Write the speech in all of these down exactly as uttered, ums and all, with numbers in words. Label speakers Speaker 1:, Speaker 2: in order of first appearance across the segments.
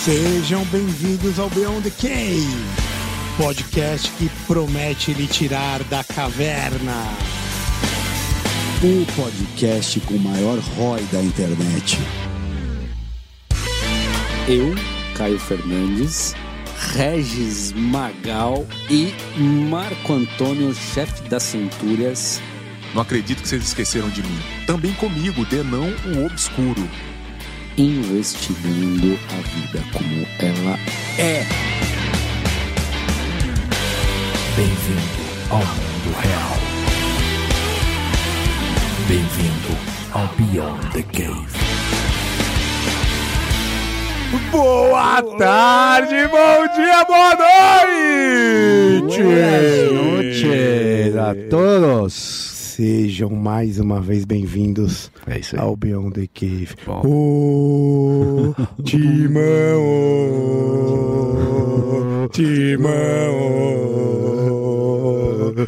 Speaker 1: Sejam bem-vindos ao Beyond the Cave, podcast que promete lhe tirar da caverna.
Speaker 2: O podcast com o maior R O I da internet.
Speaker 3: Eu, Caio Fernandes, Regis Magal e Marco Antônio, chefe das Centúrias.
Speaker 4: Não acredito que vocês esqueceram de mim. Também comigo, Denão, o Obscuro.
Speaker 3: Investigando a vida como ela é.
Speaker 5: Bem-vindo ao mundo real. Bem-vindo ao Beyond the Cave.
Speaker 1: Boa tarde, bom dia, boa noite!
Speaker 2: Boa noite a todos.
Speaker 1: Sejam mais uma vez bem-vindos
Speaker 2: é isso aí.
Speaker 1: ao Beyond the Cave. Ô, oh, Timão, oh, Timão, oh,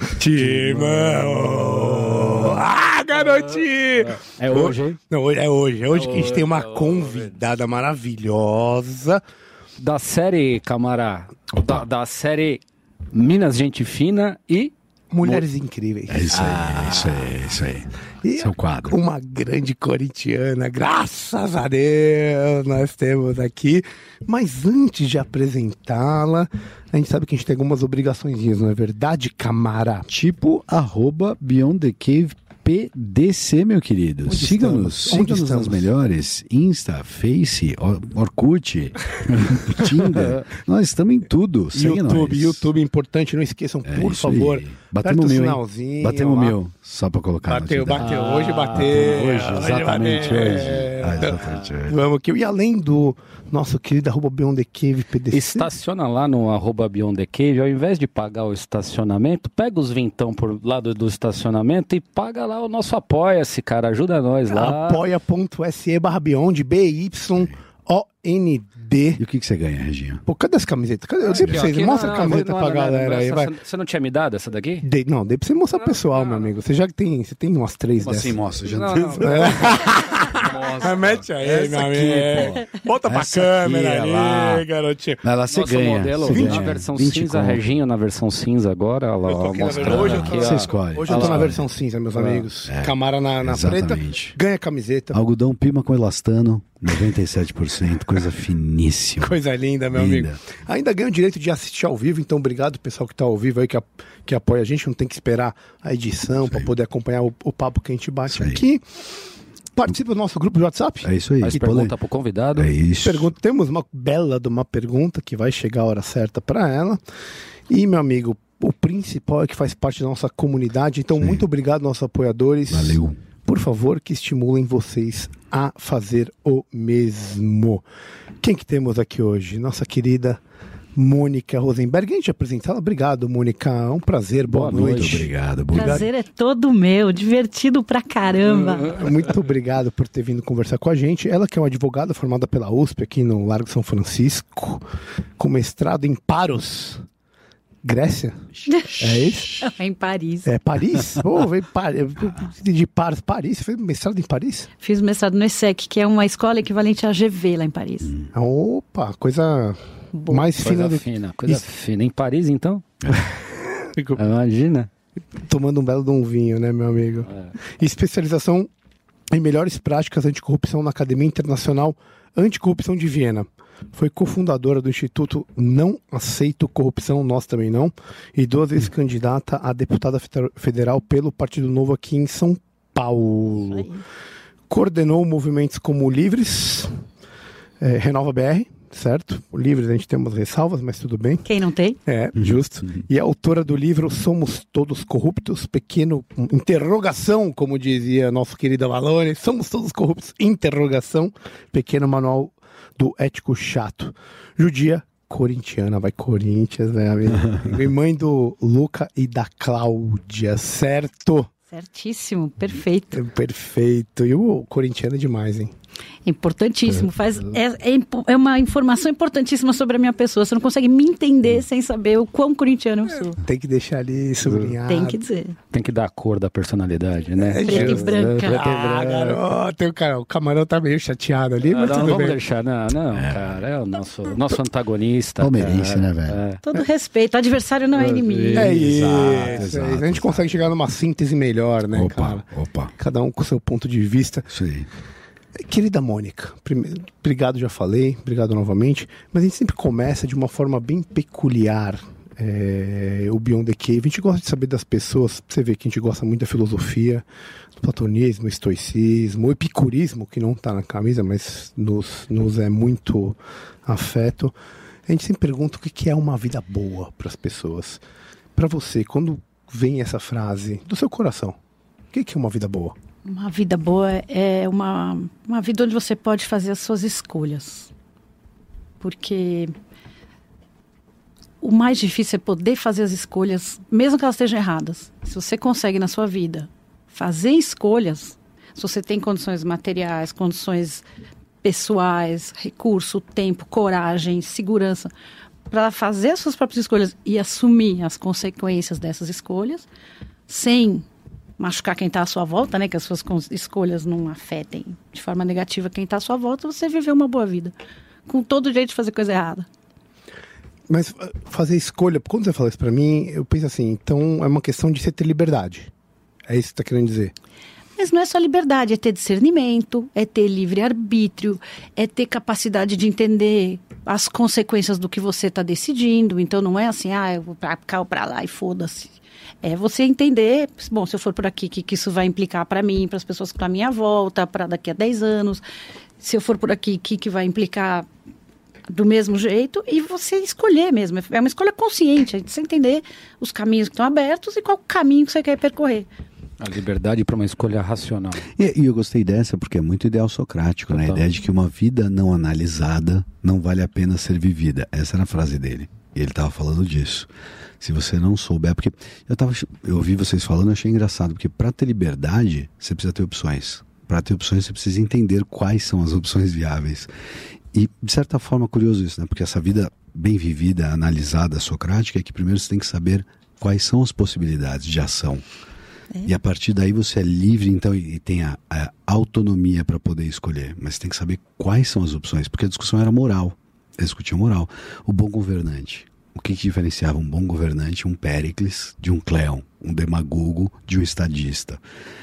Speaker 1: Timão. Ah, garotinho!
Speaker 3: É hoje, hein?
Speaker 1: Não, é hoje. É hoje que a gente tem uma convidada maravilhosa.
Speaker 3: Da série, camará, da, da série Minas Gente Fina e...
Speaker 1: Mulheres Incríveis.
Speaker 2: É isso aí, ah. é isso aí, é isso aí.
Speaker 1: E
Speaker 2: esse é o quadro.
Speaker 1: Uma grande corintiana, graças a Deus, nós temos aqui. Mas antes de apresentá-la, a gente sabe que a gente tem algumas obrigações, não é verdade, camara?
Speaker 2: Tipo, arroba Beyond the Cave P D C, meu querido.
Speaker 1: Onde
Speaker 2: Siga-nos, siga-nos nas melhores. Insta, Face, Or- Orkut, Tinder. Nós estamos em tudo. Segue
Speaker 1: YouTube,
Speaker 2: nós.
Speaker 1: YouTube, importante, não esqueçam,
Speaker 2: É
Speaker 1: por favor.
Speaker 2: Aí. Batemos mil,
Speaker 1: sinalzinho,
Speaker 2: Batemos
Speaker 1: lá.
Speaker 2: mil, só pra colocar.
Speaker 1: Bateu, bateu,
Speaker 2: Ah,
Speaker 1: hoje bateu.
Speaker 2: Hoje, exatamente
Speaker 1: bateu.
Speaker 2: hoje. Ah, exatamente hoje.
Speaker 1: Vamos aqui. E além do nosso querido arroba Beyond the Cave P D C.
Speaker 3: Estaciona lá no arroba Beyond the Cave, ao invés de pagar o estacionamento, pega os vintão por lado do estacionamento e paga lá o nosso Apoia-se, cara, ajuda nós lá.
Speaker 1: Apoia.se barra Beyond, B Y O N D.
Speaker 2: E o que, que você ganha, Reginho?
Speaker 1: Pô, cadê as camisetas? Cadê? Eu dei pra vocês.
Speaker 3: Aqui,
Speaker 1: Mostra
Speaker 3: não,
Speaker 1: a camiseta
Speaker 3: não,
Speaker 1: pra
Speaker 3: não,
Speaker 1: galera
Speaker 3: não,
Speaker 1: aí,
Speaker 3: essa,
Speaker 1: vai.
Speaker 3: Você não tinha me dado essa daqui?
Speaker 1: Dei, não, dei pra você mostrar pro pessoal,
Speaker 3: não,
Speaker 1: meu
Speaker 3: não.
Speaker 1: amigo. Você já tem, você tem umas três
Speaker 2: Como
Speaker 1: dessas.
Speaker 2: assim, mostra? Já
Speaker 3: Não,
Speaker 2: tem-
Speaker 3: não.
Speaker 1: Mas mete aí,
Speaker 2: Essa
Speaker 1: meu
Speaker 2: aqui,
Speaker 1: amigo. Bota pra
Speaker 2: Essa
Speaker 1: câmera
Speaker 2: aqui,
Speaker 1: ali,
Speaker 2: lá.
Speaker 1: garotinho.
Speaker 2: Mas lá você
Speaker 3: Nosso
Speaker 2: ganha.
Speaker 3: modelo
Speaker 2: você
Speaker 3: na
Speaker 2: ganha.
Speaker 3: versão
Speaker 2: vinte
Speaker 3: cinza,
Speaker 2: conto.
Speaker 3: Reginho na versão cinza agora. Olha
Speaker 1: Eu tô
Speaker 3: lá,
Speaker 1: aqui na
Speaker 3: mostrando
Speaker 1: versão- hoje eu
Speaker 3: aqui,
Speaker 1: tô-
Speaker 3: ó.
Speaker 2: Você escolhe.
Speaker 1: Hoje eu tô
Speaker 3: Olha
Speaker 1: na
Speaker 3: lá.
Speaker 1: versão cinza, meus amigos.
Speaker 2: É.
Speaker 1: Camara na, na preta.
Speaker 2: Exatamente.
Speaker 1: Ganha camiseta.
Speaker 2: Algodão Pima com elastano, noventa e sete por cento, coisa finíssima.
Speaker 1: Coisa linda, meu
Speaker 2: Linda.
Speaker 1: amigo. Ainda ganha o direito de assistir ao vivo, então obrigado pessoal que tá ao vivo aí, que, a- que apoia a gente. Não tem que esperar a edição para poder acompanhar o, o papo que a gente bate
Speaker 2: Isso aí.
Speaker 1: aqui. Participa do nosso grupo de WhatsApp.
Speaker 2: É isso aí.
Speaker 3: Faz
Speaker 2: Que
Speaker 3: pergunta
Speaker 2: polê-
Speaker 3: pro convidado.
Speaker 2: É isso.
Speaker 1: Pergunta, temos uma bela de uma pergunta que vai chegar a hora certa para ela. E, meu amigo, o principal é que faz parte da nossa comunidade. Então,
Speaker 2: Sim.
Speaker 1: muito obrigado, nossos apoiadores.
Speaker 2: Valeu.
Speaker 1: Por favor, que estimulem vocês a fazer o mesmo. Quem que temos aqui hoje? Nossa querida Mônica Rosenberg. A gente apresenta ela. Obrigado, Mônica. É um prazer. Boa,
Speaker 3: Boa
Speaker 1: noite.
Speaker 2: Muito obrigado.
Speaker 6: O
Speaker 2: obrigado.
Speaker 6: prazer é todo meu, divertido pra caramba.
Speaker 1: Muito obrigado por ter vindo conversar com a gente. Ela que é uma advogada formada pela U S P aqui no Largo São Francisco, com mestrado em Paros, Grécia. É isso?
Speaker 6: Em Paris.
Speaker 1: É Paris? Pô, veio Par... de Paris. Paris? Você fez mestrado em Paris?
Speaker 6: Fiz mestrado no ESSEC, que é uma escola equivalente à G V lá em Paris.
Speaker 1: Opa, coisa
Speaker 6: Boa.
Speaker 1: mais
Speaker 3: Coisa
Speaker 1: fina do
Speaker 3: fina, coisa
Speaker 1: Isso.
Speaker 3: fina. Em Paris, então?
Speaker 1: Fico
Speaker 3: Imagina.
Speaker 1: tomando um belo de um vinho, né, meu amigo? Especialização em melhores práticas anticorrupção na Academia Internacional Anticorrupção de Viena. Foi cofundadora do Instituto Não Aceito Corrupção, nós também não, e duas vezes candidata a deputada feder- federal pelo Partido Novo aqui em São Paulo.
Speaker 6: Aí.
Speaker 1: Coordenou movimentos como Livres, eh, Renova B R, certo? O Livres a gente tem umas ressalvas, mas tudo bem.
Speaker 6: Quem não tem?
Speaker 1: É, justo. E é autora do livro Somos Todos Corruptos, pequeno interrogação, como dizia nosso querido Malone, Somos Todos Corruptos, interrogação, pequeno manual do ético chato. Judia, corintiana, vai Corinthians, né, amigo? E mãe do Luca e da Cláudia, certo?
Speaker 6: Certíssimo, perfeito.
Speaker 1: Perfeito. E o corintiano é demais, hein?
Speaker 6: É importantíssimo. Faz, é, é, é uma informação importantíssima sobre a minha pessoa. Você não consegue me entender sem saber o quão corintiano eu sou.
Speaker 1: Tem que deixar ali sublinhado.
Speaker 6: Tem que dizer.
Speaker 3: Tem que dar a cor da personalidade, né?
Speaker 6: É preto e branca.
Speaker 3: Preto e
Speaker 1: Ah, garoto, o, cara, o Camarão tá meio chateado ali, mas
Speaker 3: não,
Speaker 1: tudo
Speaker 3: não vamos
Speaker 1: bem.
Speaker 3: deixar, não, não, é. cara. É o nosso, nosso antagonista.
Speaker 2: Palmeirense,
Speaker 3: cara.
Speaker 2: né, velho?
Speaker 3: É.
Speaker 6: Todo respeito. O adversário não é inimigo.
Speaker 1: É isso,
Speaker 2: Exato,
Speaker 1: é isso.
Speaker 2: exato,
Speaker 1: A gente
Speaker 2: exato.
Speaker 1: consegue chegar numa síntese melhor, né,
Speaker 2: Opa,
Speaker 1: cara?
Speaker 2: opa.
Speaker 1: Cada um com o seu ponto de vista.
Speaker 2: Isso aí.
Speaker 1: Querida Mônica, primeiro, obrigado, já falei, obrigado novamente, mas a gente sempre começa de uma forma bem peculiar, é, o Beyond the Cave. A gente gosta de saber das pessoas, você vê que a gente gosta muito da filosofia, do platonismo, estoicismo, o epicurismo, que não está na camisa, mas nos, nos é muito afeto. A gente sempre pergunta o que é uma vida boa para as pessoas. Para você, quando vem essa frase do seu coração, o que é uma vida boa?
Speaker 6: Uma vida boa é uma, uma vida onde você pode fazer as suas escolhas. Porque o mais difícil é poder fazer as escolhas, mesmo que elas estejam erradas. Se você consegue na sua vida fazer escolhas, se você tem condições materiais, condições pessoais, recurso, tempo, coragem, segurança, para fazer as suas próprias escolhas e assumir as consequências dessas escolhas, sem machucar quem está à sua volta, né? Que as suas escolhas não afetem de forma negativa quem está à sua volta, você viveu uma boa vida. Com todo o jeito de fazer coisa errada.
Speaker 1: Mas fazer escolha, quando você fala isso pra mim, eu penso assim, então é uma questão de você ter liberdade. É isso que você tá querendo dizer?
Speaker 6: Mas não é só liberdade, é ter discernimento, é ter livre-arbítrio, é ter capacidade de entender as consequências do que você está decidindo. Então não é assim, ah, eu vou pra cá ou pra lá e foda-se. É você entender, bom, se eu for por aqui, o que, que isso vai implicar para mim, para as pessoas que estão à minha volta, para daqui a dez anos. Se eu for por aqui, o que, que vai implicar do mesmo jeito, e você escolher mesmo. É uma escolha consciente, é você entender os caminhos que estão abertos e qual caminho que você quer percorrer.
Speaker 3: A liberdade para uma escolha racional.
Speaker 2: E, e eu gostei dessa porque é muito ideal socrático, né? A ideia de que uma vida não analisada não vale a pena ser vivida. Essa era a frase dele. E ele estava falando disso. Se você não souber, porque eu tava, eu ouvi vocês falando, eu achei engraçado, porque para ter liberdade, você precisa ter opções. Para ter opções, você precisa entender quais são as opções viáveis. E, de certa forma, curioso isso, né? Porque essa vida bem vivida, analisada, socrática, é que primeiro você tem que saber quais são as possibilidades de ação. É. E a partir daí você é livre, então, e tem a, a autonomia para poder escolher. Mas você tem que saber quais são as opções, porque a discussão era moral. Eles discutiam moral. O bom governante. O que, que diferenciava um bom governante, um Péricles, de um Cleon, um demagogo, de um estadista?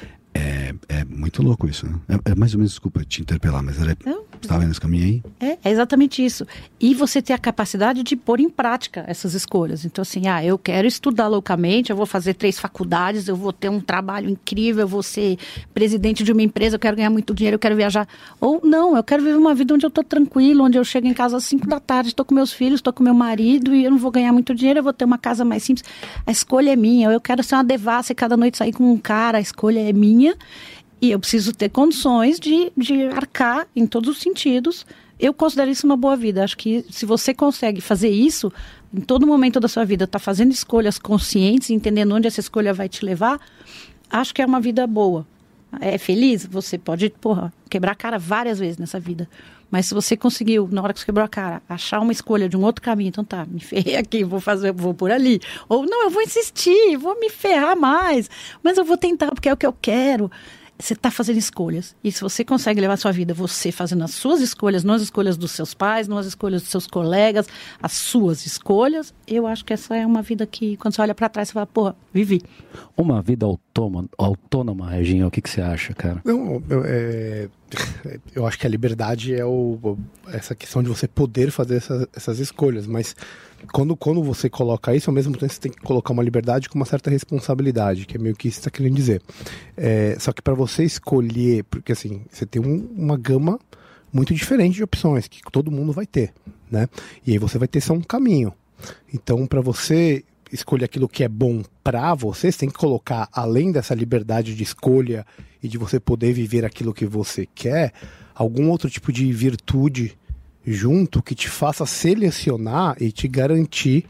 Speaker 2: É, é muito louco isso, né? É, é mais ou menos, desculpa te interpelar, mas era...
Speaker 6: Não.
Speaker 2: Você estava vendo esse caminho aí?
Speaker 6: É, é exatamente isso. E você ter a capacidade de pôr em prática essas escolhas. Então, assim, ah, eu quero estudar loucamente, eu vou fazer três faculdades, eu vou ter um trabalho incrível, eu vou ser presidente de uma empresa, eu quero ganhar muito dinheiro, eu quero viajar. Ou não, eu quero viver uma vida onde eu estou tranquilo, onde eu chego em casa às cinco da tarde, estou com meus filhos, estou com meu marido e eu não vou ganhar muito dinheiro, eu vou ter uma casa mais simples. A escolha é minha. Eu quero ser uma devassa e cada noite sair com um cara, a escolha é minha. E eu preciso ter condições de, de arcar em todos os sentidos. Eu considero isso uma boa vida. Acho que se você consegue fazer isso, em todo momento da sua vida, tá fazendo escolhas conscientes, entendendo onde essa escolha vai te levar, acho que é uma vida boa. É feliz? Você pode, porra, quebrar a cara várias vezes nessa vida. Mas se você conseguiu, na hora que você quebrou a cara, achar uma escolha de um outro caminho, então tá, me ferrei aqui, vou fazer, vou por ali. Ou não, eu vou insistir, vou me ferrar mais, mas eu vou tentar porque é o que eu quero. Você está fazendo escolhas. E se você consegue levar a sua vida, você fazendo as suas escolhas, não as escolhas dos seus pais, não as escolhas dos seus colegas, as suas escolhas, eu acho que essa é uma vida que, quando você olha para trás, você fala, porra, vivi.
Speaker 3: Uma vida autônoma, autônoma, Reginho, o que, que você acha, cara?
Speaker 1: Não, eu, é, eu acho que a liberdade é o, essa questão de você poder fazer essa, essas escolhas, mas quando, quando você coloca isso, ao mesmo tempo você tem que colocar uma liberdade com uma certa responsabilidade, que é meio que isso que você está querendo dizer. É, só que para você escolher, porque assim, você tem um, uma gama muito diferente de opções, que todo mundo vai ter, né? E aí você vai ter só um caminho. Então, para você escolher aquilo que é bom para você, você tem que colocar, além dessa liberdade de escolha e de você poder viver aquilo que você quer, algum outro tipo de virtude junto que te faça selecionar e te garantir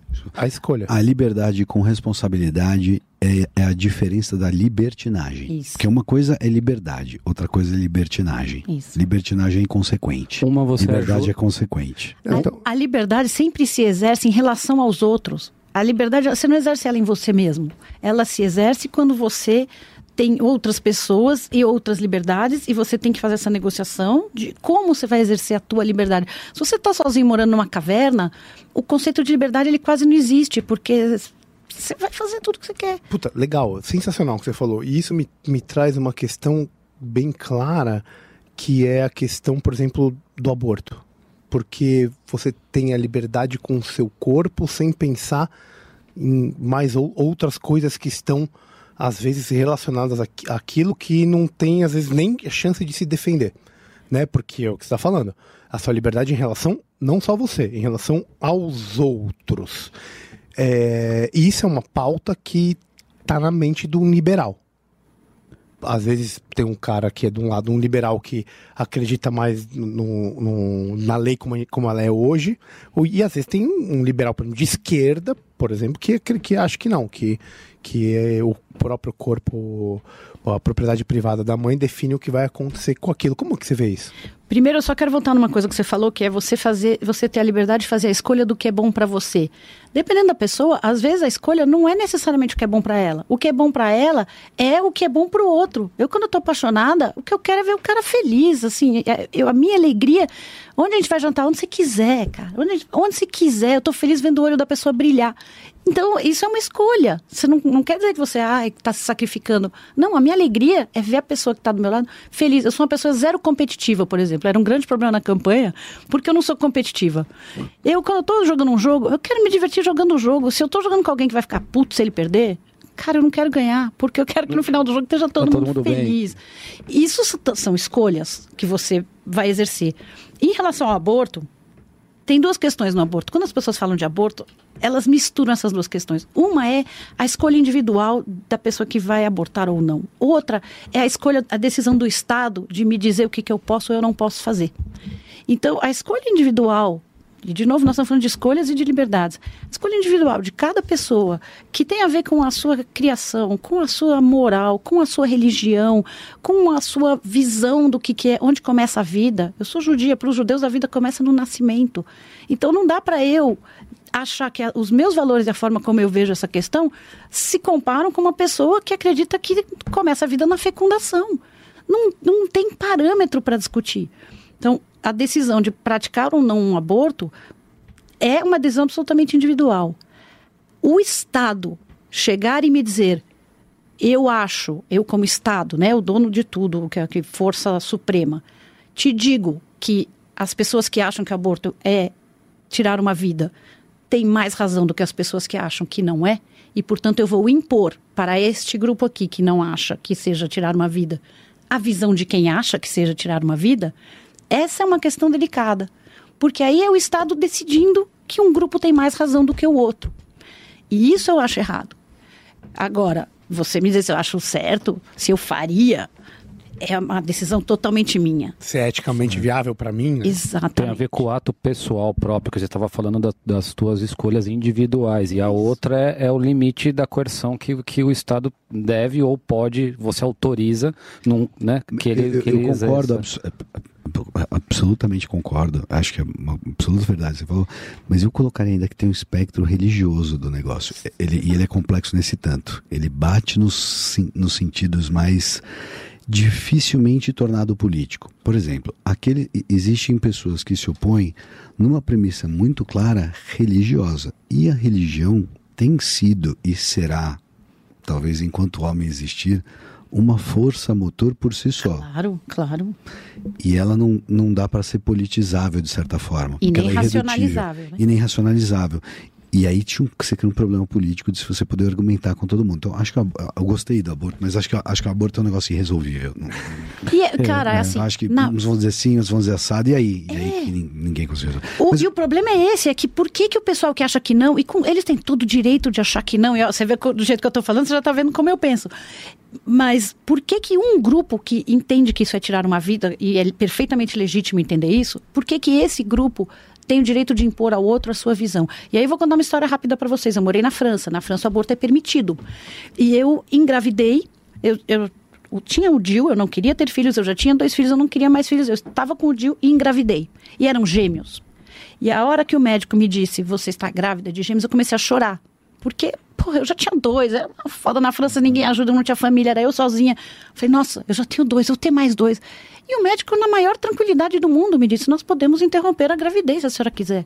Speaker 1: A escolha.
Speaker 2: A liberdade com responsabilidade é, é a diferença da libertinagem.
Speaker 6: Isso.
Speaker 2: Porque uma coisa é liberdade, outra coisa é libertinagem.
Speaker 6: Isso.
Speaker 2: Libertinagem é inconsequente.
Speaker 3: Uma você
Speaker 2: liberdade
Speaker 3: ajuda...
Speaker 2: é consequente.
Speaker 1: Então,
Speaker 6: A, a liberdade sempre se exerce em relação aos outros. A liberdade, você não exerce ela em você mesmo. Ela se exerce quando você tem outras pessoas e outras liberdades e você tem que fazer essa negociação de como você vai exercer a tua liberdade. Se você está sozinho morando numa caverna, o conceito de liberdade ele quase não existe, porque você vai fazer tudo que você quer.
Speaker 1: puta, legal, sensacional o que você falou. E isso me, me traz uma questão bem clara, que é a questão, por exemplo, do aborto. Porque você tem a liberdade com o seu corpo sem pensar em mais ou, outras coisas que estão, às vezes, relacionadas àqu- àquilo que não tem, às vezes, nem a chance de se defender. Né? Porque é o que você está falando. A sua liberdade em relação, não só a você, em relação aos outros. É, e isso é uma pauta que está na mente do liberal. Às vezes tem um cara que é de um lado, um liberal que acredita mais no, no, na lei como, como ela é hoje, e às vezes tem um liberal por exemplo, de esquerda, por exemplo, que, que acha que não, que, que é o próprio corpo, a propriedade privada da mãe define o que vai acontecer com aquilo. Como que você vê isso?
Speaker 6: Primeiro, eu só quero voltar numa coisa que você falou, que é você fazer, você ter a liberdade de fazer a escolha do que é bom pra você. Dependendo da pessoa, às vezes a escolha não é necessariamente o que é bom pra ela. O que é bom pra ela é o que é bom pro outro. Eu, quando eu tô apaixonada, o que eu quero é ver o cara feliz, assim, eu, a minha alegria, onde a gente vai jantar, onde você quiser, cara, onde, onde você quiser, eu tô feliz vendo o olho da pessoa brilhar. Então, isso é uma escolha. Você não, não quer dizer que você ah, tá se sacrificando. Não, a minha alegria é ver a pessoa que tá do meu lado feliz. Eu sou uma pessoa zero competitiva, por exemplo. Era um grande problema na campanha, porque eu não sou competitiva. Eu, quando eu tô jogando um jogo, eu quero me divertir jogando o jogo. Se eu tô jogando com alguém que vai ficar puto se ele perder, cara, eu não quero ganhar, porque eu quero que no final do jogo esteja todo,
Speaker 3: tá todo
Speaker 6: mundo,
Speaker 3: mundo
Speaker 6: feliz. Bem. Isso são escolhas que você vai exercer. Em relação ao aborto, tem duas questões no aborto. Quando as pessoas falam de aborto, elas misturam essas duas questões. Uma é a escolha individual da pessoa que vai abortar ou não. Outra é a escolha, a decisão do Estado de me dizer o que, que eu posso ou eu não posso fazer. Então, a escolha individual, e de novo nós estamos falando de escolhas e de liberdades, a escolha individual de cada pessoa, que tem a ver com a sua criação, com a sua moral, com a sua religião, com a sua visão do que, que é, onde começa a vida. Eu sou judia, para os judeus a vida começa no nascimento. Então não dá para eu achar que os meus valores e a forma como eu vejo essa questão se comparam com uma pessoa que acredita que começa a vida na fecundação. Não, não tem parâmetro para discutir. Então, a decisão de praticar ou não um aborto é uma decisão absolutamente individual. O Estado chegar e me dizer, eu acho, eu como Estado, né, o dono de tudo, que é a força suprema, te digo que as pessoas que acham que aborto é tirar uma vida têm mais razão do que as pessoas que acham que não é, e, portanto, eu vou impor para este grupo aqui que não acha que seja tirar uma vida a visão de quem acha que seja tirar uma vida. Essa é uma questão delicada, porque aí é o Estado decidindo que um grupo tem mais razão do que o outro. E isso eu acho errado. Agora, você me diz se eu acho certo, se eu faria, é uma decisão totalmente minha.
Speaker 1: Se é eticamente viável para mim, né?
Speaker 6: Exatamente.
Speaker 3: Tem a ver com o ato pessoal próprio, que você estava falando da, das tuas escolhas individuais. E a outra é, é o limite da coerção que, que o Estado deve ou pode, você autoriza, num, né, que ele,
Speaker 2: eu,
Speaker 3: que ele
Speaker 2: eu concordo,
Speaker 3: exerça.
Speaker 2: absolutamente concordo. Acho que é uma absoluta verdade, você falou. Mas eu colocaria ainda que tem um espectro religioso do negócio. Ele, e ele é complexo nesse tanto. Ele bate nos, nos sentidos mais dificilmente tornado político. Por exemplo, aquele, existem pessoas que se opõem numa premissa muito clara religiosa. E a religião tem sido e será, talvez enquanto o homem existir, uma força motor por si só.
Speaker 6: Claro, claro.
Speaker 2: E ela não, não dá para ser politizável de certa forma.
Speaker 6: E nem
Speaker 2: ela é
Speaker 6: racionalizável. Né?
Speaker 2: E nem racionalizável. E aí tinha um, você cria um problema político de se você poder argumentar com todo mundo. Então, acho que eu, eu gostei do aborto, mas acho que, acho que o aborto é um negócio irresolvível.
Speaker 6: E, cara, é, assim...
Speaker 2: Acho que
Speaker 6: não.
Speaker 2: uns vão dizer sim, outros vão dizer assado, e aí?
Speaker 6: É.
Speaker 2: E aí que ninguém consegue resolver.
Speaker 6: O,
Speaker 2: mas...
Speaker 6: E o problema é esse, é que por que, que o pessoal que acha que não, e com, eles têm todo o direito de achar que não, e ó, você vê do jeito que eu tô falando, você já tá vendo como eu penso. Mas por que que um grupo que entende que isso é tirar uma vida, e é perfeitamente legítimo entender isso, por que que esse grupo tem o direito de impor ao outro a sua visão? E aí eu vou contar uma história rápida para vocês. Eu morei na França. Na França o aborto é permitido. E eu engravidei, eu, eu, eu tinha o D I U, eu não queria ter filhos, eu já tinha dois filhos, eu não queria mais filhos. Eu estava com o D I U e engravidei. E eram gêmeos. E a hora que o médico me disse, você está grávida de gêmeos, eu comecei a chorar. Porque, pô, eu já tinha dois, era foda, na França ninguém ajuda, não tinha família, era eu sozinha. Falei, nossa, eu já tenho dois, eu vou ter mais dois. E o médico, na maior tranquilidade do mundo, me disse, nós podemos interromper a gravidez, se a senhora quiser.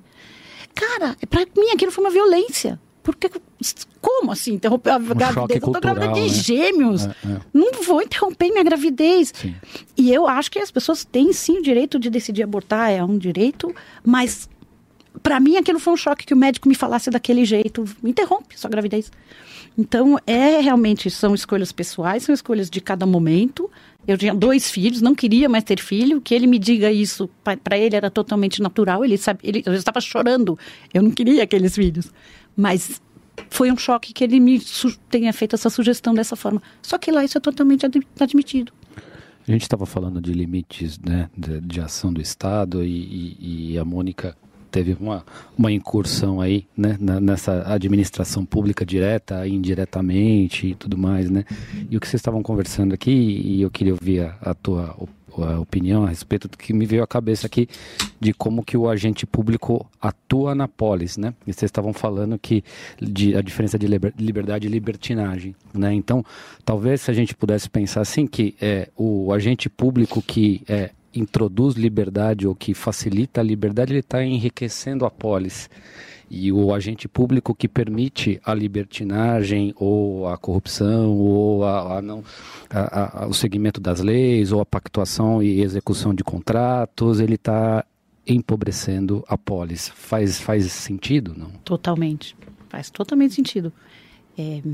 Speaker 6: Cara, pra mim aquilo foi uma violência. Porque, como assim, interromper a gravidez? Eu tô grávida de né? gêmeos. É, é. Não vou interromper minha gravidez. Sim. E eu acho que as pessoas têm, sim, o direito de decidir abortar, é um direito, mas... Para mim, aquilo foi um choque que o médico me falasse daquele jeito. Interrompe sua gravidez. Então, é realmente, são escolhas pessoais, são escolhas de cada momento. Eu tinha dois filhos, não queria mais ter filho. Que ele me diga isso, para ele era totalmente natural. Ele, sabe, ele eu estava chorando. Eu não queria aqueles filhos. Mas foi um choque que ele me tenha feito essa sugestão dessa forma. Só que lá isso é totalmente ad, admitido.
Speaker 3: A gente estava falando de limites, né, de, de ação do Estado e, e, e a Mônica... teve uma, uma incursão aí, né, na, nessa administração pública direta, indiretamente e tudo mais, né? E o que vocês estavam conversando aqui, e eu queria ouvir a, a tua a opinião a respeito do que me veio à cabeça aqui, de como que o agente público atua na polis, né? E vocês estavam falando que de, a diferença de liberdade e libertinagem, né? Então, talvez se a gente pudesse pensar assim, que é, o agente público que é introduz liberdade ou que facilita a liberdade, ele está enriquecendo a polis. E o agente público que permite a libertinagem ou a corrupção ou a, a não, a, a, o seguimento das leis ou a pactuação e execução de contratos, ele está empobrecendo a polis. Faz, faz sentido, não?
Speaker 6: Totalmente. Faz totalmente sentido. É...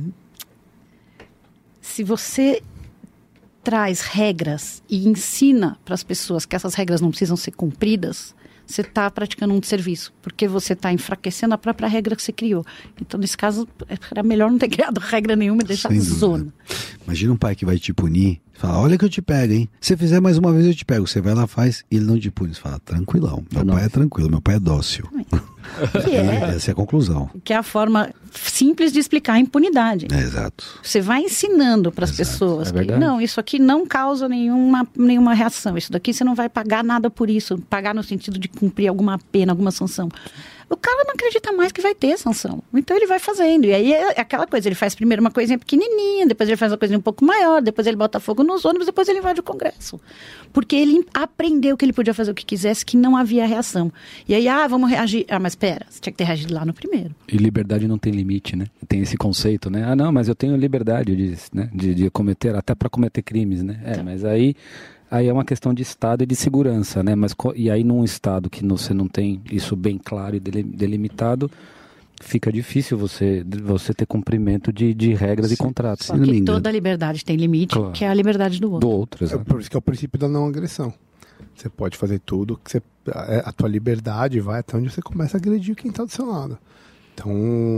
Speaker 6: Se você... traz regras e ensina para as pessoas que essas regras não precisam ser cumpridas, você está praticando um desserviço, porque você está enfraquecendo a própria regra que você criou. Então, nesse caso, era melhor não ter criado regra nenhuma e deixar a zona.
Speaker 2: Imagina um pai que vai te punir, fala, olha que eu te pego, hein? Se fizer mais uma vez eu te pego. Você vai lá, faz, e ele não te pune. Você fala, tranquilão, meu não. pai é tranquilo, meu pai é dócil.
Speaker 6: Que é,
Speaker 2: Essa é a conclusão.
Speaker 6: Que é a forma simples de explicar a impunidade.
Speaker 2: É, exato.
Speaker 6: Você vai ensinando para as pessoas
Speaker 3: é
Speaker 6: que não, isso aqui não causa nenhuma, nenhuma reação. Isso daqui você não vai pagar nada por isso. Pagar no sentido de cumprir alguma pena, alguma sanção. O cara não acredita mais que vai ter sanção. Então ele vai fazendo. E aí é aquela coisa, ele faz primeiro uma coisinha pequenininha, depois ele faz uma coisinha um pouco maior, depois ele bota fogo nos ônibus, depois ele invade o Congresso. Porque ele aprendeu que ele podia fazer o que quisesse, que não havia reação. E aí, ah, vamos reagir. Ah, mas espera, você tinha que ter reagido lá no primeiro.
Speaker 3: E liberdade não tem limite, né? Tem esse conceito, né? Ah, não, mas eu tenho liberdade de, né? de, de cometer, até para cometer crimes, né? É, então. Mas aí... Aí é uma questão de Estado e de segurança, né? Mas, e aí num Estado que você não tem isso bem claro e delimitado, fica difícil você, você ter cumprimento de, de regras Sim. e contratos.
Speaker 6: Só que toda liberdade tem limite, claro. Que é a liberdade do outro.
Speaker 3: Do outro, exato.
Speaker 1: É por isso que é o princípio da não agressão. Você pode fazer tudo, que você, a tua liberdade vai até onde você começa a agredir quem está do seu lado. Então,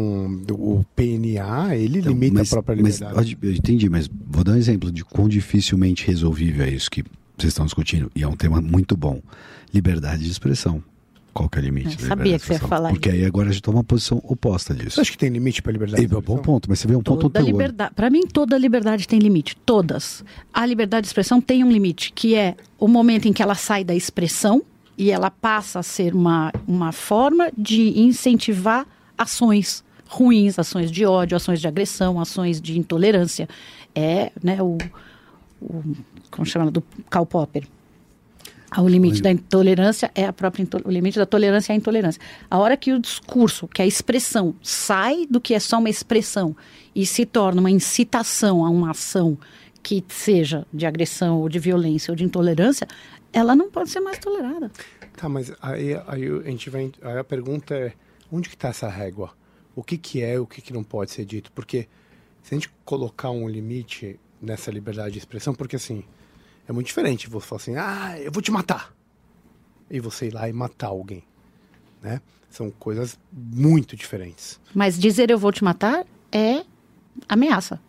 Speaker 1: o P N A, ele então, limita mas, a própria liberdade.
Speaker 2: Mas, eu entendi, mas vou dar um exemplo de quão dificilmente resolvível é isso que vocês estão discutindo, e é um tema muito bom. Liberdade de expressão. Qual que é o limite?
Speaker 6: Eu sabia que você ia falar
Speaker 2: Porque
Speaker 6: isso.
Speaker 2: aí agora a gente toma uma posição oposta disso.
Speaker 1: Você acha que tem limite para a liberdade
Speaker 2: e,
Speaker 1: de expressão?
Speaker 2: Bom ponto, mas você vê um
Speaker 6: toda
Speaker 2: ponto anterior.
Speaker 6: Para mim, toda liberdade tem limite. Todas. A liberdade de expressão tem um limite, que é o momento em que ela sai da expressão e ela passa a ser uma, uma forma de incentivar ações ruins, ações de ódio, ações de agressão, ações de intolerância. É, né, o... o como chama, do Karl Popper. O limite Oi. da intolerância é a própria o limite da tolerância é a intolerância. A hora que o discurso, que é a expressão, sai do que é só uma expressão e se torna uma incitação a uma ação que seja de agressão ou de violência ou de intolerância, ela não pode ser mais tolerada.
Speaker 1: Tá, mas aí, aí a gente vai, aí a pergunta é, onde que está essa régua? O que que é, o que que não pode ser dito? Porque se a gente colocar um limite nessa liberdade de expressão, porque assim, é muito diferente você falar assim, ah, eu vou te matar. E você ir lá e matar alguém, né? São coisas muito diferentes.
Speaker 6: Mas dizer eu vou te matar é ameaça.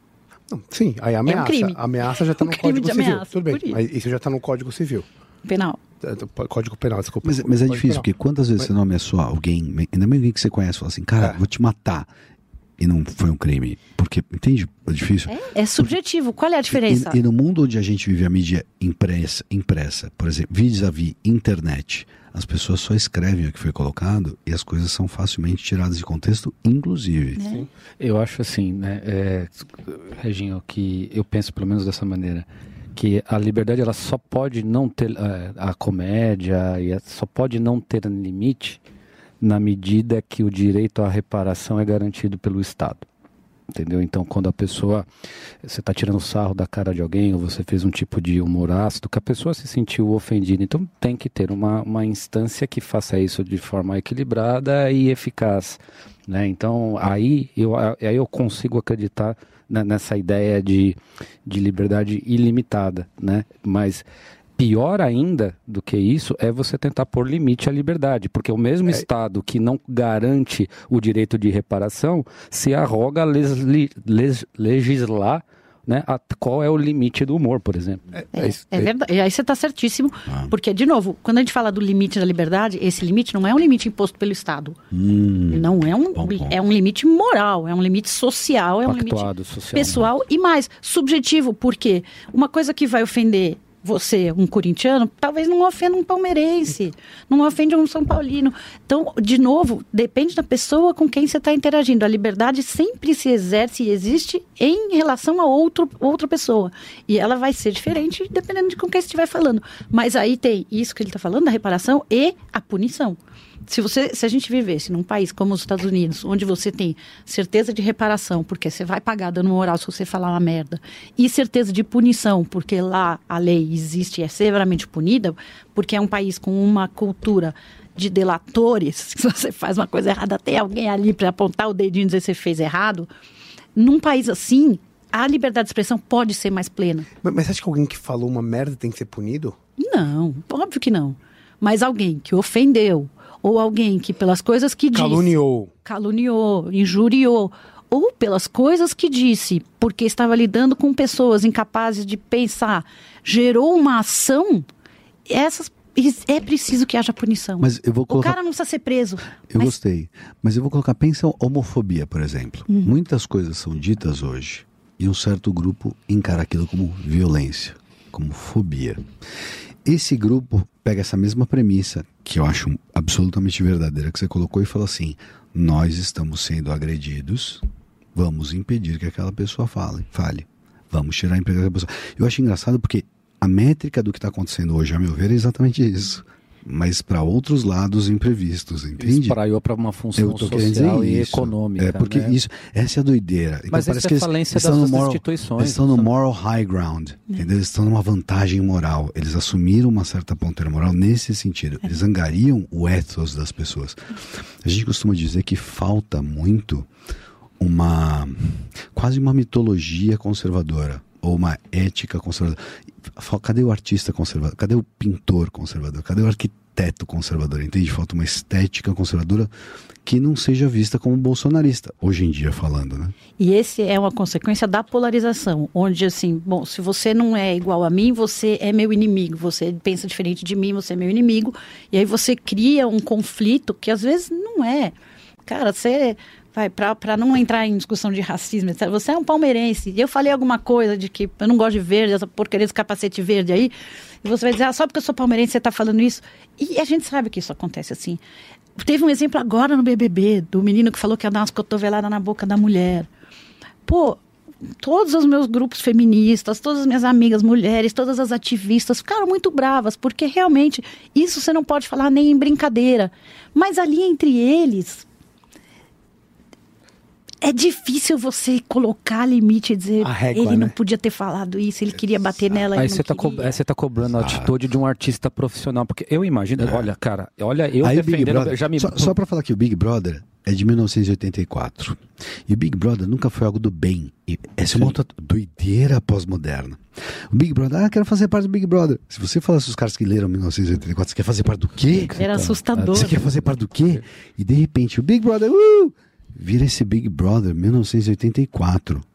Speaker 1: Não, sim, aí a ameaça,
Speaker 6: é um crime.
Speaker 1: a ameaça já está
Speaker 6: um
Speaker 1: no Código Civil.
Speaker 6: Ameaça,
Speaker 1: Tudo bem, mas isso já está no Código Civil.
Speaker 6: Penal.
Speaker 1: Código Penal, desculpa.
Speaker 2: Mas, mas é difícil,
Speaker 1: penal.
Speaker 2: porque quantas vezes
Speaker 1: mas...
Speaker 2: você não ameaçou alguém, ainda mais alguém que você conhece, fala assim, cara, é. vou te matar. E não foi um crime. Porque, entende? É difícil.
Speaker 6: É, é subjetivo. Qual é a diferença?
Speaker 2: E, e no mundo onde a gente vive a mídia impressa, impressa por exemplo, vis-a-vis internet, as pessoas só escrevem o que foi colocado e as coisas são facilmente tiradas de contexto, inclusive.
Speaker 3: É. Eu acho assim, né, é, Reginho, que eu penso pelo menos dessa maneira, que a liberdade ela só pode não ter, a, a comédia e a, só pode não ter limite na medida que o direito à reparação é garantido pelo Estado. Entendeu? Então, quando a pessoa, você está tirando sarro da cara de alguém, ou você fez um tipo de humor ácido, que a pessoa se sentiu ofendida. Então, tem que ter uma, uma instância que faça isso de forma equilibrada e eficaz. Né? Então, aí eu, aí eu consigo acreditar nessa ideia de, de liberdade ilimitada. Né? Mas... pior ainda do que isso é você tentar pôr limite à liberdade, porque o mesmo é. Estado que não garante o direito de reparação se arroga a lesli, les, legislar, né, a, qual é o limite do humor, por exemplo.
Speaker 6: É, é, é, é verdade, aí você está certíssimo, ah. porque, de novo, quando a gente fala do limite da liberdade, esse limite não é um limite imposto pelo Estado. Hum, não é um, bom, bom. É um limite moral, é um limite social, é Pactuado, um limite social, pessoal né? E mais, subjetivo, porque uma coisa que vai ofender você, um corintiano, talvez não ofenda um palmeirense, não ofende um São Paulino. Então, de novo, depende da pessoa com quem você está interagindo. A liberdade sempre se exerce e existe em relação a outro, outra pessoa. E ela vai ser diferente dependendo de com quem você estiver falando. Mas aí tem isso que ele está falando, da reparação e a punição. Se, você, se a gente vivesse num país como os Estados Unidos, onde você tem certeza de reparação, porque você vai pagar dano moral se você falar uma merda, e certeza de punição, porque lá a lei existe e é severamente punida, porque é um país com uma cultura de delatores, se você faz uma coisa errada, tem alguém ali para apontar o dedinho e dizer que você fez errado. Num país assim, a liberdade de expressão pode ser mais plena.
Speaker 1: Mas, mas você acha que alguém que falou uma merda tem que ser punido?
Speaker 6: Não, óbvio que não. Mas alguém que ofendeu, ou alguém que pelas coisas que disse...
Speaker 1: Caluniou.
Speaker 6: Caluniou, injuriou. Ou pelas coisas que disse, porque estava lidando com pessoas incapazes de pensar, gerou uma ação, essas, é preciso que haja punição.
Speaker 2: Mas eu vou colocar...
Speaker 6: O cara não precisa ser preso.
Speaker 2: Eu
Speaker 6: mas...
Speaker 2: gostei. Mas eu vou colocar, pensa homofobia, por exemplo. Uhum. Muitas coisas são ditas hoje e um certo grupo encara aquilo como violência, como fobia. Esse grupo pega essa mesma premissa, que eu acho absolutamente verdadeira, que você colocou e fala assim, nós estamos sendo agredidos, vamos impedir que aquela pessoa fale, fale. Vamos tirar a emprego daquela pessoa. Eu acho engraçado porque a métrica do que está acontecendo hoje, a meu ver, é exatamente isso. Mas para outros lados imprevistos, entende?
Speaker 3: Espraiou para uma função social e
Speaker 2: isso.
Speaker 3: econômica.
Speaker 2: É, porque
Speaker 3: né?
Speaker 2: isso, essa é a doideira. Então,
Speaker 3: mas
Speaker 2: parece
Speaker 3: essa
Speaker 2: que
Speaker 3: é
Speaker 2: eles,
Speaker 3: falência
Speaker 2: eles
Speaker 3: das
Speaker 2: estão no moral,
Speaker 3: instituições.
Speaker 2: Eles estão no moral high ground, é. Entendeu? Eles estão numa vantagem moral. Eles assumiram uma certa ponteira moral nesse sentido. É. Eles angariam o ethos das pessoas. A gente costuma dizer que falta muito uma... quase uma mitologia conservadora. Ou uma ética conservadora. Cadê o artista conservador? Cadê o pintor conservador? Cadê o arquiteto conservador? Entende? Falta uma estética conservadora que não seja vista como bolsonarista, hoje em dia falando, né?
Speaker 6: E esse é uma consequência da polarização, onde assim, bom, se você não é igual a mim, você é meu inimigo, você pensa diferente de mim, você é meu inimigo, e aí você cria um conflito que às vezes não é. Cara, você... Vai, para não entrar em discussão de racismo, etcétera. Você é um palmeirense, e eu falei alguma coisa de que eu não gosto de verde, essa porcaria desse capacete verde aí, e você vai dizer, ah, só porque eu sou palmeirense você está falando isso. E a gente sabe que isso acontece assim. Teve um exemplo agora no B B B, do menino que falou que ia dar umas cotoveladas na boca da mulher. Pô, todos os meus grupos feministas, todas as minhas amigas mulheres, todas as ativistas ficaram muito bravas, porque realmente isso você não pode falar nem em brincadeira. Mas ali entre eles... É difícil você colocar limite e dizer régua, ele não né? podia ter falado isso, ele queria bater nela.
Speaker 3: Aí
Speaker 6: você
Speaker 3: está co tá cobrando a atitude de um artista profissional, porque eu imagino, é. olha, cara, olha, eu
Speaker 2: Aí
Speaker 3: defendendo...
Speaker 2: Brother,
Speaker 3: já me...
Speaker 2: Só, só para falar que o Big Brother é de mil novecentos e oitenta e quatro. E o Big Brother nunca foi algo do bem. E essa é uma outra doideira pós-moderna. O Big Brother, ah, quero fazer parte do Big Brother. Se você falasse os caras que leram mil novecentos e oitenta e quatro, você quer fazer parte do quê?
Speaker 6: Era assustador.
Speaker 2: Você quer fazer parte do quê? E de repente o Big Brother, uh! vira esse Big Brother mil novecentos e oitenta e quatro.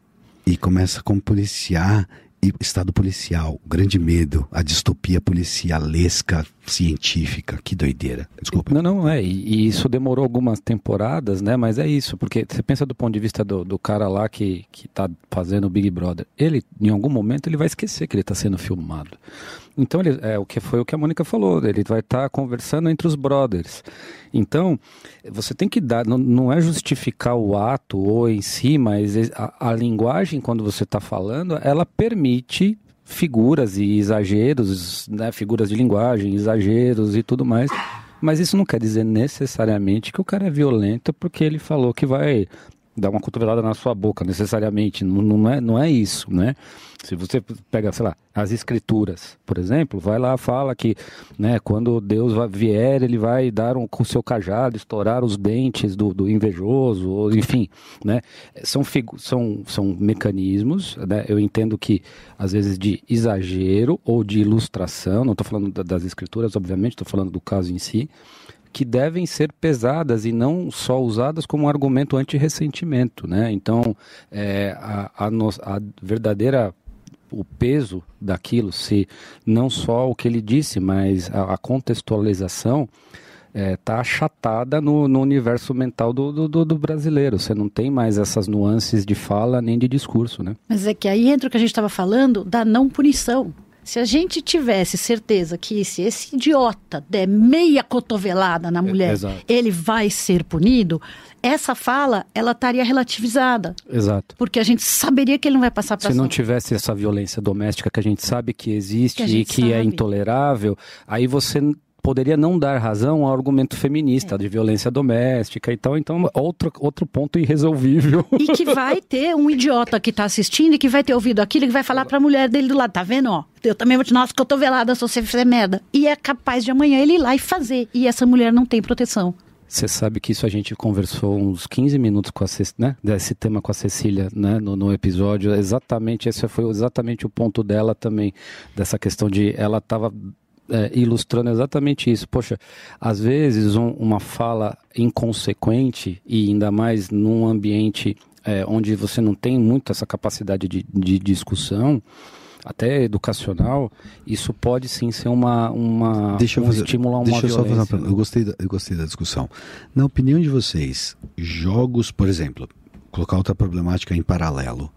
Speaker 2: e começa como policiar e estado policial, o grande medo, a distopia policialesca científica, que doideira. Desculpa.
Speaker 3: Não, não, é, e, e isso demorou algumas temporadas, né, mas é isso, porque você pensa do ponto de vista do, do cara lá que, que tá fazendo o Big Brother, ele, em algum momento, ele vai esquecer que ele tá sendo filmado. Então, ele, é o que foi o que a Mônica falou, ele vai estar tá conversando entre os brothers. Então, você tem que dar, não, não é justificar o ato ou em si, mas a, a linguagem, quando você está falando, ela permite figuras e exageros, né, figuras de linguagem, exageros e tudo mais. Mas isso não quer dizer necessariamente que o cara é violento porque ele falou que vai dar uma cotovelada na sua boca, necessariamente. Não, não, é, não é isso, né? Se você pega, sei lá, as escrituras, por exemplo, vai lá, fala que, né, quando Deus vai, vier, ele vai dar um, com o seu cajado, estourar os dentes do, do invejoso, ou, enfim, né? São, figu- são, são mecanismos, né? Eu entendo que, às vezes, de exagero ou de ilustração, não estou falando da, das escrituras, obviamente, estou falando do caso em si, que devem ser pesadas e não só usadas como argumento anti-ressentimento, né? Então, é, a, a, no, a verdadeira, o peso daquilo, se não só o que ele disse, mas a, a contextualização está é, achatada no, no universo mental do, do, do brasileiro. Você não tem mais essas nuances de fala nem de discurso, né?
Speaker 6: Mas é que aí entra o que a gente estava falando da não punição. Se a gente tivesse certeza que se esse idiota der meia cotovelada na mulher,
Speaker 3: Exato.
Speaker 6: ele vai ser punido, essa fala, ela estaria relativizada.
Speaker 3: Exato.
Speaker 6: Porque a gente saberia que ele não vai passar para
Speaker 3: Se não tivesse essa violência doméstica que a gente sabe que existe
Speaker 6: que
Speaker 3: e que sabe. é intolerável, aí você poderia não dar razão ao argumento feminista é. de violência doméstica e tal. Então, outro, outro ponto irresolvível.
Speaker 6: E que vai ter um idiota que está assistindo e que vai ter ouvido aquilo e que vai falar para a mulher dele do lado, tá vendo, ó? Eu também vou te dar umas cotoveladas se você fizer merda. E é capaz de amanhã ele ir lá e fazer. E essa mulher não tem proteção.
Speaker 3: Você sabe que isso a gente conversou uns quinze minutos com a Cecília, né? Desse tema com a Cecília, né? No, no episódio. Exatamente, esse foi exatamente o ponto dela também. Dessa questão de ela estava... É, ilustrando exatamente isso. Poxa, às vezes um, uma fala inconsequente e ainda mais num ambiente é, onde você não tem muito essa capacidade de, de discussão, até educacional, isso pode sim ser uma, uma,
Speaker 2: deixa eu
Speaker 3: um
Speaker 2: fazer,
Speaker 3: estímulo a uma
Speaker 2: deixa
Speaker 3: violência.
Speaker 2: Eu, só fazer uma, eu, gostei da, eu gostei da discussão. Na opinião de vocês, jogos, por exemplo, colocar outra problemática em paralelo,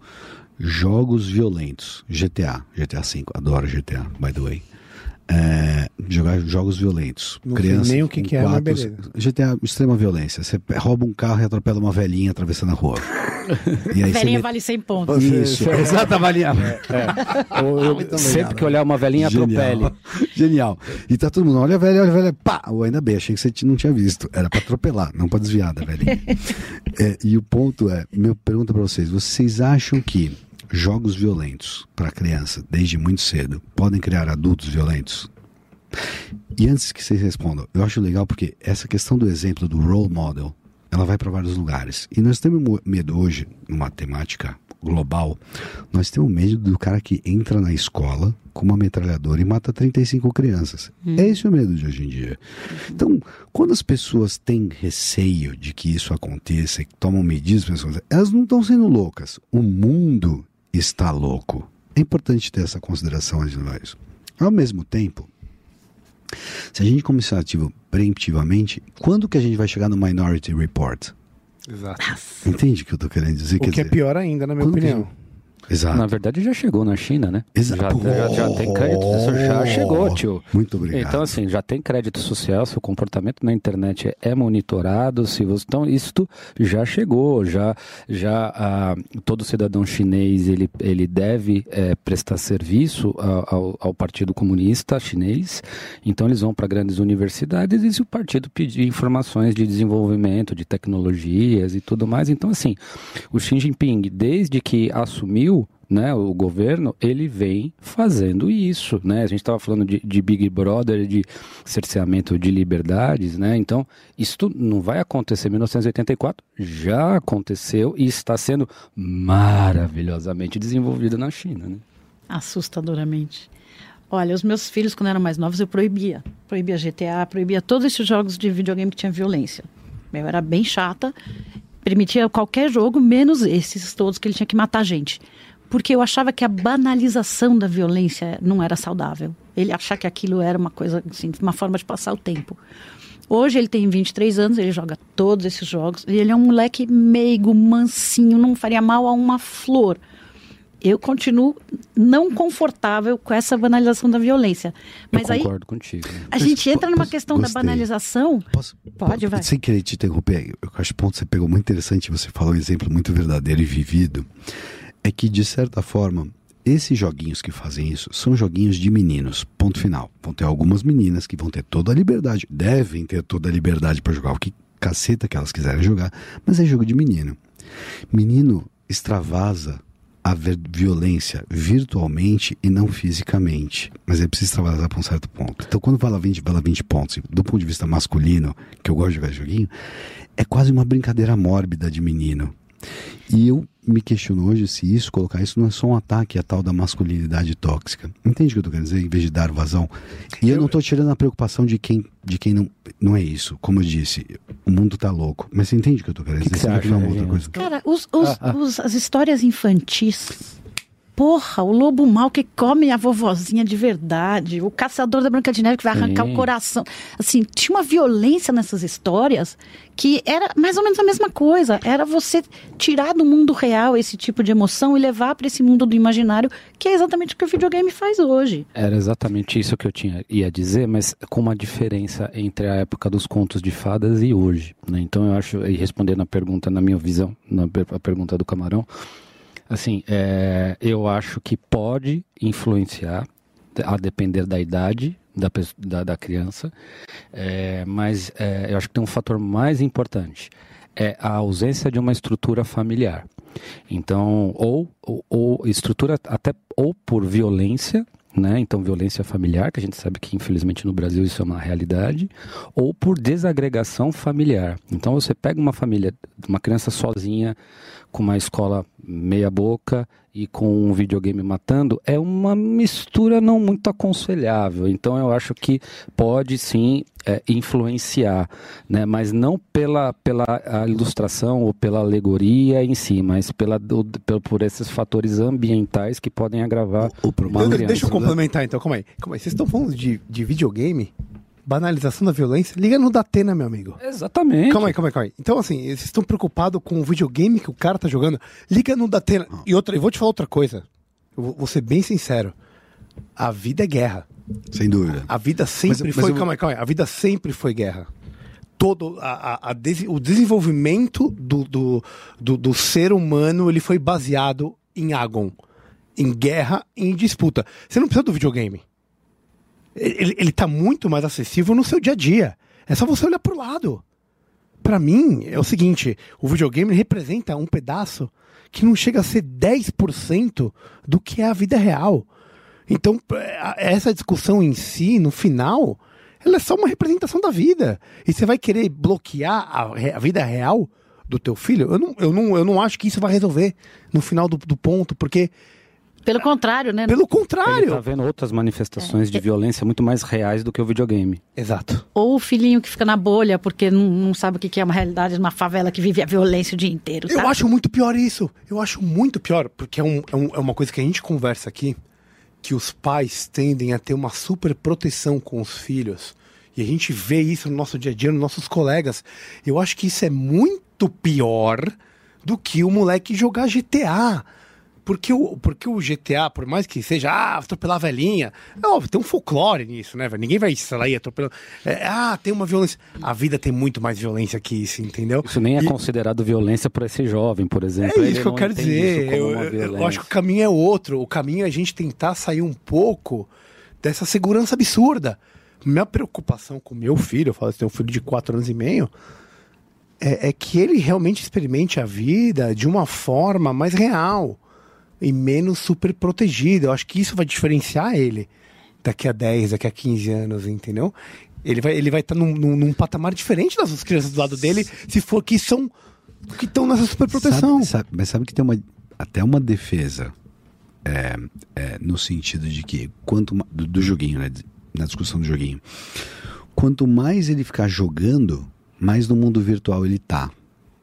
Speaker 2: jogos violentos, G T A, G T A cinco, adoro G T A, by the way. É, jogar jogos violentos.
Speaker 1: Não
Speaker 2: criança
Speaker 1: sei nem o que, que é, mas beleza.
Speaker 2: G T A, extrema violência. Você rouba um carro e atropela uma velhinha atravessando a rua.
Speaker 6: E aí velhinha met... vale cem pontos.
Speaker 2: Isso.
Speaker 3: É, exato, avaliar. É, é. Eu, eu, sempre que olhar uma velhinha, atropele.
Speaker 2: Genial. E tá todo mundo, olha a velha, olha a velha, pá! Ou ainda bem, achei que você não tinha visto. Era pra atropelar, não pra desviar da velhinha. É, e o ponto é, minha pergunta pra vocês, vocês acham que jogos violentos para criança, desde muito cedo, podem criar adultos violentos? E antes que vocês respondam, eu acho legal porque essa questão do exemplo do role model, ela vai para vários lugares. E nós temos medo hoje, numa temática global, nós temos medo do cara que entra na escola com uma metralhadora e mata trinta e cinco crianças. Hum. É esse o medo de hoje em dia. Então, quando as pessoas têm receio de que isso aconteça e tomam medidas, elas não estão sendo loucas. O mundo está louco. É importante ter essa consideração antes de nós. Ao mesmo tempo, se a gente começar ativo preemptivamente, quando que a gente vai chegar no Minority Report?
Speaker 1: Exato.
Speaker 2: Entende o que eu estou querendo dizer?
Speaker 1: O
Speaker 2: Quer
Speaker 1: que
Speaker 2: dizer,
Speaker 1: é pior ainda, na minha opinião.
Speaker 2: Que... Exato.
Speaker 3: Na verdade já chegou na China, né?
Speaker 2: Exato.
Speaker 3: Já, já, já tem crédito, isso já chegou, tio.
Speaker 2: Muito obrigado.
Speaker 3: Então assim, já tem crédito social, seu comportamento na internet é monitorado, se você... então isto já chegou, já, já ah, todo cidadão chinês ele, ele deve é, prestar serviço ao, ao Partido Comunista Chinês, então eles vão para grandes universidades e se o partido pedir informações de desenvolvimento, de tecnologias e tudo mais, então assim, o Xi Jinping, desde que assumiu, né, o governo, ele vem fazendo isso, né? A gente estava falando de, de Big Brother, de cerceamento de liberdades, né? Então, isso não vai acontecer em mil novecentos e oitenta e quatro, já aconteceu e está sendo maravilhosamente desenvolvido na China, né?
Speaker 6: Assustadoramente. Olha, os meus filhos, quando eram mais novos, eu proibia. Proibia G T A, proibia todos esses jogos de videogame que tinham violência. Eu era bem chata. permitia qualquer jogo, menos esses todos que ele tinha que matar gente. Porque eu achava que a banalização da violência não era saudável. Ele achava que aquilo era uma coisa, assim, uma forma de passar o tempo. Hoje ele tem vinte e três anos, ele joga todos esses jogos. E ele é um moleque meigo, mansinho, não faria mal a uma flor. Eu continuo não confortável com essa banalização da violência. Mas
Speaker 3: eu
Speaker 6: aí,
Speaker 3: concordo contigo.
Speaker 6: A gente entra numa
Speaker 2: posso,
Speaker 6: questão
Speaker 2: gostei.
Speaker 6: da banalização.
Speaker 2: Posso,
Speaker 6: Pode, vai.
Speaker 2: Sem querer te interromper, eu acho que o ponto que você pegou muito interessante, você falou um exemplo muito verdadeiro e vivido, é que, de certa forma, esses joguinhos que fazem isso são joguinhos de meninos, ponto final. Vão ter algumas meninas que vão ter toda a liberdade, devem ter toda a liberdade para jogar o que caceta que elas quiserem jogar, mas é jogo de menino. Menino extravasa a violência virtualmente e não fisicamente, mas ele precisa extravasar para um certo ponto. Então, quando fala vinte, fala vinte pontos, do ponto de vista masculino, que eu gosto de jogar joguinho, é quase uma brincadeira mórbida de menino. E eu me questiono hoje se isso, colocar isso, não é só um ataque à tal da masculinidade tóxica. Entende o que eu estou querendo dizer? Em vez de dar vazão. E eu, eu não estou tirando a preocupação de quem, de quem não... Não é isso. Como eu disse, o mundo está louco. Mas você entende o que eu estou querendo dizer?
Speaker 3: Que que você acha,
Speaker 2: não é outra coisa?
Speaker 6: Cara, os, os,
Speaker 3: Ah, ah.
Speaker 6: os- as histórias infantis... Porra, o lobo mau que come a vovozinha de verdade, o caçador da Branca de Neve que vai arrancar
Speaker 3: Sim.
Speaker 6: o coração. Assim, tinha uma violência nessas histórias que era mais ou menos a mesma coisa. Era você tirar do mundo real esse tipo de emoção e levar para esse mundo do imaginário, que é exatamente o que o videogame faz hoje.
Speaker 3: Era exatamente isso que eu tinha, ia dizer, mas com uma diferença entre a época dos contos de fadas e hoje, né? Então eu acho, e respondendo a pergunta, na minha visão, na per- a pergunta do Camarão, assim, é, eu acho que pode influenciar, a depender da idade da, pes- da, da criança, é, mas é, eu acho que tem um fator mais importante, é a ausência de uma estrutura familiar. Então, ou, ou, ou estrutura até ou por violência, né? Então, violência familiar, que a gente sabe que infelizmente no Brasil isso é uma realidade, ou por desagregação familiar. Então, você pega uma família, uma criança sozinha, com uma escola meia boca e com um videogame matando, é uma mistura não muito aconselhável. Então, eu acho que pode sim é, influenciar, né? Mas não pela, pela a ilustração ou pela alegoria em si, mas pela, do, pelo- por esses fatores ambientais que podem agravar
Speaker 2: O
Speaker 3: uma
Speaker 2: problema-
Speaker 3: criança.
Speaker 1: Deixa eu complementar então, calma aí. Calma aí. Vocês estão falando de, de videogame? Banalização da violência? Liga no Datena, meu amigo.
Speaker 3: Exatamente.
Speaker 1: Calma aí, calma aí, calma aí. Então, assim, vocês estão preocupados com o videogame que o cara tá jogando? Liga no Datena. E outra, eu vou te falar outra coisa. Eu vou, vou ser bem sincero. A vida é guerra.
Speaker 2: Sem dúvida.
Speaker 1: A vida sempre
Speaker 2: Mas- mas
Speaker 1: foi.
Speaker 2: eu-
Speaker 1: Calma aí, calma aí. A vida sempre foi guerra. Todo a, a- a desi- o desenvolvimento do, do, do, do ser humano ele foi baseado em agon, em guerra, em disputa. Você não precisa do videogame. Ele, ele tá muito mais acessível no seu dia a dia. É só você olhar pro lado. Pra mim, é o seguinte, o videogame representa um pedaço que não chega a ser dez por cento do que é a vida real. Então, é, essa discussão em si, no final, ela é só uma representação da vida. E você vai querer bloquear a, re- a vida real do teu filho? Eu não, eu, não, eu não acho que isso vai resolver no final do, do ponto, porque,
Speaker 6: Pelo contrário, né?
Speaker 1: pelo
Speaker 3: Ele
Speaker 1: contrário...
Speaker 3: tá vendo outras manifestações de violência muito mais reais do que o videogame.
Speaker 1: Exato.
Speaker 6: Ou o filhinho que fica na bolha porque não, não sabe o que que é uma realidade numa favela que vive a violência o dia inteiro,
Speaker 1: Eu
Speaker 6: sabe?
Speaker 1: acho muito pior isso. Eu acho muito pior, porque é, um, é, um- é uma coisa que a gente conversa aqui, que os pais tendem a ter uma super proteção com os filhos. E a gente vê isso no nosso dia a dia, nos nossos colegas. Eu acho que isso é muito pior do que o moleque jogar G T A. Porque o, porque o G T A, por mais que seja, ah, atropelar a velhinha, é óbvio, tem um folclore nisso, né, velho? Ninguém vai sair atropelando. É, ah, tem uma violência. A vida tem muito mais violência que isso, entendeu?
Speaker 3: Isso nem é
Speaker 1: E-
Speaker 3: considerado violência para esse jovem, por exemplo.
Speaker 1: É
Speaker 3: Ele
Speaker 1: isso que eu
Speaker 3: não
Speaker 1: quero
Speaker 3: entende
Speaker 1: dizer.
Speaker 3: isso como
Speaker 1: Eu,
Speaker 3: uma
Speaker 1: eu- eu
Speaker 3: violência.
Speaker 1: acho que o caminho é outro. O caminho é a gente tentar sair um pouco dessa segurança absurda. Minha preocupação com meu filho, eu falo, eu tenho um filho de quatro anos e meio, é, é que ele realmente experimente a vida de uma forma mais real e menos super protegida. Eu acho que isso vai diferenciar ele daqui a dez, daqui a quinze anos, entendeu? Ele vai ele vai estar num, num, num patamar diferente das outras crianças do lado dele, se for que são que estão nessa super proteção.
Speaker 2: Sabe, sabe- mas sabe que tem uma, até uma defesa é, é, no sentido de que quanto ma- do, do joguinho, né, na discussão do joguinho, quanto mais ele ficar jogando, mais no mundo virtual ele tá.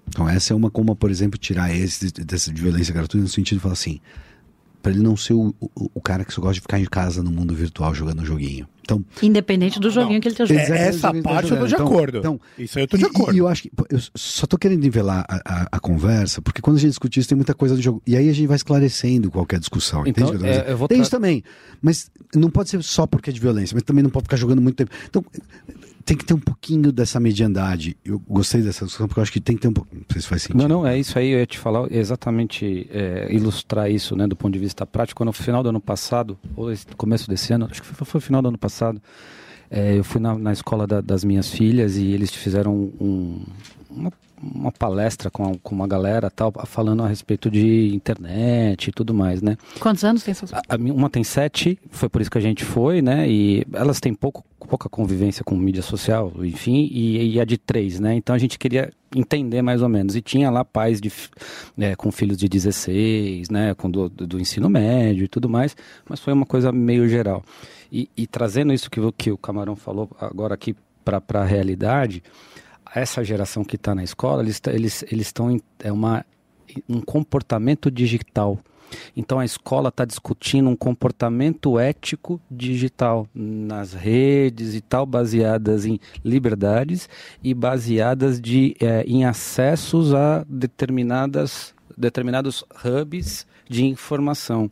Speaker 2: Então essa é uma como, por exemplo, tirar esse dessa de violência gratuita no sentido de falar assim, para ele não ser o, o, o cara que só gosta de ficar em casa no mundo virtual jogando um joguinho. Então,
Speaker 6: independente do joguinho não, que ele esteja jogando.
Speaker 1: Essa parte eu tô de
Speaker 2: então,
Speaker 1: acordo.
Speaker 2: Então,
Speaker 1: isso aí eu tô de
Speaker 2: e,
Speaker 1: acordo.
Speaker 2: E eu acho que eu só tô querendo nivelar a, a, a conversa, porque quando a gente discute isso tem muita coisa do jogo. E aí a gente vai esclarecendo qualquer discussão.
Speaker 3: Então,
Speaker 2: entende?
Speaker 3: É, eu vou
Speaker 2: tem
Speaker 3: tra...
Speaker 2: isso também. Mas não pode ser só porque é de violência, mas também não pode ficar jogando muito tempo. Então, tem que ter um pouquinho dessa mediandade. Eu gostei dessa discussão porque eu acho que tem que ter um pouco. Não sei se faz sentido.
Speaker 3: Não, não, é isso aí. Eu ia te falar exatamente, é, ilustrar isso, né, do ponto de vista prático. No final do ano passado, ou começo desse ano, acho que foi, foi o final do ano passado, é, eu fui na, na escola da, das minhas filhas e eles fizeram um, uma, uma palestra com, a, com uma galera tal, falando a respeito de internet e tudo mais, né?
Speaker 6: Quantos anos tem suas?
Speaker 3: A, a, uma tem sete, foi por isso que a gente foi, né? E elas têm pouco, pouca convivência com mídia social, enfim, e, e a de três, né? Então a gente queria entender mais ou menos. E tinha lá pais de, é, com filhos de dezesseis, né? Com do, do, do ensino médio e tudo mais, mas foi uma coisa meio geral. E, e trazendo isso que, que o Camarão falou agora aqui para a realidade, essa geração que está na escola, eles eles eles estão em é uma, um comportamento digital. Então a escola está discutindo um comportamento ético digital nas redes e tal, baseadas em liberdades e baseadas de, é, em acessos a determinadas, determinados hubs de informação.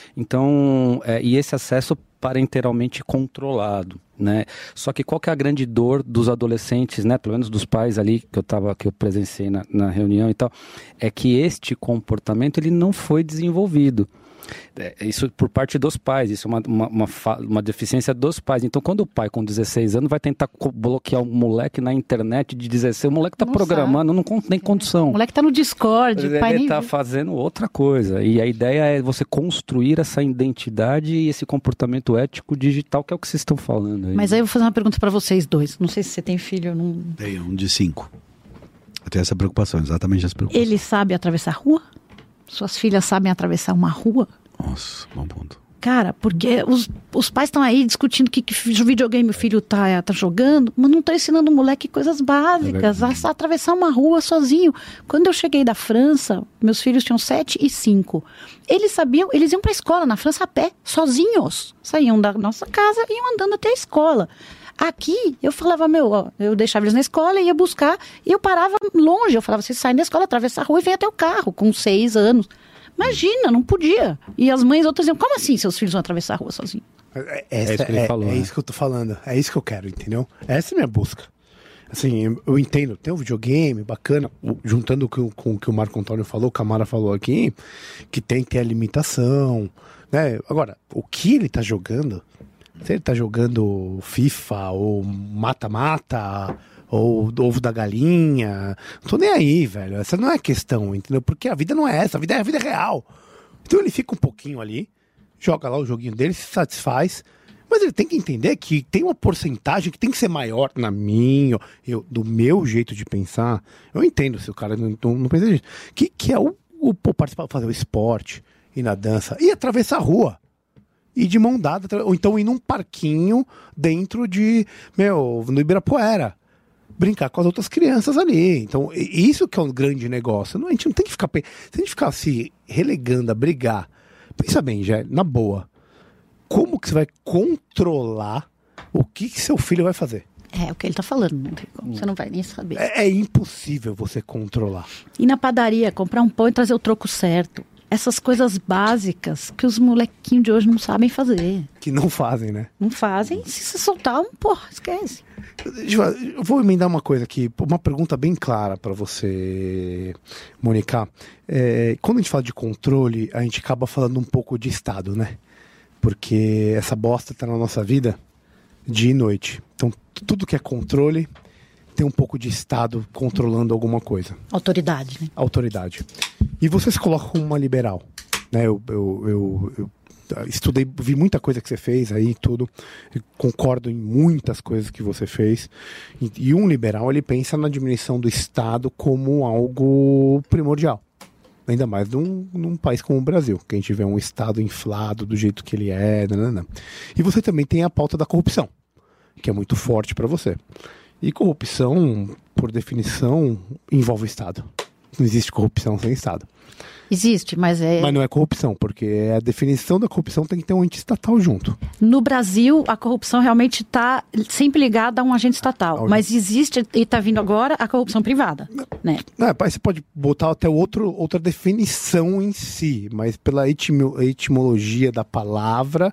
Speaker 3: Então, é, e esse acesso parentalmente controlado, né? Só que qual que é a grande dor dos adolescentes, né? Pelo menos dos pais ali que eu tava, que eu presenciei na, na reunião e tal, é que este comportamento ele não foi desenvolvido. É, isso por parte dos pais, isso é uma, uma, uma, uma deficiência dos pais. Então, quando o pai com dezesseis anos vai tentar bloquear um moleque na internet de dezesseis, o moleque tá não programando, sabe. não tem condição.
Speaker 6: O moleque tá no Discord,
Speaker 3: ele
Speaker 6: o pai
Speaker 3: ele tá
Speaker 6: nem...
Speaker 3: fazendo outra coisa. E a ideia é você construir essa identidade e esse comportamento ético digital, que é o que vocês estão falando aí.
Speaker 6: Mas aí eu vou fazer uma pergunta para vocês dois. Não sei se você tem filho ou não.
Speaker 2: Tem um de cinco. Eu tenho essa preocupação, exatamente essa preocupação.
Speaker 6: Ele sabe atravessar a rua? Suas filhas sabem atravessar uma rua?
Speaker 2: Nossa, bom ponto.
Speaker 6: Cara, porque os, os pais estão aí discutindo que, que videogame o filho tá, tá jogando, mas não estão ensinando o moleque coisas básicas, é a, a atravessar uma rua sozinho. Quando eu cheguei da França, meus filhos tinham sete e cinco. Eles sabiam, eles iam para a escola na França a pé, sozinhos. Saíam da nossa casa e iam andando até a escola. Aqui, eu falava, meu, ó, eu deixava eles na escola, ia buscar, e eu parava longe. Eu falava, vocês saem da escola, atravessam a rua e vem até o carro, com seis anos. Imagina, não podia. E as mães outras diziam, como assim seus filhos vão atravessar a rua sozinhos?
Speaker 1: É, essa, é, isso, que ele
Speaker 3: é,
Speaker 1: falou, é né? isso que eu tô falando, é isso que eu quero, entendeu? Essa é a minha busca. Assim, eu, eu entendo, tem um videogame bacana, juntando com, com o que o Marco Antônio falou, o Camara falou aqui, que tem que ter a limitação, né? Agora, o que ele tá jogando... Se ele tá jogando FIFA ou mata-mata ou ovo da galinha, não tô nem aí, velho. Essa não é a questão, entendeu? Porque a vida não é essa, a vida é a vida real. Então ele fica um pouquinho ali, joga lá o joguinho dele, se satisfaz, mas ele tem que entender que tem uma porcentagem que tem que ser maior na minha, eu, do meu jeito de pensar. Eu entendo se o cara não, não, não pensa nisso. Que, que é o, o, o participar, fazer o esporte, ir na dança e atravessar a rua. E de mão dada, ou então ir num parquinho dentro de, meu, no Ibirapuera. Brincar com as outras crianças ali. Então, isso que é um grande negócio. Não, a gente não tem que ficar... Se a gente ficar se relegando a brigar, pensa bem, já, na boa. Como que você vai controlar o que, que seu filho vai fazer?
Speaker 6: É, o que ele tá falando, não tem como. Você não vai nem saber.
Speaker 1: É, é impossível você controlar.
Speaker 6: Ir na padaria, comprar um pão e trazer o troco certo. Essas coisas básicas que os molequinhos de hoje não sabem fazer.
Speaker 1: Que não fazem, né?
Speaker 6: Não fazem. Se se soltar, porra, esquece.
Speaker 1: Eu vou emendar uma coisa aqui, uma pergunta bem clara para você, Mônica. É, quando a gente fala de controle, a gente acaba falando um pouco de Estado, né? Porque essa bosta tá na nossa vida dia e noite. Então, tudo que é controle tem um pouco de Estado controlando alguma coisa.
Speaker 6: Autoridade, né?
Speaker 1: Autoridade. E você se coloca como uma liberal, né? Eu, eu, eu, eu estudei, vi muita coisa que você fez aí, tudo. Eu concordo em muitas coisas que você fez. E, e um liberal, ele pensa na diminuição do Estado como algo primordial. Ainda mais num, num país como o Brasil, que a gente vê um Estado inflado do jeito que ele é. Nanana. E você também tem a pauta da corrupção, que é muito forte para você. E corrupção, por definição, envolve o Estado. não existe corrupção sem Estado.
Speaker 6: Existe, mas é...
Speaker 1: Mas não é corrupção, porque a definição da corrupção tem que ter um ente estatal junto.
Speaker 6: No Brasil, a corrupção realmente está sempre ligada a um agente estatal.
Speaker 1: Ao
Speaker 6: mas existe, e está vindo agora, a corrupção privada. Né?
Speaker 1: Não, aí você pode botar até outro, outra definição em si, mas pela etimo, etimologia da palavra,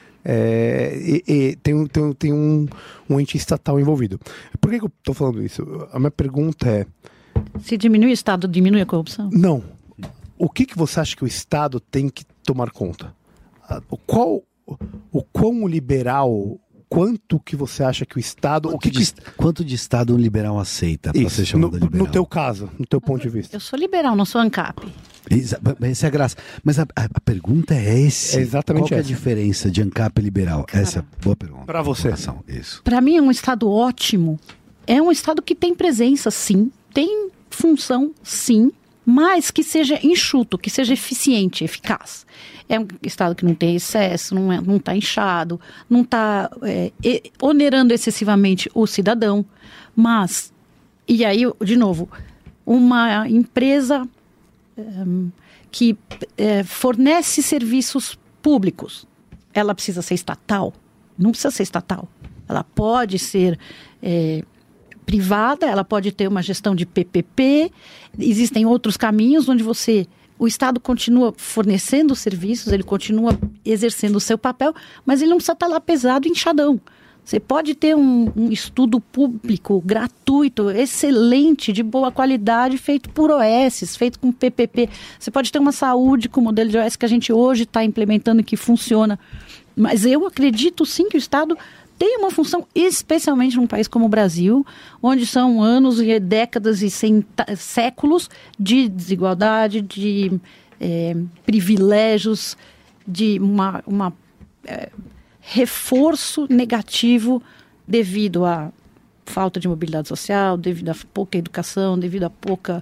Speaker 1: é, e, e, tem, tem, tem um, um ente estatal envolvido. Por que, que eu estou falando isso? A minha pergunta é...
Speaker 6: Se diminui o Estado, diminui a corrupção?
Speaker 1: Não. O que, que você acha que o Estado tem que tomar conta? Qual, o quão liberal, quanto que você acha que o Estado...
Speaker 2: Quanto,
Speaker 1: o que
Speaker 2: de,
Speaker 1: que...
Speaker 2: quanto de Estado um liberal aceita para ser chamado
Speaker 1: no,
Speaker 2: liberal?
Speaker 1: No teu caso, no teu ponto de vista.
Speaker 6: Eu sou liberal, não sou ANCAP.
Speaker 2: Essa é a graça. Mas a, a, a pergunta é esse.
Speaker 1: É exatamente
Speaker 2: Qual que é a
Speaker 1: essa.
Speaker 2: diferença de ANCAP e liberal?
Speaker 6: Cara,
Speaker 2: essa é a boa pergunta.
Speaker 1: Para você.
Speaker 2: Isso.
Speaker 6: Para mim é um Estado ótimo. É um Estado que tem presença, sim. Tem função, sim. Mas que seja enxuto, que seja eficiente, eficaz. É um Estado que não tem excesso, não, é, não está inchado, não está é, onerando excessivamente o cidadão. Mas, e aí, de novo, uma empresa um, que é, fornece serviços públicos, ela precisa ser estatal? Não precisa ser estatal. Ela pode ser... É, privada, ela pode ter uma gestão de P P P, existem outros caminhos onde você, o Estado continua fornecendo serviços, ele continua exercendo o seu papel, mas ele não precisa estar lá pesado e inchadão. Você pode ter um, um estudo público, gratuito, excelente, de boa qualidade, feito por O S, feito com P P P. Você pode ter uma saúde com o modelo de O S que a gente hoje está implementando e que funciona. Mas eu acredito sim que o Estado tem uma função, especialmente num país como o Brasil, onde são anos e décadas e centa, séculos de desigualdade, de é, privilégios, de uma, uma é, reforço negativo devido à falta de mobilidade social, devido a pouca educação, devido a pouca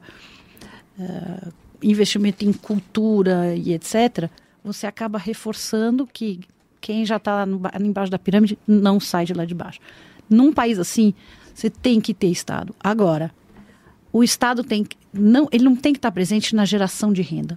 Speaker 6: é, investimento em cultura e etcétera. Você acaba reforçando que quem já está embaixo da pirâmide não sai de lá de baixo. Num país assim, você tem que ter Estado. Agora, o Estado tem que, não, ele não tem que estar presente na geração de renda.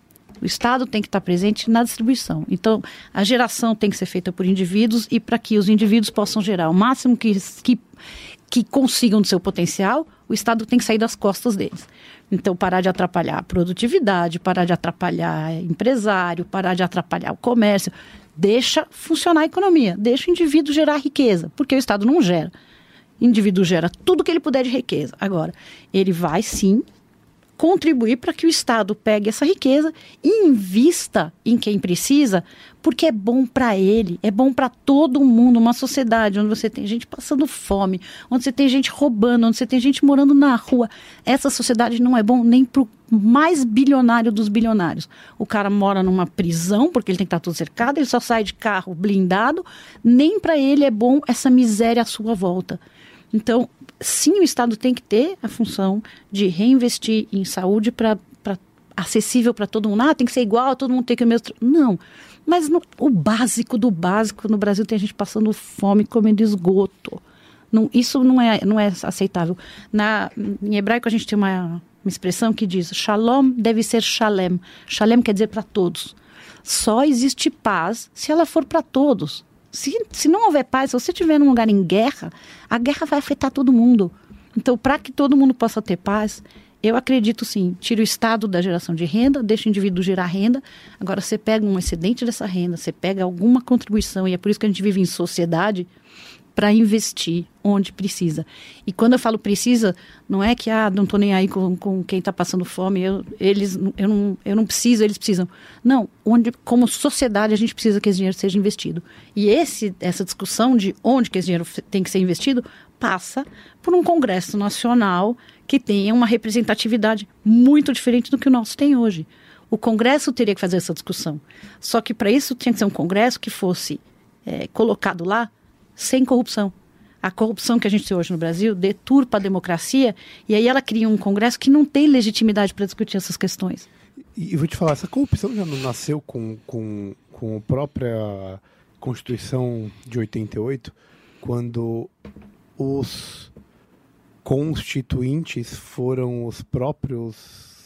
Speaker 6: O Estado tem que estar presente na distribuição. Então, a geração tem que ser feita por indivíduos e para que os indivíduos possam gerar o máximo que, que, que consigam do seu potencial, o Estado tem que sair das costas deles. Então, parar de atrapalhar a produtividade, parar de atrapalhar empresário, parar de atrapalhar o comércio. Deixa funcionar a economia, deixa o indivíduo gerar riqueza, porque o Estado não gera. O indivíduo gera tudo que ele puder de riqueza. Agora, ele vai sim contribuir para que o Estado pegue essa riqueza e invista em quem precisa, porque é bom para ele, é bom para todo mundo. Uma sociedade onde você tem gente passando fome, onde você tem gente roubando, onde você tem gente morando na rua. Essa sociedade não é bom nem para o mais bilionário dos bilionários. O cara mora numa prisão, porque ele tem que estar tudo cercado, ele só sai de carro blindado. Nem para ele é bom essa miséria à sua volta. Então, sim, o Estado tem que ter a função de reinvestir em saúde para acessível para todo mundo. Ah, tem que ser igual, todo mundo tem que ir mesmo. Não, mas no, o básico do básico, no Brasil tem gente passando fome, comendo esgoto. Não, isso não é, não é aceitável. Na, em hebraico a gente tem uma, uma expressão que diz, shalom deve ser shalem. Shalem quer dizer para todos. Só existe paz se ela for para todos. Se, se não houver paz, se você estiver num lugar em guerra, a guerra vai afetar todo mundo. Então, para que todo mundo possa ter paz, eu acredito sim, tira o Estado da geração de renda, deixa o indivíduo gerar renda. Agora, você pega um excedente dessa renda, você pega alguma contribuição, e é por isso que a gente vive em sociedade, para investir onde precisa. E quando eu falo precisa, não é que ah, não estou nem aí com, com quem está passando fome, eu, eles, eu, não, eu não preciso, eles precisam. Não, onde, como sociedade a gente precisa que esse dinheiro seja investido. E esse, essa discussão de onde que esse dinheiro tem que ser investido passa por um Congresso Nacional que tenha uma representatividade muito diferente do que o nosso tem hoje. O Congresso teria que fazer essa discussão. Só que para isso tinha que ser um Congresso que fosse é, colocado lá sem corrupção. A corrupção que a gente tem hoje no Brasil deturpa a democracia e aí ela cria um Congresso que não tem legitimidade para discutir essas questões.
Speaker 1: E, e vou te falar, essa corrupção já não nasceu com, com, com a própria Constituição de oitenta e oito, quando os constituintes foram os próprios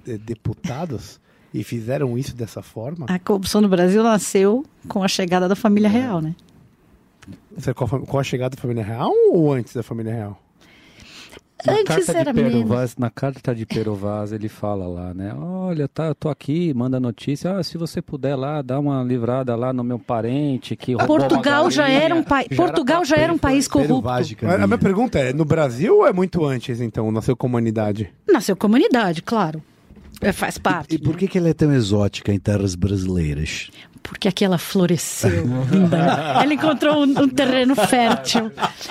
Speaker 1: deputados e fizeram isso dessa forma?
Speaker 6: A corrupção no Brasil nasceu com a chegada da família real, né?
Speaker 1: Com a chegada da família real ou antes da família real?
Speaker 3: Na
Speaker 6: Antes
Speaker 3: carta,
Speaker 6: era
Speaker 3: de Pero
Speaker 6: menos.
Speaker 3: Vaz, na carta de Pero Vaz, ele fala lá, né? Olha, tá, eu tô aqui, manda notícia. Ah, se você puder lá, dá uma livrada lá no meu parente que roubou
Speaker 6: Portugal
Speaker 3: uma
Speaker 6: já era um país. Portugal já era um país corrupto.
Speaker 1: A minha pergunta é, no Brasil ou é muito antes, então, nasceu comunidade?
Speaker 6: Nasceu comunidade, claro. É, faz parte.
Speaker 2: E, e por que, que ela é tão exótica em terras brasileiras?
Speaker 6: Porque aqui ela floresceu, linda. Ela encontrou um, um terreno fértil.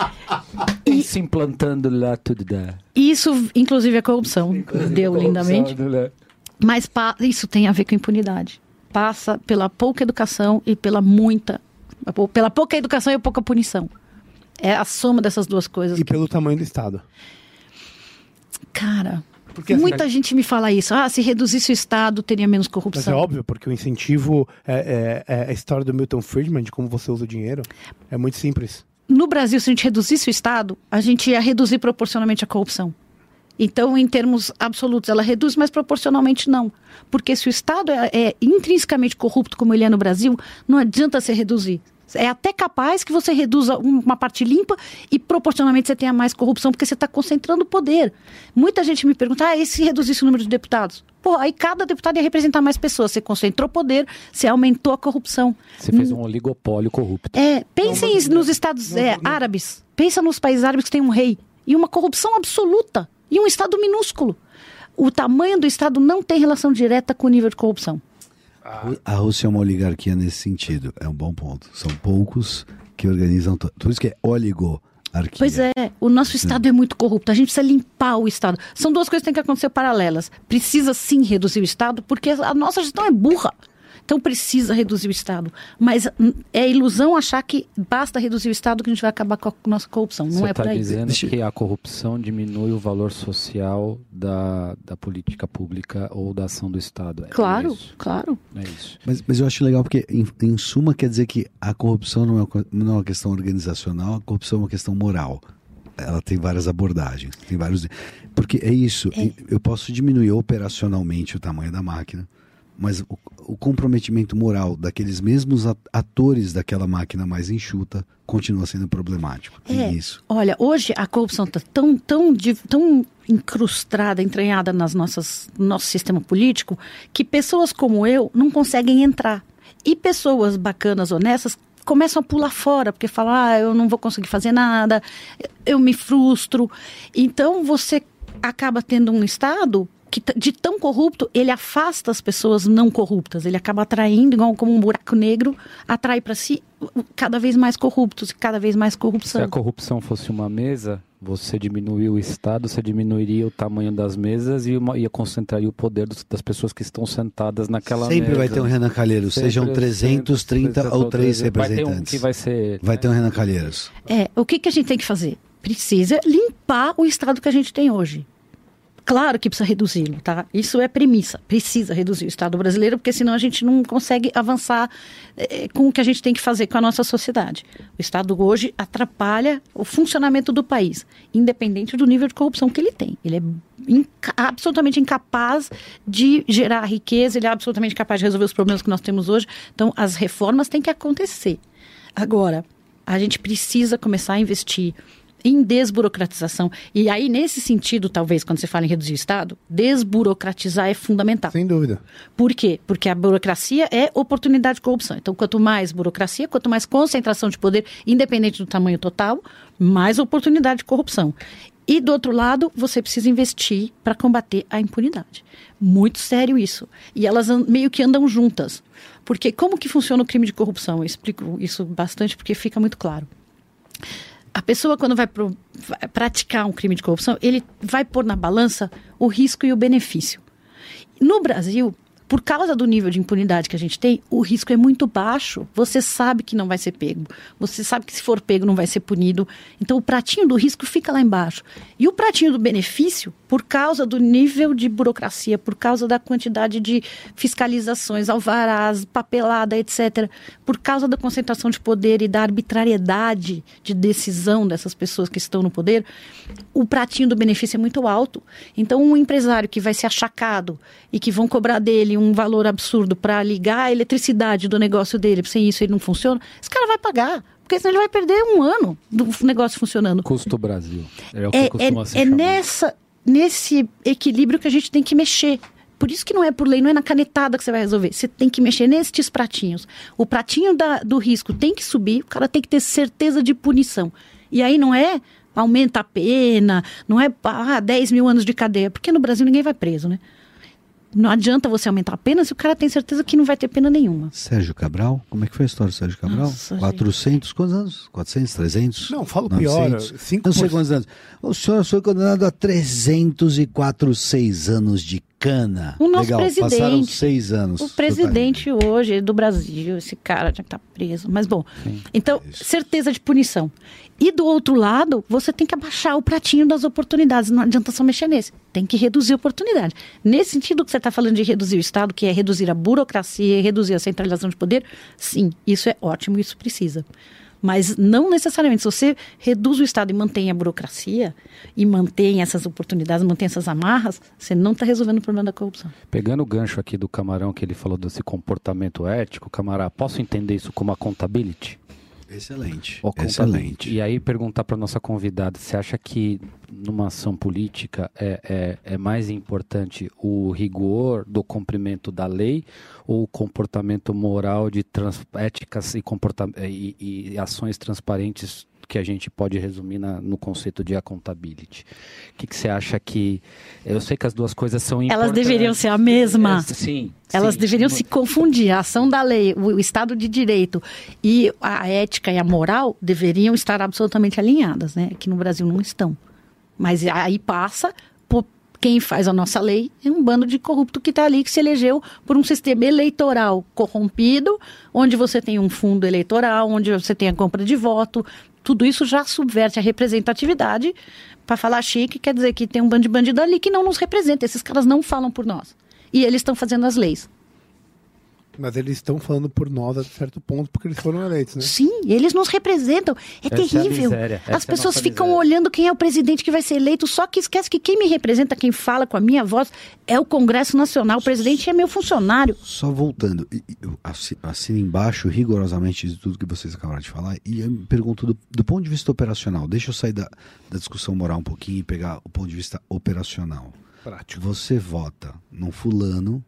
Speaker 3: E se implantando lá, tudo dá.
Speaker 6: Isso, inclusive, a corrupção.
Speaker 3: Inclusive
Speaker 6: deu
Speaker 3: corrupção,
Speaker 6: lindamente.
Speaker 3: né?
Speaker 6: Mas pa- isso tem a ver com impunidade. Passa pela pouca educação e pela muita... Pela pouca educação e pouca punição. É a soma dessas duas coisas.
Speaker 1: E pelo tamanho do Estado.
Speaker 6: Cara...
Speaker 1: Porque, assim,
Speaker 6: muita a... gente me fala isso. Ah, se reduzisse o Estado, teria menos corrupção.
Speaker 1: Mas é óbvio, porque o incentivo é, é, é a história do Milton Friedman, de como você usa o dinheiro. É muito simples.
Speaker 6: No Brasil, se a gente reduzisse o Estado, a gente ia reduzir proporcionalmente a corrupção. Então, em termos absolutos, ela reduz, mas proporcionalmente não. Porque se o Estado é, é intrinsecamente corrupto, como ele é no Brasil, não adianta você reduzir. É até capaz que você reduza uma parte limpa e proporcionalmente você tenha mais corrupção, porque você está concentrando poder. Muita gente me pergunta, ah, e se reduzisse o número de deputados? Pô, aí cada deputado ia representar mais pessoas. Você concentrou poder, você aumentou a corrupção.
Speaker 3: Você fez um oligopólio corrupto.
Speaker 6: É, pensem não, mas, nos estados não, é, não. árabes. Pensa nos países árabes que tem um rei e uma corrupção absoluta e um Estado minúsculo. O tamanho do Estado não tem relação direta com o nível de corrupção.
Speaker 2: A Rússia é uma oligarquia nesse sentido, é um bom ponto. São poucos que organizam tudo. Por isso que é oligarquia.
Speaker 6: Pois é, o nosso Estado é. é muito corrupto. A gente precisa limpar o Estado. São duas coisas que têm que acontecer paralelas. Precisa sim reduzir o Estado, porque a nossa gestão é burra. Então precisa reduzir o Estado. Mas é ilusão achar que basta reduzir o Estado que a gente vai acabar com a nossa corrupção. Não
Speaker 3: Você
Speaker 6: é por aí.
Speaker 3: Você está dizendo que a corrupção diminui o valor social da, da política pública ou da ação do Estado. É
Speaker 6: claro,
Speaker 3: isso.
Speaker 6: claro.
Speaker 3: É isso.
Speaker 2: Mas, mas eu acho legal porque, em, em suma, quer dizer que a corrupção não é, não é uma questão organizacional, a corrupção é uma questão moral. Ela tem várias abordagens, tem vários... Porque é isso, é. eu posso diminuir operacionalmente o tamanho da máquina, mas o, o comprometimento moral daqueles mesmos atores daquela máquina mais enxuta continua sendo problemático.
Speaker 6: É,
Speaker 2: isso.
Speaker 6: Olha, hoje a corrupção está tão, tão, tão incrustada, entranhada nas nossas, no nosso sistema político, que pessoas como eu não conseguem entrar. E pessoas bacanas, honestas, começam a pular fora, porque falam, ah, eu não vou conseguir fazer nada, eu me frustro. Então você acaba tendo um Estado que de tão corrupto, ele afasta as pessoas não corruptas. Ele acaba atraindo, igual como um buraco negro, atrai para si cada vez mais corruptos, cada vez mais corrupção.
Speaker 3: Se a corrupção fosse uma mesa, você diminuiria o Estado, você diminuiria o tamanho das mesas e uma, ia concentraria o poder dos, das pessoas que estão sentadas naquela
Speaker 2: Sempre
Speaker 3: mesa.
Speaker 2: vai ter um Renan Calheiros, Sempre sejam trezentos e trinta ou três representantes.
Speaker 3: Vai ter um que vai ser...
Speaker 2: Vai
Speaker 3: né?
Speaker 2: ter um Renan Calheiros.
Speaker 6: É, o que, que a gente tem que fazer? Precisa limpar o Estado que a gente tem hoje. Claro que precisa reduzi-lo, tá? Isso é premissa. Precisa reduzir o Estado brasileiro, porque senão a gente não consegue avançar eh, com o que a gente tem que fazer com a nossa sociedade. O Estado hoje atrapalha o funcionamento do país, independente do nível de corrupção que ele tem. Ele é inca- absolutamente incapaz de gerar riqueza, ele é absolutamente incapaz de resolver os problemas que nós temos hoje. Então, as reformas têm que acontecer. Agora, a gente precisa começar a investir em desburocratização. E aí, nesse sentido, talvez, quando você fala em reduzir o Estado, desburocratizar é fundamental.
Speaker 1: Sem dúvida.
Speaker 6: Por quê? Porque a burocracia é oportunidade de corrupção. Então, quanto mais burocracia, quanto mais concentração de poder, independente do tamanho total, mais oportunidade de corrupção. E, do outro lado, você precisa investir para combater a impunidade. Muito sério isso. E elas meio que andam juntas. Porque como que funciona o crime de corrupção? Eu explico isso bastante porque fica muito claro. A pessoa, quando vai, pro, vai praticar um crime de corrupção, ele vai pôr na balança o risco e o benefício. No Brasil, por causa do nível de impunidade que a gente tem, o risco é muito baixo. Você sabe que não vai ser pego. Você sabe que se for pego não vai ser punido. Então, o pratinho do risco fica lá embaixo. E o pratinho do benefício por causa do nível de burocracia, por causa da quantidade de fiscalizações, alvarás, papelada, etcétera, por causa da concentração de poder e da arbitrariedade de decisão dessas pessoas que estão no poder, o pratinho do benefício é muito alto. Então, um empresário que vai ser achacado e que vão cobrar dele um valor absurdo para ligar a eletricidade do negócio dele, sem isso ele não funciona, esse cara vai pagar. Porque senão ele vai perder um ano do negócio funcionando.
Speaker 3: Custo Brasil. É o que
Speaker 6: é,
Speaker 3: costuma
Speaker 6: é,
Speaker 3: ser
Speaker 6: é
Speaker 3: chamado.
Speaker 6: nessa, nesse equilíbrio que a gente tem que mexer. Por isso que não é por lei, não é na canetada que você vai resolver. Você tem que mexer nestes pratinhos. O pratinho da, do risco tem que subir, o cara tem que ter certeza de punição. E aí não é aumenta a pena, não é ah, dez mil anos de cadeia, porque no Brasil ninguém vai preso, né? Não adianta você aumentar a pena se o cara tem certeza que não vai ter pena nenhuma.
Speaker 2: Sérgio Cabral? Como é que foi a história do Sérgio Cabral?
Speaker 6: Nossa,
Speaker 2: quatrocentos, gente. Quantos anos? quatrocentos, trezentos?
Speaker 1: Não, falo
Speaker 2: novecentos?
Speaker 1: pior. cinco
Speaker 2: Não sei quantos anos. O senhor foi condenado a trezentos e quatro, seis anos de cana.
Speaker 6: O nosso
Speaker 2: Legal,
Speaker 6: presidente.
Speaker 2: passaram seis anos.
Speaker 6: O presidente hoje do Brasil, esse cara tinha que estar preso. Mas bom, Sim, então, é certeza de punição. E do outro lado, você tem que abaixar o pratinho das oportunidades. Não adianta só mexer nesse. Tem que reduzir a oportunidade. Nesse sentido que você está falando de reduzir o Estado, que é reduzir a burocracia, reduzir a centralização de poder, sim, isso é ótimo, isso precisa. Mas não necessariamente. Se você reduz o Estado e mantém a burocracia, e mantém essas oportunidades, mantém essas amarras, você não está resolvendo o problema da corrupção.
Speaker 3: Pegando o gancho aqui do Camarão, que ele falou desse comportamento ético, Camará, posso entender isso como accountability?
Speaker 2: Excelente,
Speaker 3: excelente. E aí perguntar para nossa convidada, você acha que numa ação política é, é, é mais importante o rigor do cumprimento da lei ou o comportamento moral de trans, éticas e, e, e ações transparentes que a gente pode resumir na, no conceito de accountability? O que, que você acha que... Eu sei que as duas coisas são importantes.
Speaker 6: Elas deveriam ser a mesma.
Speaker 3: É, sim.
Speaker 6: Elas
Speaker 3: sim,
Speaker 6: deveriam
Speaker 3: sim.
Speaker 6: se confundir. A ação da lei, o Estado de Direito e a ética e a moral deveriam estar absolutamente alinhadas, né? Aqui no Brasil não estão. Mas aí passa... por quem faz a nossa lei é um bando de corrupto que está ali, que se elegeu por um sistema eleitoral corrompido, onde você tem um fundo eleitoral, onde você tem a compra de voto. Tudo isso já subverte a representatividade. Para falar chique, quer dizer que tem um bando de bandido ali que não nos representa. Esses caras não falam por nós. E eles estão fazendo as leis.
Speaker 1: Mas eles estão falando por nós a certo ponto, porque eles foram eleitos, né?
Speaker 6: Sim, eles nos representam. É
Speaker 3: Essa
Speaker 6: terrível.
Speaker 3: É
Speaker 6: As
Speaker 3: é
Speaker 6: pessoas ficam
Speaker 3: miséria.
Speaker 6: olhando quem é o presidente que vai ser eleito, só que esquece que quem me representa, quem fala com a minha voz, é o Congresso Nacional. O presidente é meu funcionário.
Speaker 2: Só voltando, eu assino embaixo rigorosamente de tudo que vocês acabaram de falar, e eu me pergunto do, do ponto de vista operacional, deixa eu sair da, da discussão moral um pouquinho e pegar o ponto de vista operacional.
Speaker 1: Prático.
Speaker 2: Você vota num fulano,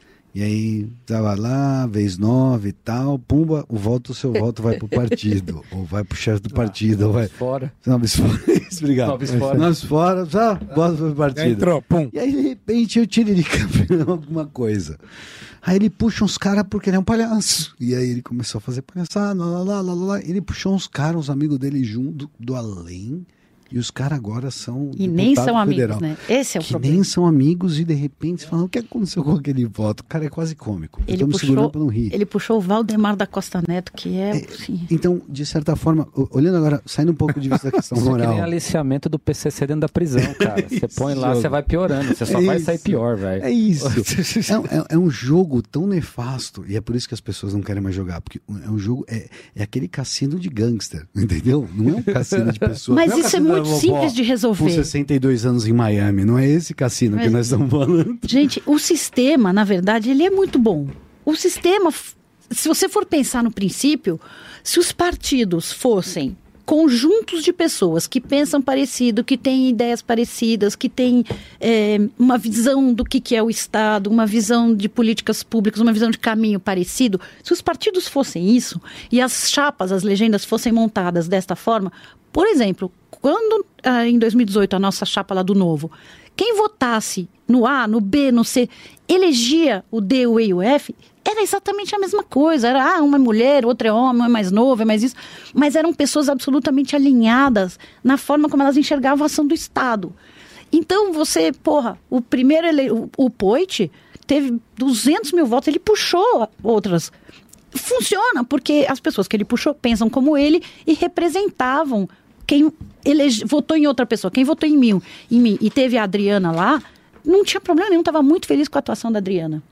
Speaker 2: e aí tava lá, vez nove e tal, pumba, o voto, o seu voto vai pro partido, ou vai pro chefe do partido, ou vai...
Speaker 3: Fora.
Speaker 2: Noves fora. Obrigado.
Speaker 3: Noves fora.
Speaker 2: Noves fora, já, bota pro partido.
Speaker 1: Aí entrou, pum.
Speaker 2: E aí, de repente, eu tiro ele campeão alguma coisa. Aí ele puxa uns caras porque ele é um palhaço. E aí ele começou a fazer palhaçada, lá, lá, lá, lá, lá. Ele puxou uns caras, uns amigos dele junto do além. E os caras agora são
Speaker 6: E nem são amigos,
Speaker 2: federal,
Speaker 6: né? Esse é o
Speaker 2: que
Speaker 6: problema.
Speaker 2: nem são amigos e de repente falam o que aconteceu com aquele voto. O cara é quase cômico.
Speaker 6: Ele
Speaker 2: Eu tô me segurando
Speaker 6: puxou,
Speaker 2: pra não rir.
Speaker 6: ele puxou o Valdemar da Costa Neto, que é...
Speaker 2: É,
Speaker 6: assim,
Speaker 2: então, de certa forma, o- olhando agora, saindo um pouco de vista da questão
Speaker 3: Isso é que
Speaker 2: moral.
Speaker 3: nem aliciamento do P C C dentro da prisão, cara. Você põe lá,
Speaker 2: jogo.
Speaker 3: você vai piorando. Você só
Speaker 2: É
Speaker 3: vai
Speaker 2: isso.
Speaker 3: sair pior, velho.
Speaker 2: É isso. é, um- é- é um jogo tão nefasto e é por isso que as pessoas não querem mais jogar. Porque é um jogo, é, é aquele cassino de gangster, entendeu? Não é um cassino de pessoas.
Speaker 6: Mas
Speaker 2: não um
Speaker 6: isso é
Speaker 2: cassino da
Speaker 6: muito
Speaker 2: vovó
Speaker 6: simples de resolver.
Speaker 2: Com sessenta e dois anos em Miami, não é esse cassino que
Speaker 6: Mas-
Speaker 2: nós estamos falando.
Speaker 6: Gente, o sistema, na verdade, ele é muito bom. O sistema, se você for pensar no princípio, se os partidos fossem conjuntos de pessoas que pensam parecido, que têm ideias parecidas, que têm é, uma visão do que, que é o Estado, uma visão de políticas públicas, uma visão de caminho parecido, se os partidos fossem isso e as chapas, as legendas fossem montadas desta forma, por exemplo, quando ah, em dois mil e dezoito a nossa chapa lá do Novo, quem votasse no A, no B, no C, elegia o D, o E e o F, era exatamente a mesma coisa. Era, ah, uma é mulher, outra é homem, um é mais novo, é mais isso. Mas eram pessoas absolutamente alinhadas na forma como elas enxergavam a ação do Estado. Então, você, porra, o primeiro, ele, o, o Poit teve duzentos mil votos, ele puxou outras. Funciona, porque as pessoas que ele puxou pensam como ele e representavam quem elege, votou em outra pessoa, quem votou em mim, em mim e teve a Adriana lá, não tinha problema nenhum, estava muito feliz com a atuação da Adriana.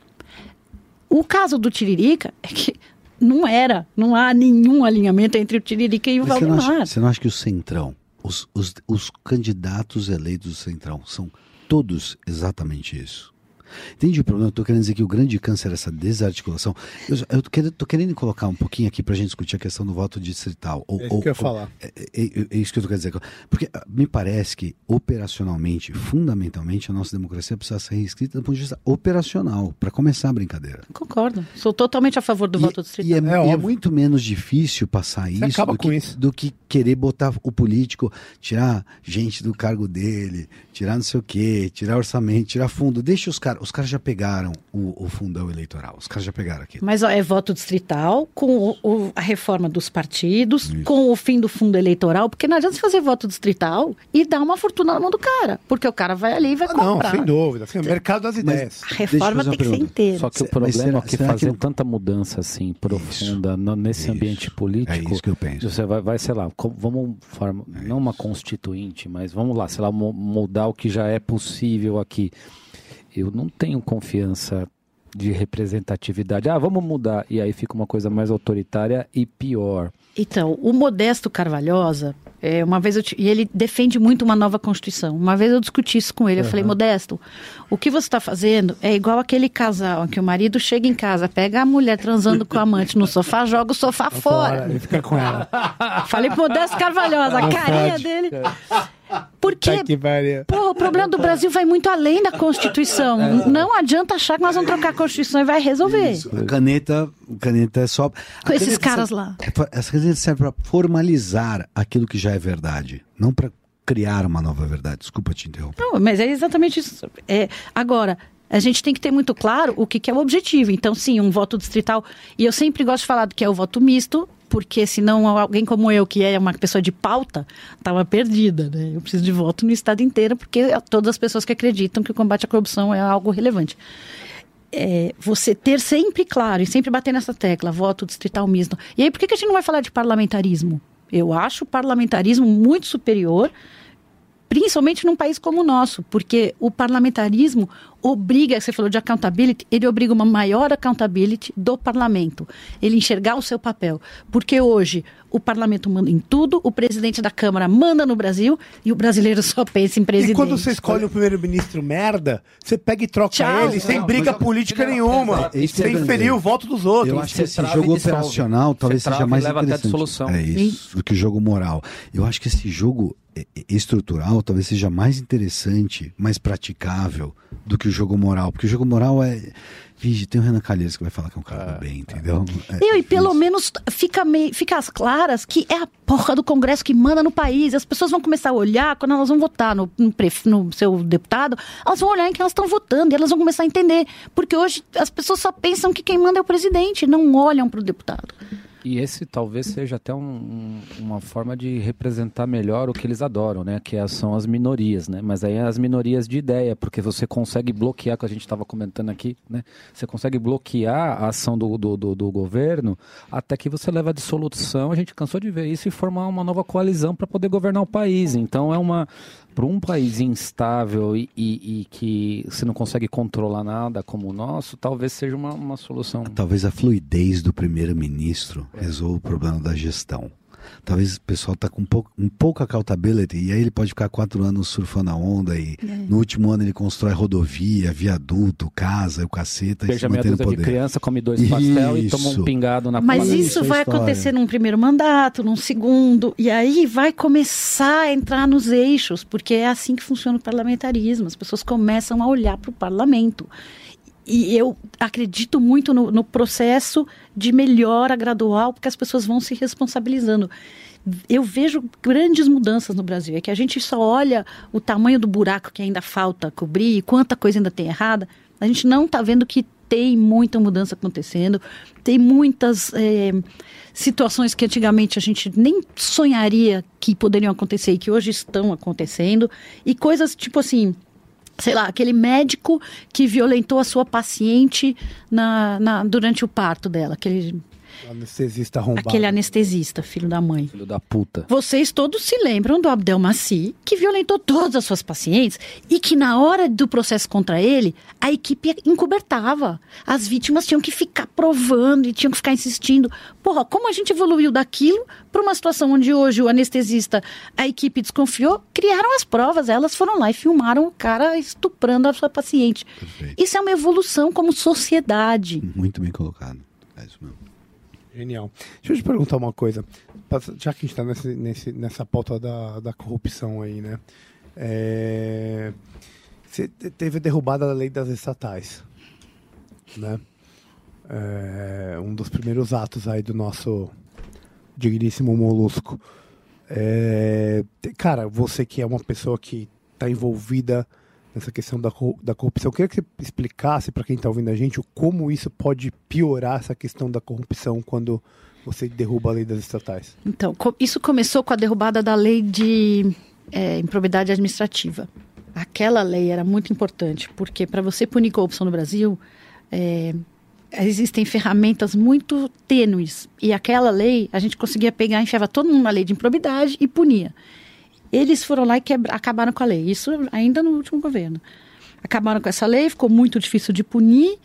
Speaker 6: O caso do Tiririca é que não era, não há nenhum alinhamento entre o Tiririca e o
Speaker 2: Mas
Speaker 6: Valdemar.
Speaker 2: Você não, acha, você não acha que o Centrão, os, os, os candidatos eleitos do Centrão são todos exatamente isso? Entende o problema? Eu estou querendo dizer que o grande câncer é essa desarticulação. Eu estou querendo, querendo colocar um pouquinho aqui para a gente discutir a questão do voto distrital. Ou,
Speaker 1: é isso
Speaker 2: ou,
Speaker 1: que eu ia falar.
Speaker 2: É, é, é, é isso que eu estou querendo dizer. Porque me parece que operacionalmente, fundamentalmente, a nossa democracia precisa ser reescrita do ponto de vista operacional, para começar a brincadeira.
Speaker 6: Concordo. Sou totalmente a favor do
Speaker 2: e,
Speaker 6: voto distrital.
Speaker 2: E é,
Speaker 1: é,
Speaker 2: e é muito menos difícil passar isso,
Speaker 1: acaba
Speaker 2: do
Speaker 1: com
Speaker 2: que,
Speaker 1: isso
Speaker 2: do que querer botar o político, tirar gente do cargo dele, tirar não sei o quê, tirar orçamento, tirar fundo. Deixa os caras. Os caras já pegaram O, o fundão eleitoral. Os caras já pegaram aqui.
Speaker 6: Mas ó, é voto distrital com o, o, a reforma dos partidos,
Speaker 2: Isso.
Speaker 6: com o fim do fundo eleitoral, porque não adianta você fazer voto distrital e dar uma fortuna na mão do cara, porque o cara vai ali e vai
Speaker 1: ah,
Speaker 6: comprar.
Speaker 1: Não, sem dúvida. Assim, o mercado das ideias.
Speaker 6: A reforma tem que ser inteira.
Speaker 3: Só que o
Speaker 2: Mas
Speaker 3: problema
Speaker 2: será-
Speaker 3: é que
Speaker 2: será
Speaker 3: fazer
Speaker 2: que-
Speaker 3: tanta mudança assim profunda no- nesse
Speaker 2: Isso.
Speaker 3: ambiente político,
Speaker 2: É isso que eu penso.
Speaker 3: você vai, vai sei lá, com- vamos forma, não uma constituinte, mas vamos lá, sei lá, mo- mudar o que já é possível aqui. Eu não tenho confiança de representatividade. Ah, vamos mudar. E aí fica uma coisa mais autoritária e pior.
Speaker 6: Então, o Modesto Carvalhosa, é, uma vez eu te, e ele defende muito uma nova Constituição. Uma vez eu discuti isso com ele. Eu falei, Modesto, o que você está fazendo é igual aquele casal em que o marido chega em casa, pega a mulher transando com o amante no sofá, joga o sofá fora.
Speaker 1: Ele fica com ela.
Speaker 6: Falei pro Modesto Carvalhosa, a
Speaker 1: Não
Speaker 6: carinha
Speaker 1: pode.
Speaker 6: dele. Porque,
Speaker 1: Tá que pariu.
Speaker 6: pô, o problema do Brasil vai muito além da Constituição. Não adianta achar que nós vamos trocar a Constituição e vai resolver.
Speaker 2: Isso. A caneta, a caneta é só.
Speaker 6: Com esses
Speaker 2: caneta
Speaker 6: caras
Speaker 2: serve-
Speaker 6: lá.
Speaker 2: é pra- Essa caneta serve para formalizar aquilo que já é verdade, não para criar uma nova verdade. Desculpa te interromper.
Speaker 6: Não, mas é exatamente isso. É, agora, a gente tem que ter muito claro o que, que é o objetivo. Então, sim, um voto distrital. E eu sempre gosto de falar do que é o voto misto, porque senão alguém como eu, que é uma pessoa de pauta, estava perdida, né? Eu preciso de voto no estado inteiro, porque todas as pessoas que acreditam que o combate à corrupção é algo relevante. É, você ter sempre claro e sempre bater nessa tecla, voto distrital misto. E aí, por que, que a gente não vai falar de parlamentarismo? Eu acho o parlamentarismo muito superior, principalmente num país como o nosso, porque o parlamentarismo obriga, você falou de accountability, ele obriga uma maior accountability do parlamento, ele enxergar o seu papel, porque hoje o parlamento manda em tudo, o presidente da Câmara manda no Brasil e o brasileiro só pensa em presidente.
Speaker 1: E quando você escolhe um primeiro-ministro merda, você pega e troca
Speaker 6: Tchau.
Speaker 1: ele sem
Speaker 3: Não,
Speaker 1: briga
Speaker 3: mas-
Speaker 1: política
Speaker 3: não,
Speaker 1: nenhuma,
Speaker 2: é isso que eu
Speaker 1: sem
Speaker 2: ia
Speaker 1: ferir
Speaker 2: dizer.
Speaker 1: o voto dos outros.
Speaker 2: Eu acho que
Speaker 3: Você
Speaker 2: esse
Speaker 3: trava
Speaker 2: jogo
Speaker 3: e dissolve.
Speaker 2: operacional talvez
Speaker 3: Você
Speaker 2: seja
Speaker 3: trava
Speaker 2: mais
Speaker 3: e leva até a
Speaker 2: interessante.
Speaker 3: dissolução.
Speaker 2: É isso, do que o jogo moral. Eu acho que esse jogo eh, eh, estrutural talvez seja mais interessante, mais praticável do que o jogo moral. Porque o jogo moral é... Vige, tem o Renan Calheiros que vai falar que é um cara do bem, entendeu? É,
Speaker 6: Eu, e pelo
Speaker 2: isso.
Speaker 6: menos fica, meio, fica às claras que é a porra do Congresso que manda no país. As pessoas vão começar a olhar, quando elas vão votar no, no, pref, no seu deputado, elas vão olhar em que elas estão votando e elas vão começar a entender. Porque hoje as pessoas só pensam que quem manda é o presidente, não olham para o deputado.
Speaker 3: E esse talvez seja até um, um, uma forma de representar melhor o que eles adoram, né? Que são as minorias, né? Mas aí é as minorias de ideia, porque você consegue bloquear, que a gente estava comentando aqui, né? Você consegue bloquear a ação do, do, do, do governo até que você leva a dissolução. A gente cansou de ver isso e formar uma nova coalizão para poder governar o país. Então é uma... Para um país instável e, e, e que você não consegue controlar nada como o nosso, talvez seja uma, uma solução.
Speaker 2: Talvez a fluidez do primeiro-ministro resolva o problema da gestão. Talvez o pessoal está com um pouco, um pouco accountability e aí ele pode ficar quatro anos surfando a onda e é. no último ano ele constrói rodovia, viaduto, casa, o caceta
Speaker 3: Beija
Speaker 2: e se
Speaker 3: meia
Speaker 2: manter no
Speaker 3: dúzia
Speaker 2: poder.
Speaker 3: de criança, come dois pastel e toma um pingado na
Speaker 6: Mas
Speaker 3: palma.
Speaker 6: isso
Speaker 2: Isso é
Speaker 6: vai
Speaker 2: história.
Speaker 6: acontecer num primeiro mandato, num segundo, e aí vai começar a entrar nos eixos, porque é assim que funciona o parlamentarismo. As pessoas começam a olhar para o parlamento. E eu acredito muito no, no processo de melhora gradual, porque as pessoas vão se responsabilizando. Eu vejo grandes mudanças no Brasil. É que a gente só olha o tamanho do buraco que ainda falta cobrir e quanta coisa ainda tem errada. A gente não está vendo que tem muita mudança acontecendo. Tem muitas é, situações que antigamente a gente nem sonharia que poderiam acontecer e que hoje estão acontecendo. E coisas tipo assim... sei lá, aquele médico que violentou a sua paciente na, na, durante o parto dela. Aquele,
Speaker 1: Anestesista arrombado.
Speaker 6: Aquele anestesista, filho da mãe.
Speaker 3: Filho da puta.
Speaker 6: Vocês todos se lembram do Abdelmaci, que violentou todas as suas pacientes e que na hora do processo contra ele, a equipe encobertava. As vítimas tinham que ficar provando e tinham que ficar insistindo. Porra, como a gente evoluiu daquilo para uma situação onde hoje o anestesista, a equipe desconfiou, criaram as provas, elas foram lá e filmaram o cara estuprando a sua paciente.
Speaker 2: Perfeito.
Speaker 6: Isso é uma evolução como sociedade.
Speaker 2: Muito bem colocado. É isso mesmo.
Speaker 1: Genial. Deixa eu te perguntar uma coisa. Já que a gente está nesse, nesse, nessa pauta da, da corrupção aí, né? É... Você teve a derrubada da lei das estatais, né? É... Um dos primeiros atos aí do nosso digníssimo Molusco. É... Cara, você que é uma pessoa que está envolvida nessa questão da, da corrupção, eu queria que você explicasse para quem está ouvindo a gente o como isso pode piorar essa questão da corrupção quando você derruba a lei das estatais.
Speaker 6: Então, isso começou com a derrubada da lei de é, improbidade administrativa. Aquela lei era muito importante, porque para você punir corrupção no Brasil, é, existem ferramentas muito tênues. E aquela lei, a gente conseguia pegar, enfiava todo mundo na lei de improbidade e punia. Eles foram lá e quebra, acabaram com a lei. Isso ainda no último governo. Acabaram com essa lei, ficou muito difícil de punir.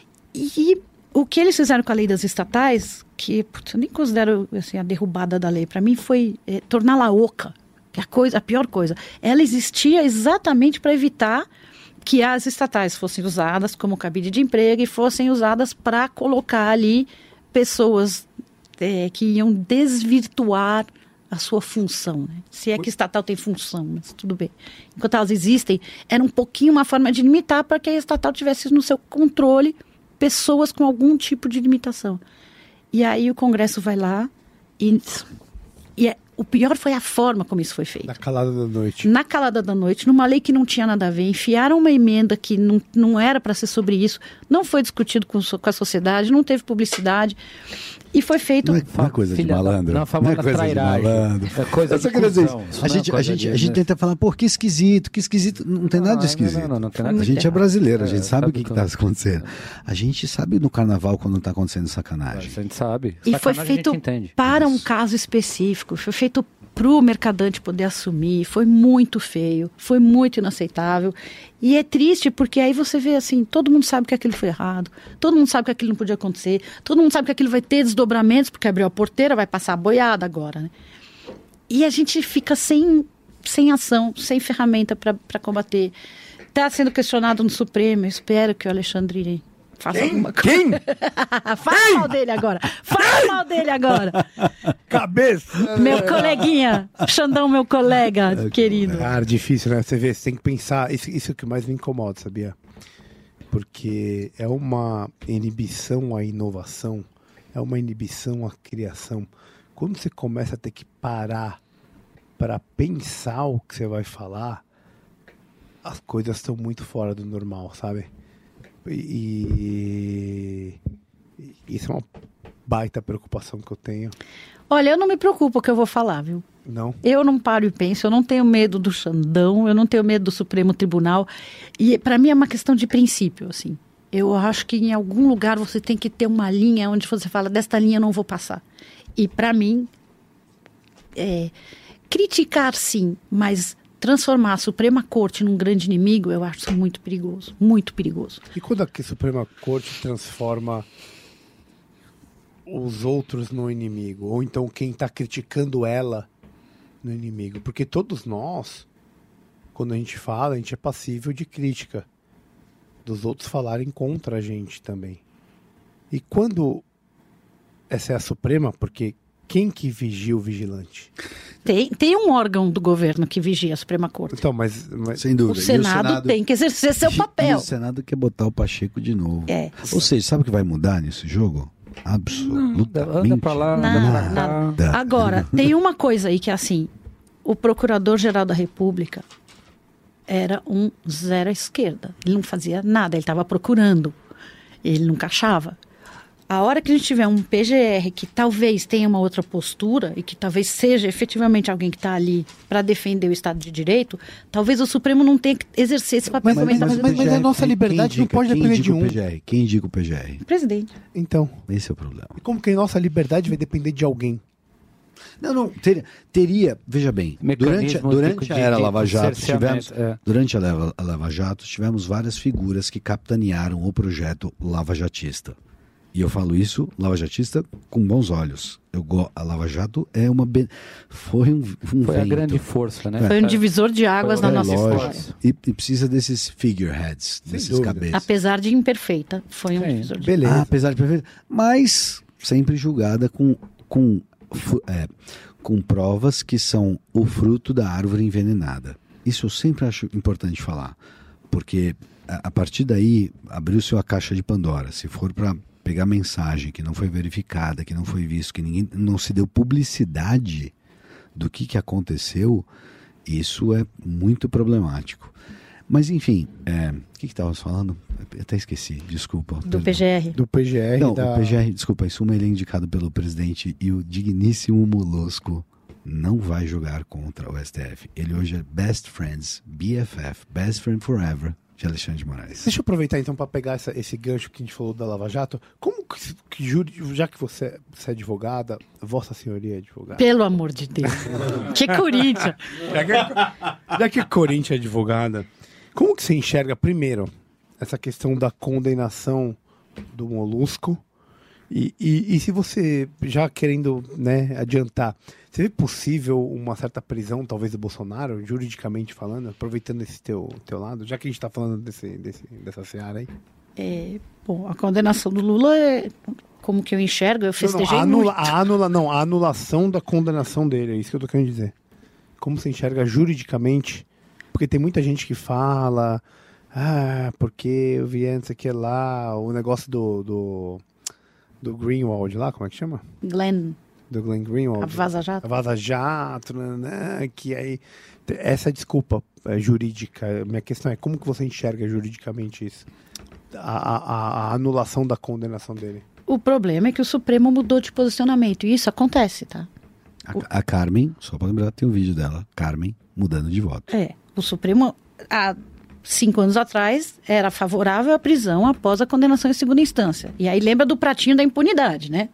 Speaker 6: E o que eles fizeram com a lei das estatais, que putz, eu nem considero assim, a derrubada da lei, para mim foi é, torná-la oca. Que é a, coisa, a pior coisa. Ela existia exatamente para evitar que as estatais fossem usadas como cabide de emprego e fossem usadas para colocar ali pessoas é, que iam desvirtuar a sua função, né? Se é que estatal tem função, mas tudo bem. Enquanto elas existem, era um pouquinho uma forma de limitar para que a estatal tivesse no seu controle pessoas com algum tipo de limitação. E aí o Congresso vai lá e, e é, o pior foi a forma como isso foi feito.
Speaker 1: Na calada da noite.
Speaker 6: Na calada da noite, numa lei que não tinha nada a ver, enfiaram uma emenda que não, não era para ser sobre isso, não foi discutido com, com a sociedade, não teve publicidade. E foi feito...
Speaker 2: Não é, não é coisa de malandro.
Speaker 3: Não, não é coisa
Speaker 2: trairagem. de malandro.
Speaker 3: É coisa de
Speaker 2: cuzão. A gente, a gente, a gente tenta falar, pô, que esquisito, que esquisito. Não tem nada de esquisito. Não, não, não tem nada. A gente é brasileiro, a gente é, sabe o que está acontecendo. A gente sabe no carnaval quando está acontecendo sacanagem.
Speaker 3: A gente sabe.
Speaker 6: E foi feito para um caso específico, foi feito para o mercadante poder assumir, foi muito feio, foi muito inaceitável. E é triste porque aí você vê assim, todo mundo sabe que aquilo foi errado, todo mundo sabe que aquilo não podia acontecer, todo mundo sabe que aquilo vai ter desdobramentos, porque abriu a porteira, vai passar a boiada agora, né? E a gente fica sem, sem ação, sem ferramenta para combater. Está sendo questionado no Supremo, eu espero que o Alexandre faça
Speaker 1: Quem?
Speaker 6: alguma coisa.
Speaker 1: Quem?
Speaker 6: Fala Quem? mal dele agora. Fala mal dele agora.
Speaker 1: Cabeça.
Speaker 6: Meu coleguinha. Xandão, meu colega querido.
Speaker 1: Cara, difícil, né? Você vê, você tem que pensar. Isso, isso é o que mais me incomoda, sabia? Porque é uma inibição à inovação, é uma inibição à criação. Quando você começa a ter que parar para pensar o que você vai falar, as coisas estão muito fora do normal, sabe? E, e isso é uma baita preocupação que eu tenho.
Speaker 6: Olha, eu não me preocupo com o que eu vou falar, viu?
Speaker 1: Não?
Speaker 6: Eu não paro e penso, eu não tenho medo do Xandão, eu não tenho medo do Supremo Tribunal. E para mim é uma questão de princípio, assim. Eu acho que em algum lugar você tem que ter uma linha onde você fala, desta linha eu não vou passar. E para mim, é, criticar sim, mas transformar a Suprema Corte num grande inimigo, eu acho muito perigoso, muito perigoso.
Speaker 1: E quando a Suprema Corte transforma os outros no inimigo? Ou então quem está criticando ela no inimigo? Porque todos nós, quando a gente fala, a gente é passível de crítica dos outros falarem contra a gente também. E quando essa é a Suprema, porque quem que vigia o vigilante?
Speaker 6: Tem, tem um órgão do governo que vigia a Suprema Corte.
Speaker 1: Então, mas, mas...
Speaker 2: Sem dúvida.
Speaker 6: O Senado, o Senado tem que exercer seu papel.
Speaker 2: E o Senado quer botar o Pacheco de novo.
Speaker 6: É.
Speaker 2: Ou seja, sabe o que vai mudar nesse jogo? Absolutamente
Speaker 3: anda pra lá,
Speaker 6: nada, nada. nada. Agora, tem uma coisa aí que é assim, o Procurador-Geral da República era um zero à esquerda. Ele não fazia nada, ele estava procurando. Ele nunca achava. A hora que a gente tiver um P G R que talvez tenha uma outra postura e que talvez seja efetivamente alguém que está ali para defender o Estado de Direito, talvez o Supremo não tenha que exercer esse papel.
Speaker 1: Mas, mas, mas, mas, mas a nossa liberdade não pode depender de um.
Speaker 2: P G R? Quem indica o P G R?
Speaker 6: O presidente.
Speaker 1: Então.
Speaker 2: Esse é o problema.
Speaker 1: Como que a nossa liberdade vai depender de alguém?
Speaker 2: Não, não, teria, teria veja bem, durante, durante a era Lava Jato, tivemos, é. durante a Lava, a Lava Jato, tivemos várias figuras que capitanearam o projeto lava-jatista. E eu falo isso, lava-jatista, com bons olhos. Eu, a Lava Jato é uma... Be... Foi um, um
Speaker 3: Foi
Speaker 2: vento.
Speaker 3: a grande força, né?
Speaker 6: Foi um divisor de águas na nossa história.
Speaker 2: E, e precisa desses figureheads, Sem desses dúvida. cabeças.
Speaker 6: Apesar de imperfeita, foi um
Speaker 3: Sim.
Speaker 6: divisor de
Speaker 1: Beleza.
Speaker 2: Ah, apesar de imperfeita. Mas sempre julgada com... com É, com provas que são o fruto da árvore envenenada. Isso eu sempre acho importante falar, porque a, a partir daí abriu-se a caixa de Pandora. Se for para pegar mensagem que não foi verificada, que não foi visto, que ninguém não se deu publicidade do que, que aconteceu, isso é muito problemático. Mas enfim, é, o que estávamos falando? Eu até esqueci, desculpa.
Speaker 6: Do P G R.
Speaker 1: Do P G R.
Speaker 2: Não,
Speaker 1: da...
Speaker 2: o P G R, desculpa, em suma ele é indicado pelo presidente e o digníssimo Molusco não vai jogar contra o S T F. Ele hoje é Best Friends, B F F, Best Friend Forever, de Alexandre de Moraes.
Speaker 1: Deixa eu aproveitar então para pegar essa, esse gancho que a gente falou da Lava Jato. Como que, que júri, já que você, você é advogada, Vossa Senhoria é advogada?
Speaker 6: Pelo amor de Deus. Que Corinthians.
Speaker 1: Já que, já que Corinthians é advogada, como que você enxerga, primeiro, essa questão da condenação do Molusco? E, e, e se você, já querendo, né, adiantar, você vê possível uma certa prisão, talvez, do Bolsonaro, juridicamente falando, aproveitando esse teu, teu lado, já que a gente está falando desse, desse, dessa seara aí?
Speaker 6: É, bom, a condenação do Lula é, como que eu enxergo, eu festejei
Speaker 1: não, não, a anula,
Speaker 6: muito.
Speaker 1: A anula, não, a anulação da condenação dele, é isso que eu tô querendo dizer. Como você enxerga juridicamente? Porque tem muita gente que fala, ah, porque eu vi antes aqui lá, o negócio do, do, do Greenwald lá, como é que chama?
Speaker 6: Glenn.
Speaker 1: Do Glenn Greenwald.
Speaker 6: A Vaza Jato.
Speaker 1: A Vaza Jato, né, que aí, essa desculpa é, jurídica, minha questão é, como que você enxerga juridicamente isso? A, a, a anulação da condenação dele.
Speaker 6: O problema é que o Supremo mudou de posicionamento, e isso acontece, tá?
Speaker 2: A, a Carmen, só para lembrar, tem um vídeo dela, Carmen, mudando de voto.
Speaker 6: É, o Supremo, há cinco anos atrás, era favorável à prisão após a condenação em segunda instância. E aí lembra do pratinho da impunidade, né?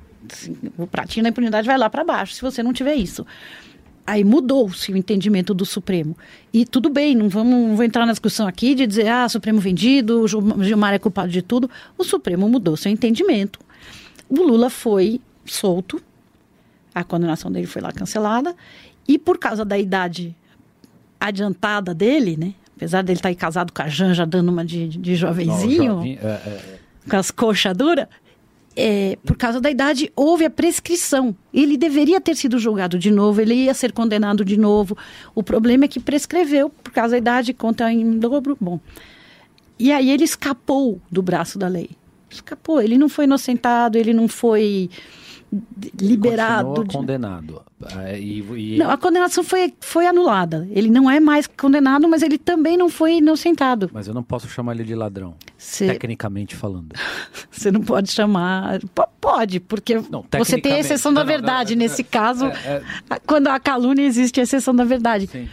Speaker 6: O pratinho da impunidade vai lá para baixo, se você não tiver isso. Aí mudou-se o entendimento do Supremo. E tudo bem, não, vamos, não vou entrar na discussão aqui de dizer, ah, Supremo vendido, o Gilmar é culpado de tudo. O Supremo mudou seu entendimento. O Lula foi solto, a condenação dele foi lá cancelada, e por causa da idade adiantada dele, né? Apesar dele estar aí casado com a Janja, dando uma de, de jovenzinho,
Speaker 3: Não, jovem, é, é...
Speaker 6: com as coxas duras, é, por causa da idade, houve a prescrição. Ele deveria ter sido julgado de novo, ele ia ser condenado de novo. O problema é que prescreveu, por causa da idade, conta em dobro. Bom, e aí ele escapou do braço da lei. Escapou, ele não foi inocentado, ele não foi liberado.
Speaker 3: Continua
Speaker 6: de...
Speaker 3: condenado. E, e...
Speaker 6: Não, a condenação foi, foi anulada. Ele não é mais condenado, mas ele também não foi inocentado.
Speaker 3: Mas eu não posso chamar ele de ladrão,
Speaker 6: Cê...
Speaker 3: tecnicamente falando.
Speaker 6: Você não pode chamar... P- pode, porque
Speaker 3: não,
Speaker 6: você tem a exceção da verdade. Não, não, não, Nesse é, caso, é, é... quando a calúnia existe a exceção da verdade.
Speaker 3: Sim.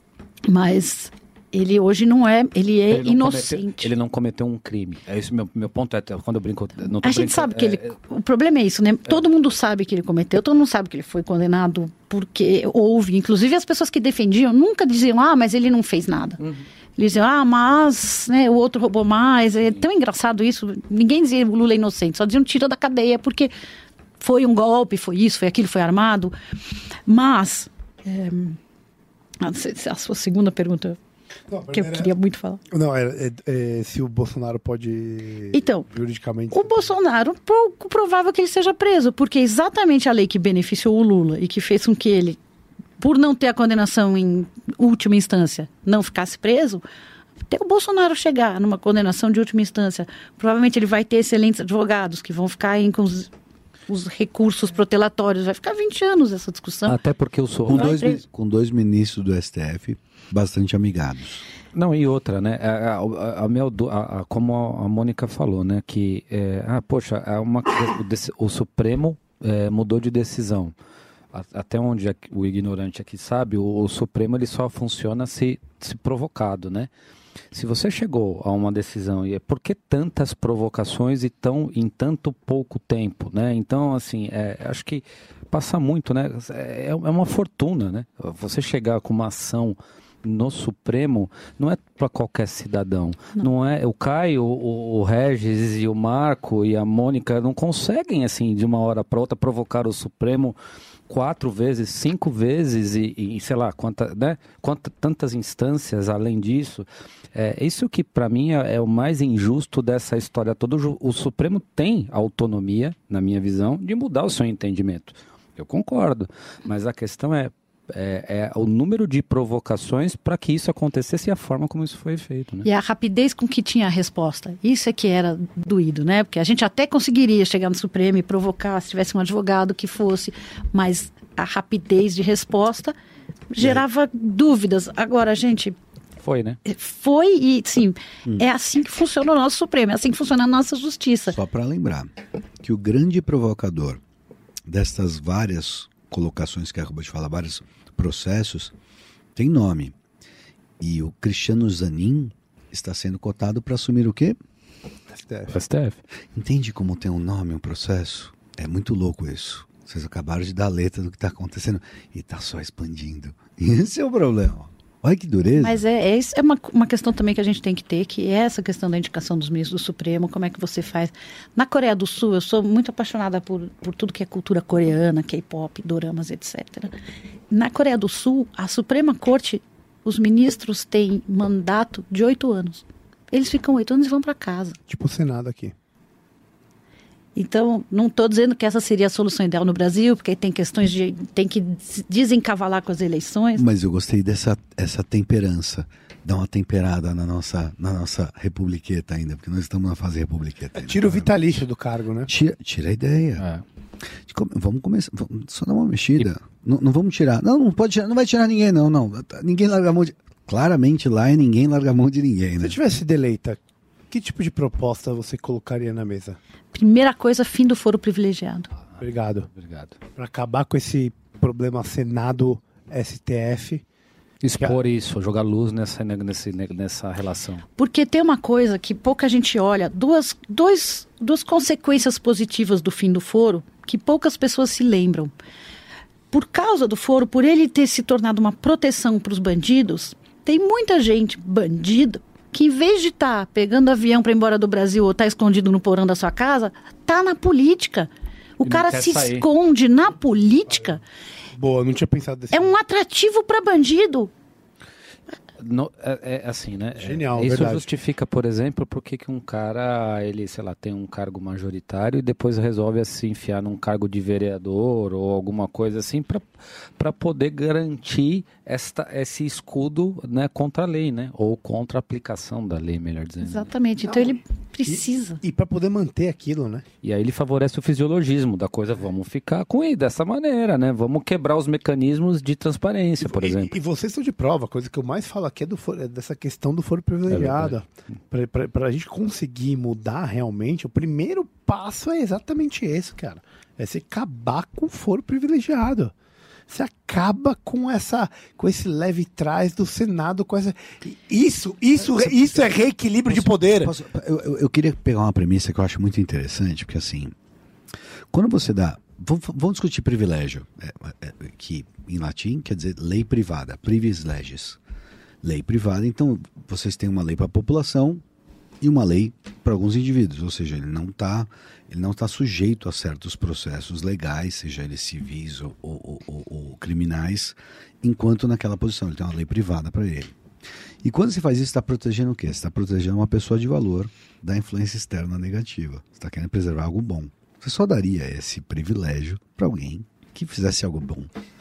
Speaker 6: Mas... Ele hoje não é, ele é
Speaker 3: ele
Speaker 6: inocente.
Speaker 3: Cometeu, ele não cometeu um crime. É isso meu meu ponto é quando eu brinco. Não tô
Speaker 6: a gente
Speaker 3: brincando,
Speaker 6: sabe que
Speaker 3: é,
Speaker 6: ele.
Speaker 3: é,
Speaker 6: o problema é isso, né? É, todo mundo sabe que ele cometeu, todo mundo sabe que ele foi condenado porque houve. Inclusive as pessoas que defendiam nunca diziam, ah, mas ele não fez nada. Uhum. Eles diziam, ah, mas né, o outro roubou mais. É tão engraçado isso. Ninguém dizia o Lula é inocente, só diziam tira da cadeia, porque foi um golpe, foi isso, foi aquilo, foi armado. Mas é, a sua segunda pergunta. Não, que eu queria muito falar.
Speaker 1: Não, é, é, é se o Bolsonaro pode,
Speaker 6: então,
Speaker 1: juridicamente...
Speaker 6: O Bolsonaro, pouco provável que ele seja preso, porque exatamente a lei que beneficiou o Lula e que fez com que ele, por não ter a condenação em última instância, não ficasse preso, até o Bolsonaro chegar numa condenação de última instância, provavelmente ele vai ter excelentes advogados que vão ficar em... os recursos protelatórios. Vai ficar vinte anos essa discussão.
Speaker 3: Até porque eu sou...
Speaker 2: Com dois, com dois ministros do S T F bastante amigados.
Speaker 3: Não, e outra, né? A, a, a, meu, a, a, como a Mônica falou, né? Que, é, ah, poxa, é uma, o, o Supremo é, mudou de decisão. A, até onde o ignorante aqui sabe, o, o Supremo ele só funciona se, se provocado, né? Se você chegou a uma decisão, e é por que tantas provocações e tão, em tanto pouco tempo, né? Então, assim, é, acho que passa muito, né? É, é uma fortuna, né? Você chegar com uma ação no Supremo não é para qualquer cidadão. Não. não é o Caio, o, o Regis e o Marco e a Mônica não conseguem, assim, de uma hora para outra provocar o Supremo quatro vezes, cinco vezes e, e sei lá, quanta, né? Quanta, tantas instâncias além disso. É, isso que para mim é, é o mais injusto dessa história toda. O, o Supremo tem autonomia, na minha visão, de mudar o seu entendimento. Eu concordo, mas a questão é, é, é o número de provocações para que isso acontecesse e a forma como isso foi feito. Né?
Speaker 6: E a rapidez com que tinha a resposta. Isso é que era doído, né? Porque a gente até conseguiria chegar no Supremo e provocar, se tivesse um advogado que fosse, mas a rapidez de resposta gerava dúvidas. Agora, gente...
Speaker 3: Foi, né?
Speaker 6: Foi e, sim, hum. é assim que funciona o nosso Supremo, é assim que funciona a nossa justiça.
Speaker 2: Só para lembrar que o grande provocador destas várias colocações que acabou de falar, vários processos, tem nome. E o Cristiano Zanin está sendo cotado para assumir o quê?
Speaker 3: S T F. S T F.
Speaker 2: Entende como tem um nome, um processo? É muito louco isso. Vocês acabaram de dar a letra do que está acontecendo e está só expandindo. Esse é o problema. Olha que dureza.
Speaker 6: Mas é, é, é uma, uma questão também que a gente tem que ter, que é essa questão da indicação dos ministros do Supremo, como é que você faz. Na Coreia do Sul, eu sou muito apaixonada por, por tudo que é cultura coreana, K-pop, doramas, etcétera. Na Coreia do Sul, a Suprema Corte, os ministros têm mandato de oito anos. Eles ficam oito anos e vão para casa.
Speaker 1: Tipo o Senado aqui.
Speaker 6: Então, não estou dizendo que essa seria a solução ideal no Brasil, porque tem questões de... tem que desencavalar com as eleições.
Speaker 2: Mas eu gostei dessa essa temperança. Dá uma temperada na nossa, na nossa republiqueta ainda, porque nós estamos na fase republiqueta. Ainda,
Speaker 1: tira o vitalício do cargo, né?
Speaker 2: Tira, tira a ideia. É. Vamos começar, vamos só dar uma mexida. E... Não, não vamos tirar. Não, não pode tirar, não vai tirar ninguém, não, não. Ninguém larga a mão de... Claramente lá é ninguém larga a mão de ninguém, né?
Speaker 1: Se eu tivesse de eleita, que tipo de proposta você colocaria na mesa?
Speaker 6: Primeira coisa, fim do foro privilegiado.
Speaker 1: Obrigado.
Speaker 3: Obrigado.
Speaker 1: Para acabar com esse problema Senado S T F.
Speaker 3: Expor que... isso, jogar luz nessa, nessa, nessa relação.
Speaker 6: Porque tem uma coisa que pouca gente olha, duas, dois, duas consequências positivas do fim do foro que poucas pessoas se lembram. Por causa do foro, por ele ter se tornado uma proteção para os bandidos, tem muita gente bandida que em vez de estar tá pegando avião para ir embora do Brasil ou estar tá escondido no porão da sua casa, tá na política. O e cara se sair. esconde na política.
Speaker 1: Boa, não tinha pensado desse.
Speaker 6: É um atrativo para bandido.
Speaker 3: No, é, é assim, né?
Speaker 1: Genial,
Speaker 3: Isso
Speaker 1: verdade.
Speaker 3: Justifica, por exemplo, por que um cara, ele, sei lá, tem um cargo majoritário e depois resolve se enfiar num cargo de vereador ou alguma coisa assim para poder garantir esta, esse escudo, né, contra a lei, né? Ou contra a aplicação da lei, melhor dizendo.
Speaker 6: Exatamente. Então Não, ele precisa.
Speaker 1: E, e para poder manter aquilo, né?
Speaker 3: E aí ele favorece o fisiologismo da coisa. Vamos ficar com ele dessa maneira, né? Vamos quebrar os mecanismos de transparência,
Speaker 1: e,
Speaker 3: por
Speaker 1: e,
Speaker 3: exemplo.
Speaker 1: E vocês são de prova. A coisa que eu mais falo aqui é, do foro, é dessa questão do foro privilegiado. É para a gente conseguir mudar realmente, o primeiro passo é exatamente esse, cara. É você acabar com o foro privilegiado. Você acaba com essa, com esse leve trás do Senado, com essa. Isso, isso, você, isso é reequilíbrio posso, de poder.
Speaker 2: Posso, eu, eu, eu queria pegar uma premissa que eu acho muito interessante, porque assim, quando você dá. Vamos, vamos discutir privilégio, é, é, que em latim quer dizer lei privada, privis legis. Lei privada, então vocês têm uma lei para a população e uma lei para alguns indivíduos, ou seja, ele não está ele não tá sujeito a certos processos legais, seja eles civis ou, ou, ou, ou criminais, enquanto naquela posição ele tem uma lei privada para ele. E quando você faz isso, está protegendo o quê? Você está protegendo uma pessoa de valor da influência externa negativa. Você está querendo preservar algo bom. Você só daria esse privilégio para alguém que fizesse algo bom.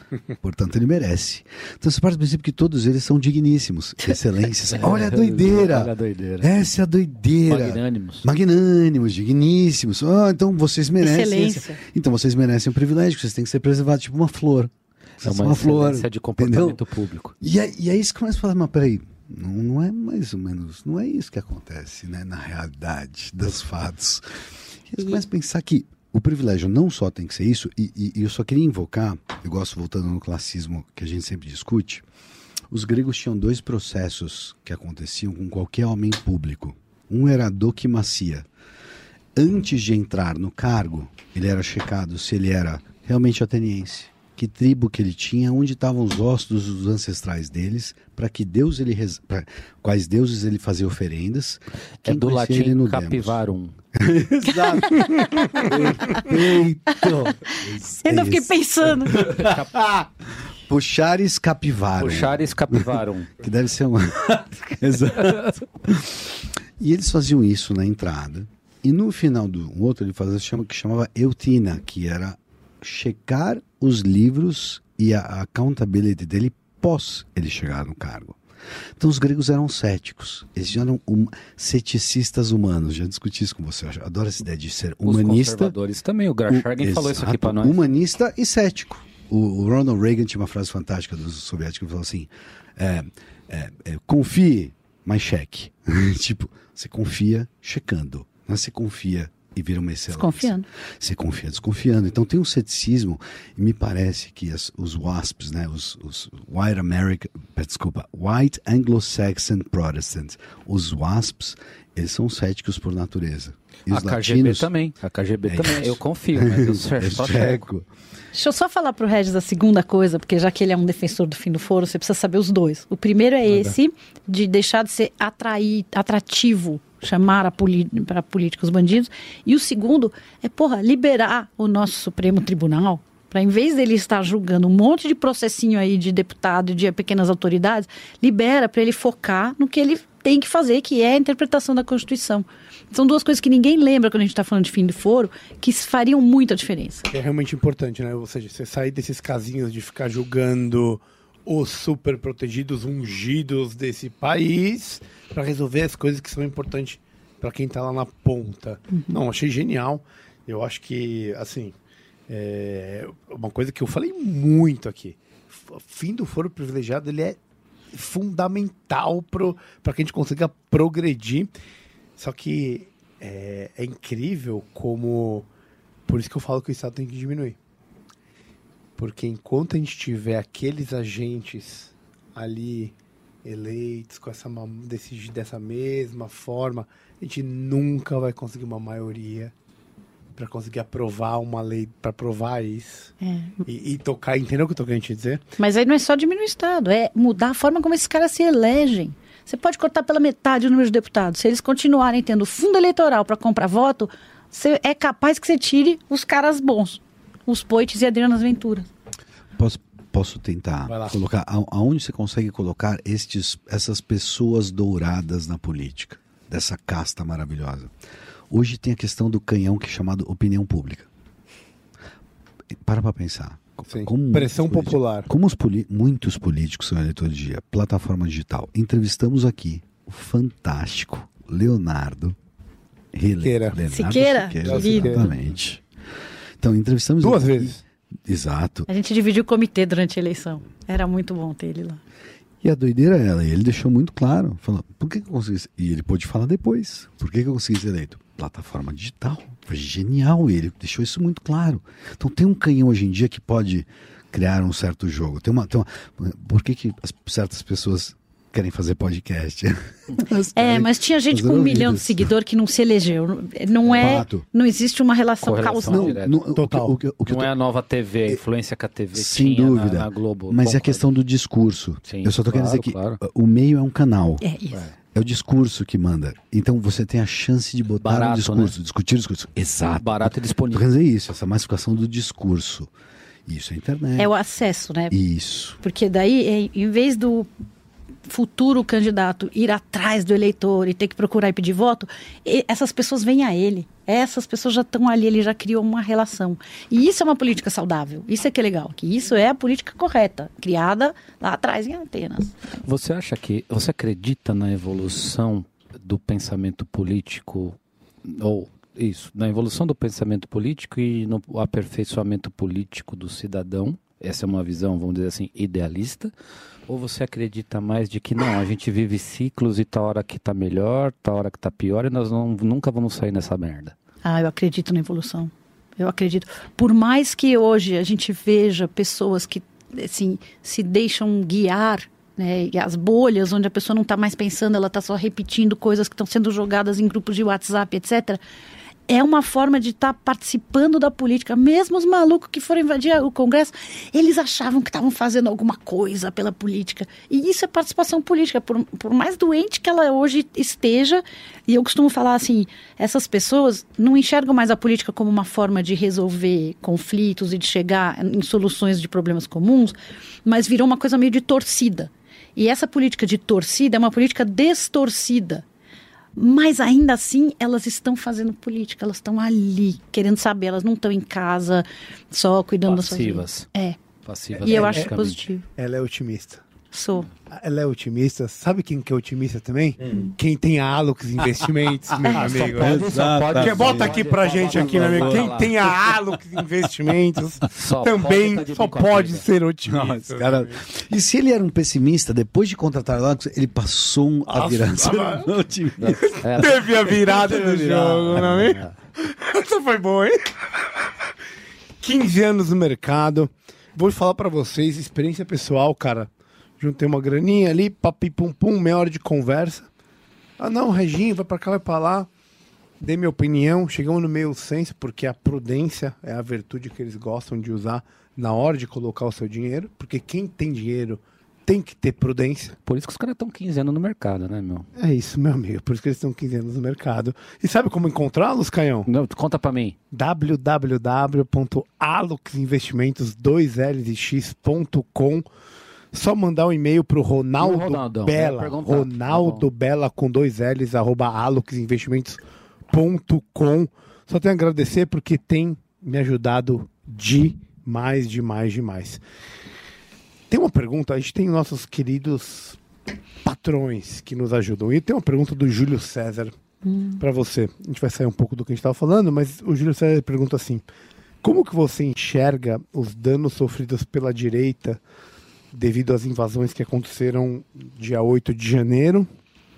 Speaker 2: Portanto, ele merece. Então, você parte do princípio que todos eles são digníssimos, excelências. Olha a doideira!
Speaker 3: Olha a doideira.
Speaker 2: Essa é a doideira.
Speaker 3: Magnânimos.
Speaker 2: Magnânimos, digníssimos. Ah, então vocês merecem.
Speaker 6: Excelência.
Speaker 2: Esse... Então vocês merecem um privilégio, vocês têm que ser preservados, tipo uma flor.
Speaker 3: É uma,
Speaker 2: uma flor
Speaker 3: de comportamento
Speaker 2: entendeu?
Speaker 3: Público.
Speaker 2: E é, e é isso que começa a falar, mas peraí, não, não é mais ou menos, não é isso que acontece, né, na realidade dos fatos. E eles começam a pensar que o privilégio não só tem que ser isso, e, e, e eu só queria invocar, eu gosto voltando no classismo que a gente sempre discute, os gregos tinham dois processos que aconteciam com qualquer homem público. Um era a doquimacia. Antes de entrar no cargo, ele era checado se ele era realmente ateniense. Que tribo que ele tinha, onde estavam os ossos dos ancestrais deles, para que Deus ele rez... pra quais deuses ele fazia oferendas.
Speaker 3: É do latim capivarum.
Speaker 2: Exato. Perfeito.
Speaker 6: Ainda fiquei pensando.
Speaker 2: Puxares capivarum.
Speaker 3: Puxares capivarum.
Speaker 2: Que deve ser uma... Exato. E eles faziam isso na entrada. E no final do um outro ele fazia chama que chamava eutina, que era checar os livros e a accountability dele pós ele chegar no cargo. Então os gregos eram céticos, eles já eram um, ceticistas humanos. Já discuti isso com você, eu adoro essa ideia de ser humanista. Os
Speaker 3: conservadores também, o Grashargin falou isso aqui para nós.
Speaker 2: Humanista e cético. O, o Ronald Reagan tinha uma frase fantástica dos soviéticos que falou assim, é, é, é, confie, mas cheque. Tipo, você confia checando, não é você confia e vira uma excelência.
Speaker 6: Desconfiando.
Speaker 2: Você confia desconfiando. Então tem um ceticismo, e me parece que as, os WASPs, né, os, os White American, desculpa, White Anglo-Saxon Protestants, os WASPs, eles são céticos por natureza. E
Speaker 3: a
Speaker 2: os
Speaker 3: K G B
Speaker 2: latinos,
Speaker 3: também, a K G B
Speaker 2: é
Speaker 3: também,
Speaker 2: isso.
Speaker 3: eu confio, mas eu só checo.
Speaker 6: Deixa eu só falar pro Regis a segunda coisa, porque já que ele é um defensor do fim do foro, você precisa saber os dois. O primeiro é esse, de deixar de ser atrair, atrativo, chamar para políticos bandidos. E o segundo é, porra, liberar o nosso Supremo Tribunal, para em vez dele estar julgando um monte de processinho aí de deputado e de pequenas autoridades, libera para ele focar no que ele tem que fazer, que é a interpretação da Constituição. São duas coisas que ninguém lembra quando a gente está falando de fim de foro, que fariam muita diferença.
Speaker 1: É realmente importante, né? Ou seja, você sair desses casinhos de ficar julgando os super protegidos, ungidos desse país, para resolver as coisas que são importantes para quem está lá na ponta. Uhum. Não, achei genial. Eu acho que, assim, é uma coisa que eu falei muito aqui. O fim do foro privilegiado, ele é fundamental para que a gente consiga progredir. Só que é, é incrível como... Por isso que eu falo que o Estado tem que diminuir. Porque enquanto a gente tiver aqueles agentes ali eleitos com essa, desse, dessa mesma forma, a gente nunca vai conseguir uma maioria para conseguir aprovar uma lei, para aprovar isso. É. E, e tocar, entendeu o que eu tô querendo te dizer?
Speaker 6: Mas aí não é só diminuir o Estado, é mudar a forma como esses caras se elegem. Você pode cortar pela metade o número de deputados. Se eles continuarem tendo fundo eleitoral para comprar voto, você é capaz que você tire os caras bons. Os Poites e Adrianas Ventura.
Speaker 2: Posso, posso tentar colocar... Aonde você consegue colocar estes, essas pessoas douradas na política? Dessa casta maravilhosa. Hoje tem a questão do canhão que é chamado opinião pública. Para para pensar.
Speaker 1: Como pressão popular.
Speaker 2: Como os muitos políticos são eleitores de plataforma digital. Entrevistamos aqui o fantástico Leonardo
Speaker 1: Siqueira.
Speaker 6: Leonardo Siqueira,
Speaker 2: Siqueira exatamente. Então, entrevistamos...
Speaker 1: Duas
Speaker 2: aqui.
Speaker 1: vezes.
Speaker 2: Exato.
Speaker 6: A gente dividiu o comitê durante a eleição. Era muito bom ter ele lá.
Speaker 2: E a doideira é ela, e ele deixou muito claro, falou, por que, que eu consegui ser... E ele pôde falar depois, por que, que eu consegui ser eleito? Plataforma digital. Foi genial, ele deixou isso muito claro. Então tem um canhão hoje em dia que pode criar um certo jogo. Tem uma, tem uma... Por que, que as, certas pessoas querem fazer podcast?
Speaker 6: É, mas tinha gente com um milhão de seguidores que não se elegeu. Não é, não existe uma relação causal.
Speaker 2: Não, não,
Speaker 3: Total.
Speaker 2: O que, o que, o que
Speaker 3: não
Speaker 2: tô...
Speaker 3: é a nova T V, a influência que a T V
Speaker 2: sem
Speaker 3: tinha
Speaker 2: dúvida,
Speaker 3: na, na Globo.
Speaker 2: Mas
Speaker 3: Bom,
Speaker 2: é a questão do discurso.
Speaker 3: Sim,
Speaker 2: eu só tô
Speaker 3: claro,
Speaker 2: querendo dizer
Speaker 3: claro.
Speaker 2: que o meio é um canal.
Speaker 6: É isso.
Speaker 2: É o discurso que manda. Então você tem a chance de botar
Speaker 3: Barato,
Speaker 2: um discurso,
Speaker 3: né?
Speaker 2: discutir o discurso. Exato.
Speaker 3: Barato e disponível.
Speaker 2: Tô querendo dizer isso, essa massificação do discurso. Isso é a internet.
Speaker 6: É o acesso, né?
Speaker 2: Isso.
Speaker 6: Porque daí, em vez do futuro candidato ir atrás do eleitor e ter que procurar e pedir voto, e essas pessoas vêm a ele. Essas pessoas já estão ali, ele já criou uma relação. E isso é uma política saudável. Isso é que é legal, que isso é a política correta, criada lá atrás em Atenas.
Speaker 3: Você acha que, você acredita na evolução do pensamento político, ou isso, na evolução do pensamento político e no aperfeiçoamento político do cidadão? Essa é uma visão, vamos dizer assim, idealista? Ou você acredita mais de que não, a gente vive ciclos e tá hora que tá melhor, tá hora que tá pior e nós não, nunca vamos sair nessa merda?
Speaker 6: Ah, eu acredito na evolução. Eu acredito. Por mais que hoje a gente veja pessoas que, assim, se deixam guiar, né, e as bolhas onde a pessoa não está mais pensando, ela está só repetindo coisas que estão sendo jogadas em grupos de WhatsApp, etcétera. É uma forma de estar tá participando da política. Mesmo os malucos que foram invadir o Congresso, eles achavam que estavam fazendo alguma coisa pela política. E isso é participação política, por, por mais doente que ela hoje esteja. E eu costumo falar assim, essas pessoas não enxergam mais a política como uma forma de resolver conflitos e de chegar em soluções de problemas comuns, mas virou uma coisa meio de torcida. E essa política de torcida é uma política distorcida. Mas ainda assim, elas estão fazendo política, elas estão ali, querendo saber, elas não estão em casa só cuidando das suas vidas. É.
Speaker 3: Passivas.
Speaker 6: E eu
Speaker 1: é,
Speaker 6: acho
Speaker 1: é,
Speaker 6: positivo.
Speaker 1: Ela é otimista.
Speaker 6: Sou.
Speaker 1: Ela é otimista. Sabe quem que é otimista também? Hum. Quem tem a Alux Investimentos, meu
Speaker 6: é,
Speaker 1: amigo.
Speaker 3: Pode, só pode,
Speaker 1: que, bota aqui pra gente, aqui, meu amigo. Quem tem a Alux Investimentos só também pode só pode ser otimista. Nossa,
Speaker 2: cara. E se ele era um pessimista, depois de contratar a Alux, ele passou a virar um otimista.
Speaker 1: É. Teve a virada do jogo, não é? é. Essa foi boa, hein? quinze anos no mercado. Vou falar pra vocês, experiência pessoal, cara. Juntei uma graninha ali, papi pum pum, meia hora de conversa. Ah não, Reginho, vai pra cá, vai pra lá. Dei minha opinião, chegamos no meio senso, porque a prudência é a virtude que eles gostam de usar na hora de colocar o seu dinheiro. Porque quem tem dinheiro tem que ter prudência.
Speaker 3: Por isso que os caras estão quinze anos no mercado, né, meu?
Speaker 1: É isso, meu amigo, por isso que eles estão quinze anos no mercado. E sabe como encontrá-los, Caião?
Speaker 3: Não, conta pra mim.
Speaker 1: w w w ponto alux investimentos dois l x ponto com. Só mandar um e-mail pro Ronaldo
Speaker 3: Ronaldão,
Speaker 1: Bela, Ronaldo tá Bela com dois L's, arroba alux investimentos ponto com. Só tenho a agradecer porque tem me ajudado demais, demais, demais. Tem uma pergunta, a gente tem nossos queridos patrões que nos ajudam. E tem uma pergunta do Júlio César hum. para você. A gente vai sair um pouco do que a gente estava falando, mas o Júlio César pergunta assim: como que você enxerga os danos sofridos pela direita devido às invasões que aconteceram dia oito de janeiro?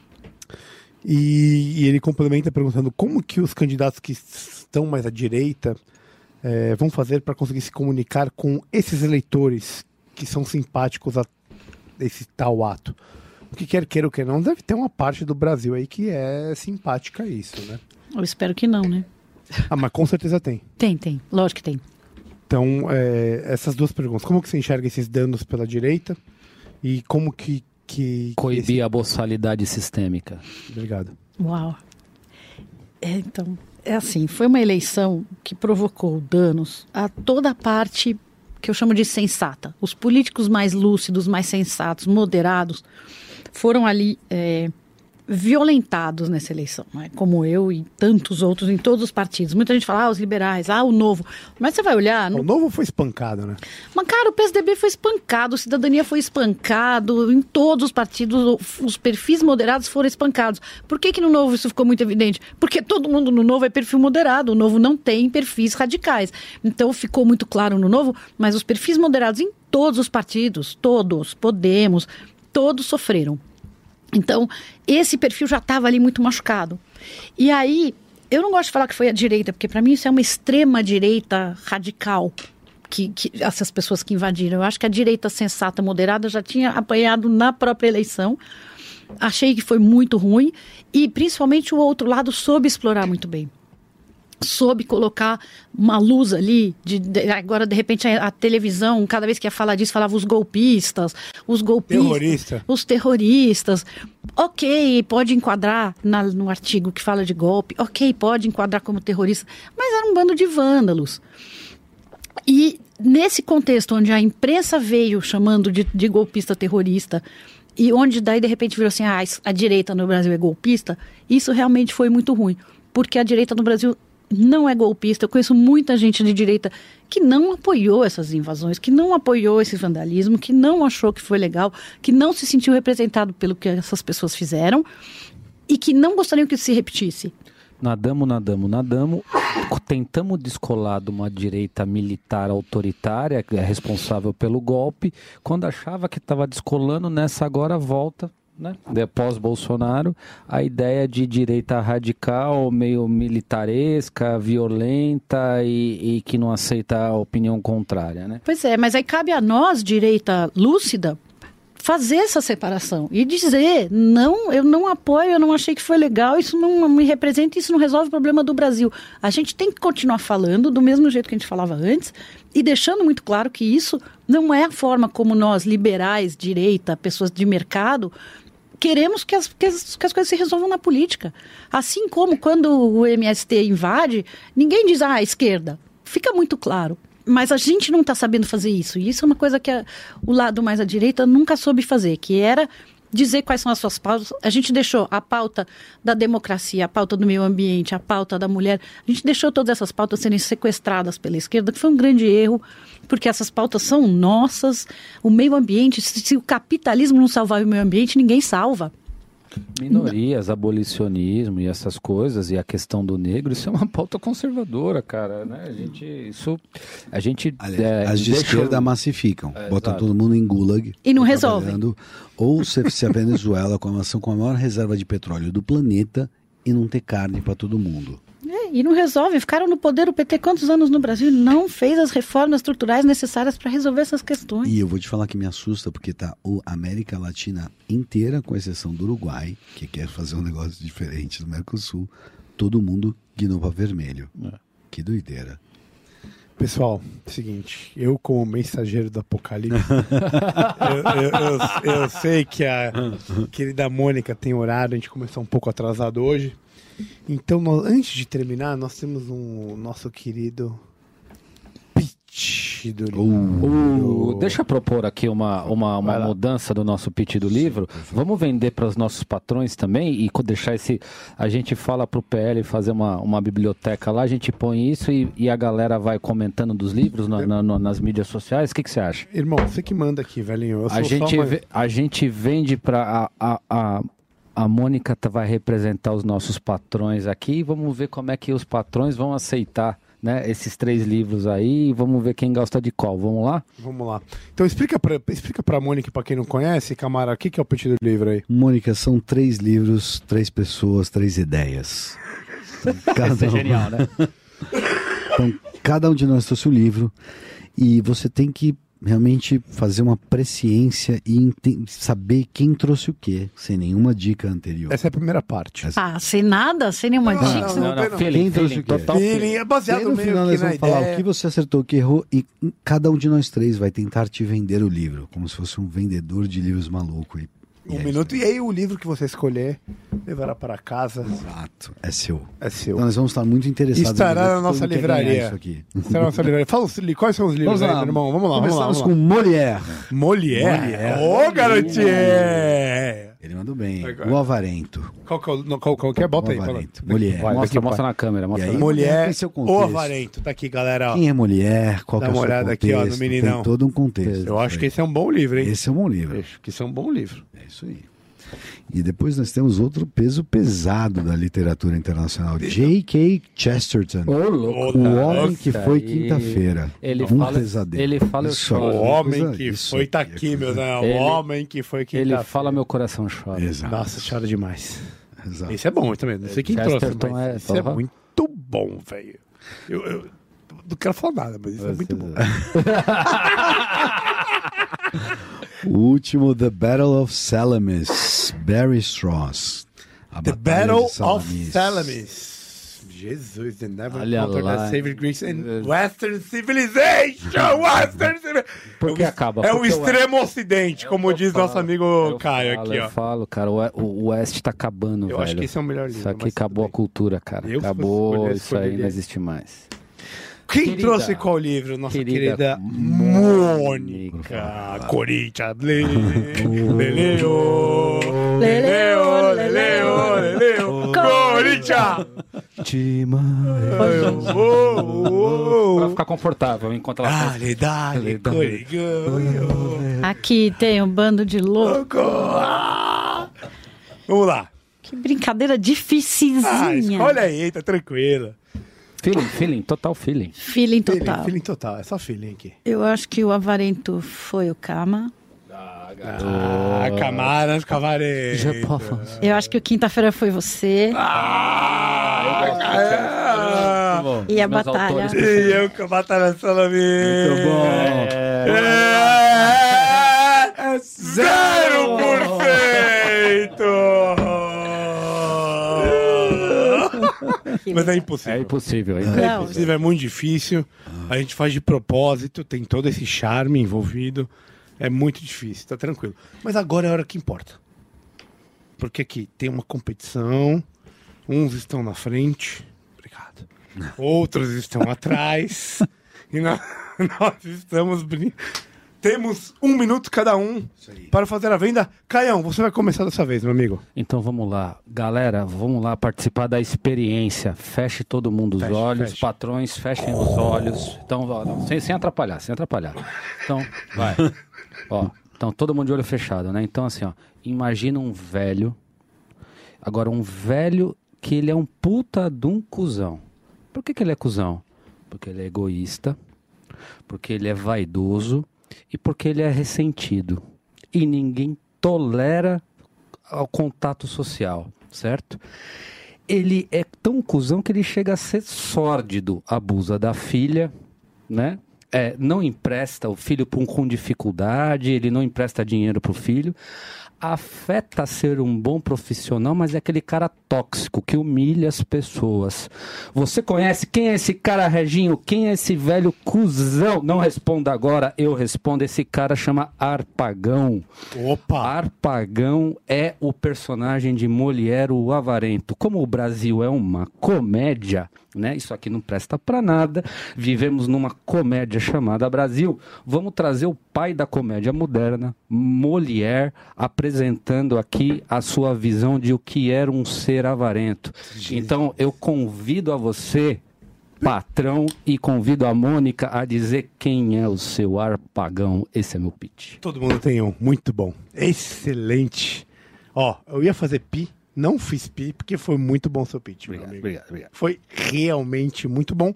Speaker 1: E, e ele complementa perguntando como que os candidatos que estão mais à direita é, vão fazer para conseguir se comunicar com esses eleitores que são simpáticos a esse tal ato. O que quer queira ou quer não, deve ter uma parte do Brasil aí que é simpática a isso, né?
Speaker 6: Eu espero que não, né?
Speaker 1: Ah, mas com certeza tem.
Speaker 6: Tem, tem. Lógico que tem.
Speaker 1: Então, é, essas duas perguntas. Como que você enxerga esses danos pela direita? E como que... que
Speaker 3: coibir
Speaker 1: esse...
Speaker 3: a boçalidade sistêmica.
Speaker 1: Obrigado.
Speaker 6: Uau. É, então, é assim, foi uma eleição que provocou danos a toda a parte que eu chamo de sensata. Os políticos mais lúcidos, mais sensatos, moderados, foram ali é, violentados nessa eleição, não é? Como eu e tantos outros em todos os partidos. Muita gente fala, ah, os liberais, ah, o Novo. Mas você vai olhar...
Speaker 1: O
Speaker 6: no...
Speaker 1: Novo foi espancado, né?
Speaker 6: Mas, cara, o P S D B foi espancado, o Cidadania foi espancado, em todos os partidos os perfis moderados foram espancados. Por que que no Novo isso ficou muito evidente? Porque todo mundo no Novo é perfil moderado, o Novo não tem perfis radicais. Então ficou muito claro no Novo, mas os perfis moderados em todos os partidos, todos, Podemos, todos sofreram. Então, esse perfil já estava ali muito machucado. E aí, eu não gosto de falar que foi a direita, porque para mim isso é uma extrema-direita radical, que, que essas pessoas que invadiram. Eu acho que a direita sensata, moderada, já tinha apanhado na própria eleição. Achei que foi muito ruim. E, principalmente, o outro lado soube explorar muito bem. Soube colocar uma luz ali, de, de, agora de repente a, a televisão, cada vez que ia falar disso, falava os golpistas, os golpistas,
Speaker 1: Terrorista.
Speaker 6: os terroristas. Ok, pode enquadrar na, no artigo que fala de golpe, ok, pode enquadrar como terrorista, mas era um bando de vândalos. E nesse contexto onde a imprensa veio chamando de, de golpista terrorista, e onde daí de repente virou assim, ah, a direita no Brasil é golpista, isso realmente foi muito ruim, porque a direita no Brasil não é golpista. Eu conheço muita gente de direita que não apoiou essas invasões, que não apoiou esse vandalismo, que não achou que foi legal, que não se sentiu representado pelo que essas pessoas fizeram e que não gostariam que isso se repetisse.
Speaker 3: Nadamos, nadamos, nadamos, tentamos descolar de uma direita militar autoritária, que é responsável pelo golpe, quando achava que estava descolando, nessa agora volta, né? Depois Bolsonaro, a ideia de direita radical, meio militaresca, violenta e, e que não aceita a opinião contrária, né?
Speaker 6: Pois é, mas aí cabe a nós, direita lúcida, fazer essa separação e dizer, não, eu não apoio, eu não achei que foi legal, isso não me representa, isso não resolve o problema do Brasil. A gente tem que continuar falando do mesmo jeito que a gente falava antes e deixando muito claro que isso não é a forma como nós, liberais, direita, pessoas de mercado, queremos que as, que, as, que as coisas se resolvam na política. Assim como quando o M S T invade, ninguém diz, ah, esquerda. Fica muito claro. Mas a gente não está sabendo fazer isso. E isso é uma coisa que a, o lado mais à direita nunca soube fazer, que era dizer quais são as suas pautas. A gente deixou a pauta da democracia, a pauta do meio ambiente, a pauta da mulher. A gente deixou todas essas pautas serem sequestradas pela esquerda, que foi um grande erro, porque essas pautas são nossas. O meio ambiente, se, se o capitalismo não salvar o meio ambiente, ninguém salva.
Speaker 3: Minorias, abolicionismo e essas coisas, e a questão do negro, isso é uma pauta conservadora, cara, né? A gente, isso, a gente...
Speaker 2: Aliás,
Speaker 3: é,
Speaker 2: as de
Speaker 3: deixa...
Speaker 2: esquerda massificam,
Speaker 3: é,
Speaker 2: botam
Speaker 3: exato.
Speaker 2: todo mundo em gulag.
Speaker 6: E não resolve.
Speaker 2: Ou se, se a Venezuela, com a nação com a maior reserva de petróleo do planeta, e não ter carne para todo mundo.
Speaker 6: É, e não resolve, ficaram no poder o P T quantos anos no Brasil, não fez as reformas estruturais necessárias para resolver essas questões.
Speaker 2: E eu vou te falar que me assusta, porque tá a América Latina inteira, com exceção do Uruguai, que quer fazer um negócio diferente do Mercosul, todo mundo guinou para vermelho. É. Que doideira.
Speaker 1: Pessoal, seguinte, eu como mensageiro do apocalipse, eu, eu, eu, eu sei que a querida Mônica tem horário, a gente começou um pouco atrasado hoje. Então, nós, antes de terminar, nós temos um nosso querido pitch do livro.
Speaker 3: Uh, uh, deixa eu propor aqui uma, uma, uma mudança do nosso pitch do livro. Vamos vender para os nossos patrões também e deixar esse... A gente fala para o P L fazer uma, uma biblioteca lá, a gente põe isso e, e a galera vai comentando dos livros na, na, nas mídias sociais. O que, que você acha?
Speaker 1: Irmão, você que manda aqui, velhinho. Eu sou
Speaker 3: a, gente
Speaker 1: uma...
Speaker 3: ve, a gente vende para... a, a, a A Mônica vai representar os nossos patrões aqui e vamos ver como é que os patrões vão aceitar, né, esses três livros aí e vamos ver quem gosta de qual. Vamos lá?
Speaker 1: Vamos lá. Então explica pra, explica pra Mônica, pra quem não conhece, Camara, o que, que é o pitch do livro aí?
Speaker 2: Mônica, são três livros, três pessoas, três ideias.
Speaker 3: Cada Isso é genial, né?
Speaker 2: Então, cada um de nós trouxe um livro e você tem que realmente fazer uma presciência e saber quem trouxe o quê, sem nenhuma dica anterior.
Speaker 1: Essa é a primeira parte.
Speaker 2: Essa...
Speaker 6: Ah, sem nada, sem nenhuma
Speaker 1: não,
Speaker 6: dica.
Speaker 1: Não,
Speaker 3: não, não, não.
Speaker 2: Feeling, quem trouxe feeling, o quê?
Speaker 3: Total
Speaker 1: feeling, é baseado
Speaker 2: e no
Speaker 1: meio
Speaker 2: final
Speaker 1: que
Speaker 2: nós
Speaker 1: na
Speaker 2: vamos falar
Speaker 1: ideia.
Speaker 2: o que você acertou, o que errou, e cada um de nós três vai tentar te vender o livro, como se fosse um vendedor de livros maluco. E
Speaker 1: Um
Speaker 2: e
Speaker 1: minuto, e aí o livro que você escolher levará para casa.
Speaker 2: Exato, é seu.
Speaker 1: É seu.
Speaker 2: Então nós vamos estar muito interessados.
Speaker 1: Estará
Speaker 2: em
Speaker 1: na nossa livraria.
Speaker 2: Isso aqui.
Speaker 1: Estará na nossa livraria. Fala os, quais são os livros
Speaker 2: Vamos
Speaker 1: aí,
Speaker 2: lá,
Speaker 1: meu irmão? Vamos lá, vamos lá.
Speaker 2: Começamos
Speaker 1: Vamos lá.
Speaker 2: com Molière.
Speaker 1: Molière. Ô, oh, garotinho!
Speaker 2: Ele mandou bem. O Avarento.
Speaker 1: Qual que é? o- Qual, qual que é? Bota
Speaker 2: O
Speaker 1: aí. fala.
Speaker 2: Avarento. Molière.
Speaker 3: Vai, mostra,
Speaker 1: Aqui,
Speaker 3: mostra
Speaker 1: pai.
Speaker 3: na câmera. Mostra
Speaker 2: E aí?
Speaker 3: na...
Speaker 1: Molière,
Speaker 2: Tem seu
Speaker 1: o
Speaker 2: contexto.
Speaker 1: Avarento. Tá aqui, galera. ó.
Speaker 2: Quem é Molière? Qual que
Speaker 1: Dá
Speaker 2: é o
Speaker 1: uma
Speaker 2: seu
Speaker 1: olhada aqui, ó, no
Speaker 2: contexto?
Speaker 1: meninão.
Speaker 2: Tem todo um contexto.
Speaker 1: Eu acho que esse é um bom livro, hein?
Speaker 2: Esse é um bom livro.
Speaker 1: Acho que esse é um bom livro.
Speaker 2: É isso aí. E depois nós temos outro peso pesado da literatura internacional, J K Chesterton.
Speaker 3: Ô, louco.
Speaker 2: O Homem que
Speaker 3: Nossa,
Speaker 2: Foi
Speaker 3: aí.
Speaker 2: Quinta-feira.
Speaker 3: Ele
Speaker 2: Um
Speaker 3: fala,
Speaker 2: pesadelo.
Speaker 3: ele fala, eu
Speaker 2: Isso
Speaker 3: choro.
Speaker 1: O
Speaker 2: é
Speaker 1: homem
Speaker 2: coisa-
Speaker 1: que
Speaker 2: isso
Speaker 1: foi tá
Speaker 2: aqui é
Speaker 1: aqui, meu
Speaker 2: coisa-
Speaker 1: Deus. O
Speaker 3: Ele-
Speaker 1: homem que foi que
Speaker 3: Ele fala, meu coração chora.
Speaker 2: Exato.
Speaker 1: Nossa, chora demais.
Speaker 2: Exato.
Speaker 1: Esse é bom também. Não sei quem
Speaker 3: Chesterton
Speaker 1: trouxe, mas
Speaker 3: é-
Speaker 1: isso é
Speaker 3: porra.
Speaker 1: muito bom, velho. Eu, eu não quero falar nada, mas isso é muito bom.
Speaker 2: O último, The Battle of Salamis, Barry Strauss. A
Speaker 1: The
Speaker 2: Batalha
Speaker 1: Battle
Speaker 2: de
Speaker 1: of
Speaker 2: Salamis.
Speaker 1: Salamis. Jesus, the never
Speaker 3: Olha
Speaker 1: conquered
Speaker 3: lá.
Speaker 1: that saved Greece and Western Civilization. Western Civilization.
Speaker 3: Por que
Speaker 1: É o-
Speaker 3: acaba?
Speaker 1: É o
Speaker 3: Porque o-
Speaker 1: extremo ocidente, como
Speaker 3: Eu
Speaker 1: diz
Speaker 3: falo,
Speaker 1: nosso amigo
Speaker 3: eu
Speaker 1: Caio
Speaker 3: falo,
Speaker 1: aqui,
Speaker 3: eu
Speaker 1: ó.
Speaker 3: falo, cara, o o Oeste tá acabando,
Speaker 1: Eu
Speaker 3: velho.
Speaker 1: acho que esse é o melhor livro.
Speaker 3: Isso aqui
Speaker 1: mas tudo
Speaker 3: acabou a
Speaker 1: bem.
Speaker 3: cultura, cara.
Speaker 1: Eu, se fosse
Speaker 3: acabou,
Speaker 1: escolher,
Speaker 3: isso aí não
Speaker 1: escolheria.
Speaker 3: existe mais.
Speaker 1: Quem
Speaker 3: querida,
Speaker 1: trouxe qual livro? Nossa querida,
Speaker 3: querida
Speaker 1: Mônica. Corinthians. Leleu, leleu, leleu, leleu, Corinthians.
Speaker 3: Pra ficar confortável enquanto ela faz.
Speaker 1: Dale, dale, Corinthians.
Speaker 6: Aqui tem um bando de louco.
Speaker 1: Vamos lá.
Speaker 6: Que brincadeira dificilzinha.
Speaker 1: Ah, escolhe aí, tá tranquila.
Speaker 3: Feeling, feeling, total feeling.
Speaker 6: Feeling total.
Speaker 1: Feeling, feeling total, é só feeling aqui.
Speaker 6: Eu acho que o avarento foi o Kama.
Speaker 1: Ah, Camaras, Cavarento.
Speaker 6: Eu acho que o quinta-feira foi você.
Speaker 1: Ah,
Speaker 3: Bom,
Speaker 6: E a
Speaker 3: meus
Speaker 6: batalha.
Speaker 3: autores-
Speaker 1: e eu com a Batalha Salame.
Speaker 3: Muito bom.
Speaker 1: É, zero por cento! Mas é impossível.
Speaker 3: É impossível, é
Speaker 1: É
Speaker 3: impossível.
Speaker 1: impossível, é muito difícil. A gente faz de propósito, tem todo esse charme envolvido. É muito difícil, tá tranquilo. Mas agora é a hora que importa. Porque aqui tem uma competição, uns estão na frente, obrigado. Outros estão atrás. E nós, nós estamos brin... Temos um minuto cada um para fazer a venda. Caião, você vai começar dessa vez, meu amigo.
Speaker 3: Então vamos lá. Galera, vamos lá participar da experiência. Feche todo mundo os
Speaker 1: Feche,
Speaker 3: olhos.
Speaker 1: feche.
Speaker 3: Patrões, fechem os olhos. Então, ó, não, sem, sem atrapalhar, sem atrapalhar. Então, vai. Ó, então todo mundo de olho fechado, né? Então assim, ó, imagina um velho. Agora um velho que ele é um puta de um cuzão. Por que que ele é cuzão? Porque ele é egoísta, porque ele é vaidoso e porque ele é ressentido. E ninguém tolera o contato social, certo? Ele é tão cuzão que ele chega a ser sórdido, abusa da filha, né? É, não empresta o filho pra um, com dificuldade, ele não empresta dinheiro pro filho. Afeta ser um bom profissional, mas é aquele cara tóxico que humilha as pessoas. Você conhece quem é esse cara, Reginho? Quem é esse velho cuzão? Não responda agora, eu respondo. Esse cara chama Harpagão.
Speaker 1: Opa!
Speaker 3: Harpagão é o personagem de Molière, o Avarento. Como o Brasil é uma comédia, né? Isso aqui não presta pra nada. Vivemos numa comédia chamada Brasil. Vamos trazer o pai da comédia moderna, Molière, apresentando aqui a sua visão de o que era um ser avarento. Então, eu convido a você, patrão, e convido a Mônica a dizer quem é o seu Harpagão. Esse é meu pitch.
Speaker 1: Todo mundo tem um. Muito bom. Excelente. Ó, eu ia fazer pi, não fiz pi, porque foi muito bom seu pitch, meu amigo.
Speaker 3: obrigado, obrigado.
Speaker 1: Foi realmente muito bom.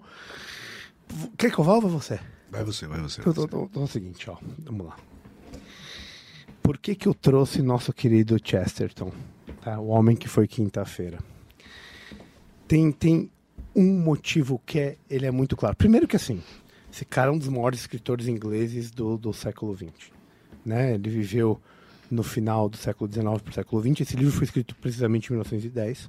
Speaker 1: Quer que eu vá ou vai você?
Speaker 2: Vai você, vai você.
Speaker 1: Então, então, então, então é o seguinte, ó. Vamos lá. Por que que eu trouxe nosso querido Chesterton? Tá? O homem que foi quinta-feira. Tem, tem um motivo que é, ele é muito claro. Primeiro que assim, esse cara é um dos maiores escritores ingleses do, do século vinte. Né? Ele viveu no final do século dezenove para o século vinte. Esse livro foi escrito precisamente em mil novecentos e dez.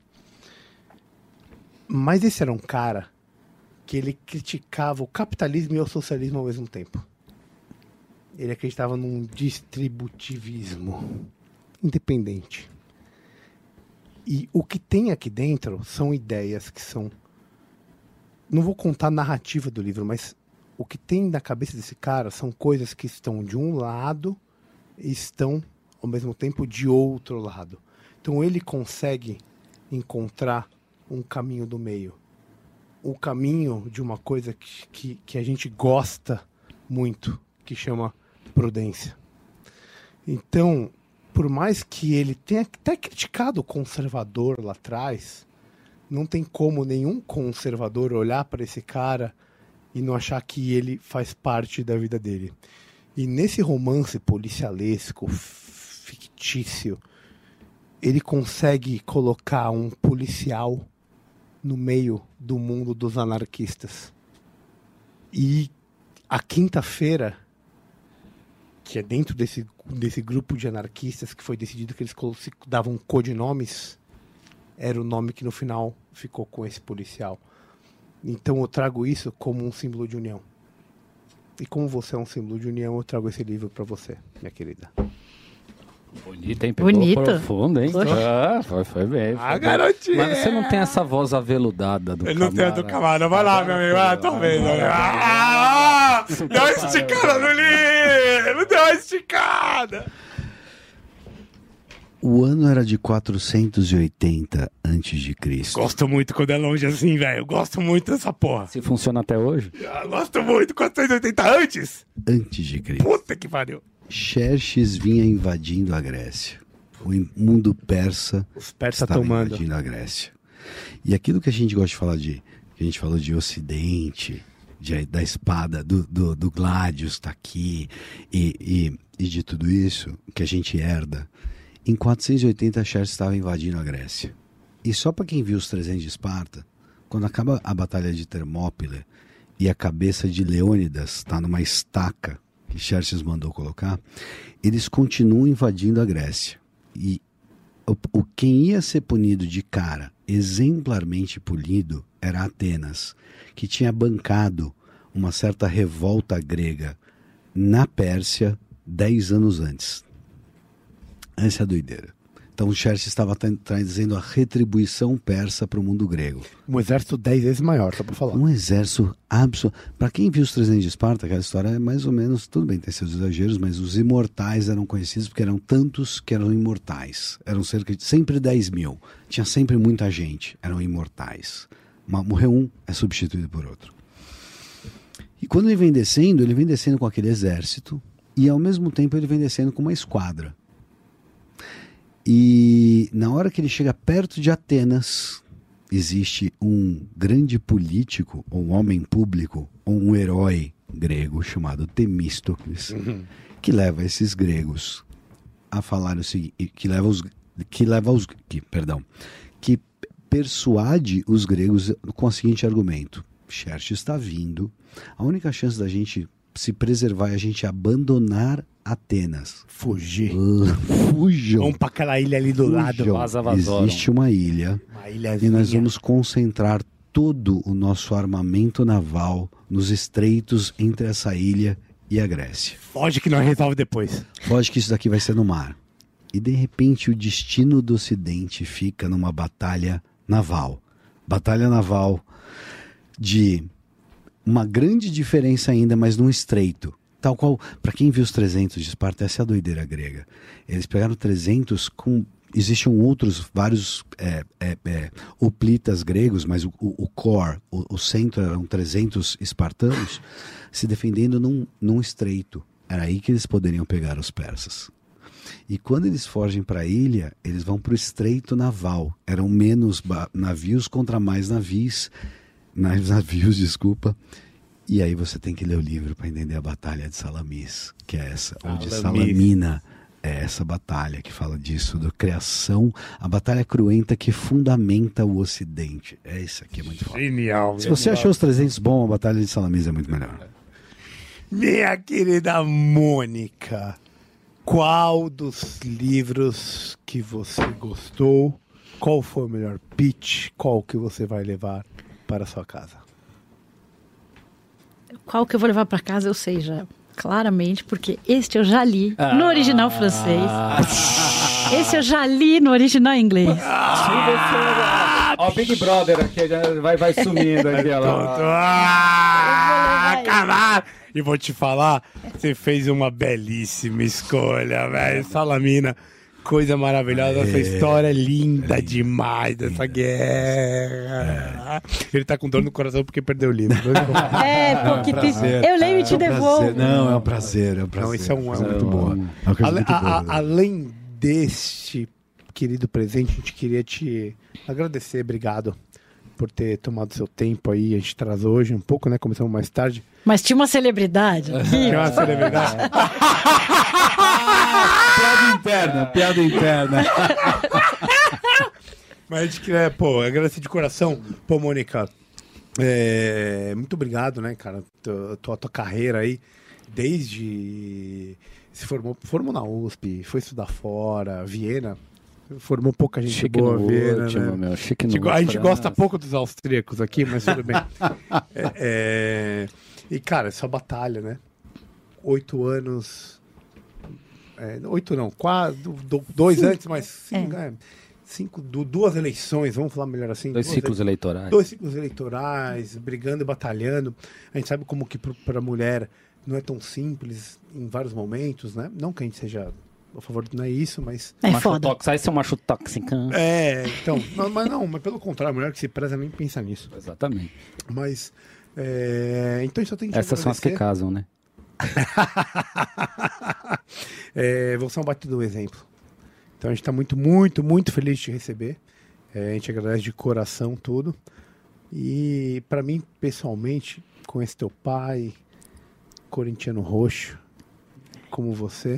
Speaker 1: Mas esse era um cara que ele criticava o capitalismo e o socialismo ao mesmo tempo. Ele acreditava num distributivismo independente. E o que tem aqui dentro são ideias que são... Não vou contar a narrativa do livro, mas o que tem na cabeça desse cara são coisas que estão de um lado e estão, ao mesmo tempo, de outro lado. Então ele consegue encontrar um caminho do meio. O caminho de uma coisa que, que, que a gente gosta muito, que chama prudência. Então, por mais que ele tenha até criticado o conservador lá atrás, não tem como nenhum conservador olhar para esse cara e não achar que ele faz parte da vida dele. E nesse romance policialesco, fictício, ele consegue colocar um policial no meio do mundo dos anarquistas. E a quinta-feira, que é dentro desse, desse grupo de anarquistas que foi decidido que eles davam codinomes, era o nome que no final ficou com esse policial. Então eu trago isso como um símbolo de união. E como você é um símbolo de união, eu trago esse livro para você, minha querida.
Speaker 3: Bonito, hein? Pegou
Speaker 6: Bonito.
Speaker 3: profundo, hein? Ah, foi, foi bem. Foi
Speaker 1: Ah,
Speaker 3: bem.
Speaker 1: garotinha.
Speaker 3: Mas você não tem essa voz aveludada do
Speaker 1: Eu não tenho a do camarão. Vai lá, meu amigo. Ah, tô vendo. Ah, ah, deu uma esticada no livro. Deu uma esticada.
Speaker 2: O ano era de quatrocentos e oitenta antes de Cristo.
Speaker 1: Gosto muito quando é longe assim, velho. Gosto muito dessa porra.
Speaker 3: Se funciona até hoje?
Speaker 1: Ah, gosto muito. quatrocentos e oitenta antes?
Speaker 2: Antes de Cristo.
Speaker 1: Puta que pariu.
Speaker 2: Xerxes vinha invadindo a Grécia. O mundo persa
Speaker 1: Os persas
Speaker 2: estava
Speaker 1: tomando.
Speaker 2: invadindo a Grécia. E aquilo que a gente gosta de falar de, que a gente falou de Ocidente, de, da espada, do, do, do Gladius tá aqui, e, e, e de tudo isso que a gente herda. Em quatrocentos e oitenta, Xerxes estava invadindo a Grécia. E só para quem viu os trezentos de Esparta, quando acaba a batalha de Termópile e a cabeça de Leônidas está numa estaca que Xerxes mandou colocar, eles continuam invadindo a Grécia. E o, o, quem ia ser punido de cara, exemplarmente punido, era Atenas, que tinha bancado uma certa revolta grega na Pérsia dez anos antes. Essa é a doideira. Então Xerxes estava tra- trazendo a retribuição persa para o mundo grego.
Speaker 1: Um exército dez vezes maior, só pra falar.
Speaker 2: Um exército absoluto. Para quem viu os trezentos de Esparta, aquela história é mais ou menos, tudo bem, tem seus exageros, mas os imortais eram conhecidos porque eram tantos que eram imortais. Eram cerca de sempre dez mil. Tinha sempre muita gente, eram imortais. Uma, morreu um, é substituído por outro. E quando ele vem descendo, ele vem descendo com aquele exército e ao mesmo tempo ele vem descendo com uma esquadra. E na hora que ele chega perto de Atenas, existe um grande político, ou um homem público, ou um herói grego chamado Temístocles, uhum. que leva esses gregos a falar o seguinte, que leva os, que leva os, que, perdão, que persuade os gregos com o seguinte argumento: Xerxes está vindo, a única chance da gente se preservar é a gente abandonar Atenas.
Speaker 1: Fugir.
Speaker 2: Uh, fujam.
Speaker 1: Vamos para aquela ilha ali do
Speaker 2: fujam.
Speaker 1: lado.
Speaker 2: Existe uma ilha
Speaker 1: uma
Speaker 2: e nós vamos concentrar todo o nosso armamento naval nos estreitos entre essa ilha e a Grécia.
Speaker 1: Foge que nós resolve depois.
Speaker 2: Foge que isso daqui vai ser no mar. E de repente o destino do Ocidente fica numa batalha naval. Batalha naval de uma grande diferença ainda, mas num estreito. Tal qual, para quem viu os trezentos de Esparta, essa é a doideira grega. Eles pegaram trezentos com... Existiam outros, vários é, é, é, hoplitas gregos, mas o, o, o core, o, o centro eram trezentos espartanos, se defendendo num, num estreito. Era aí que eles poderiam pegar os persas. E quando eles fogem para a ilha, eles vão para o estreito naval. Eram menos navios contra mais navios, navios, desculpa. E aí você tem que ler o livro para entender a Batalha de Salamis, que é essa, ou de Salamina. É essa batalha que fala disso, da criação, a batalha cruenta que fundamenta o Ocidente. É isso aqui, é muito forte.
Speaker 1: Genial.
Speaker 2: Se você achou os trezentos bom, a Batalha de Salamis é muito melhor.
Speaker 1: Minha querida Mônica, qual dos livros que você gostou, qual foi o melhor pitch, qual que você vai levar para a sua casa?
Speaker 6: Qual que eu vou levar para casa, eu sei já, claramente, porque este eu já li ah, no original francês. Ah, esse eu já li no original inglês.
Speaker 3: Ah, ó, o Big Brother aqui, vai, vai sumindo aqui.
Speaker 1: Ah, caralho! E vou te falar, você fez uma belíssima escolha, velho. Salamina, coisa maravilhosa. Essa história é linda demais dessa guerra. Ele tá com dor no coração porque perdeu o livro.
Speaker 6: É, porque é um eu leio e te
Speaker 2: é um
Speaker 6: devolvo.
Speaker 2: Não, é um prazer, é um prazer.
Speaker 1: Não, isso é, um, é
Speaker 2: muito
Speaker 1: muito
Speaker 2: boa.
Speaker 1: É
Speaker 2: uma coisa
Speaker 1: Ale,
Speaker 2: muito
Speaker 1: a,
Speaker 2: boa.
Speaker 1: A, além deste querido presente, a gente queria te agradecer, obrigado por ter tomado seu tempo aí. A gente traz hoje um pouco, né? Começamos mais tarde.
Speaker 6: Mas tinha uma celebridade aqui.
Speaker 1: Tinha uma celebridade.
Speaker 2: Piada interna, piada interna.
Speaker 1: Mas a gente queria, pô, agradecer de coração. Pô, Mônica, é, muito obrigado, né, cara? Tua, tua, tua carreira aí, desde... Se formou, formou na U S P, foi estudar fora, Viena... Formou pouca gente
Speaker 3: chique
Speaker 1: boa,
Speaker 3: no
Speaker 1: Viena,
Speaker 3: último,
Speaker 1: né?
Speaker 3: Meu, chique no
Speaker 1: a gente, a gente gosta
Speaker 3: França.
Speaker 1: pouco dos austríacos aqui, mas tudo bem. é, é... E, cara, essa batalha, né? Oito anos É, oito não, quatro, do, dois cinco. Antes, mas cinco, é. É, cinco du, duas eleições, vamos falar melhor assim.
Speaker 3: Dois ciclos ele... eleitorais.
Speaker 1: Dois ciclos eleitorais, brigando e batalhando. A gente sabe como que para a mulher não é tão simples em vários momentos, né? Não que a gente seja a favor, não é isso, mas...
Speaker 6: É
Speaker 3: macho
Speaker 6: foda.
Speaker 3: Tóxico, aí você é um macho tóxico.
Speaker 1: É, então, mas, mas não, mas pelo contrário, a mulher que se preza nem pensa nisso.
Speaker 3: Exatamente.
Speaker 1: Mas, é, então isso eu tenho que
Speaker 3: Essas são as que casam, né?
Speaker 1: é, você é um batido exemplo. Então a gente está muito, muito, muito feliz de te receber. É, a gente agradece de coração tudo. E para mim, pessoalmente, conheço teu pai, corintiano roxo, como você.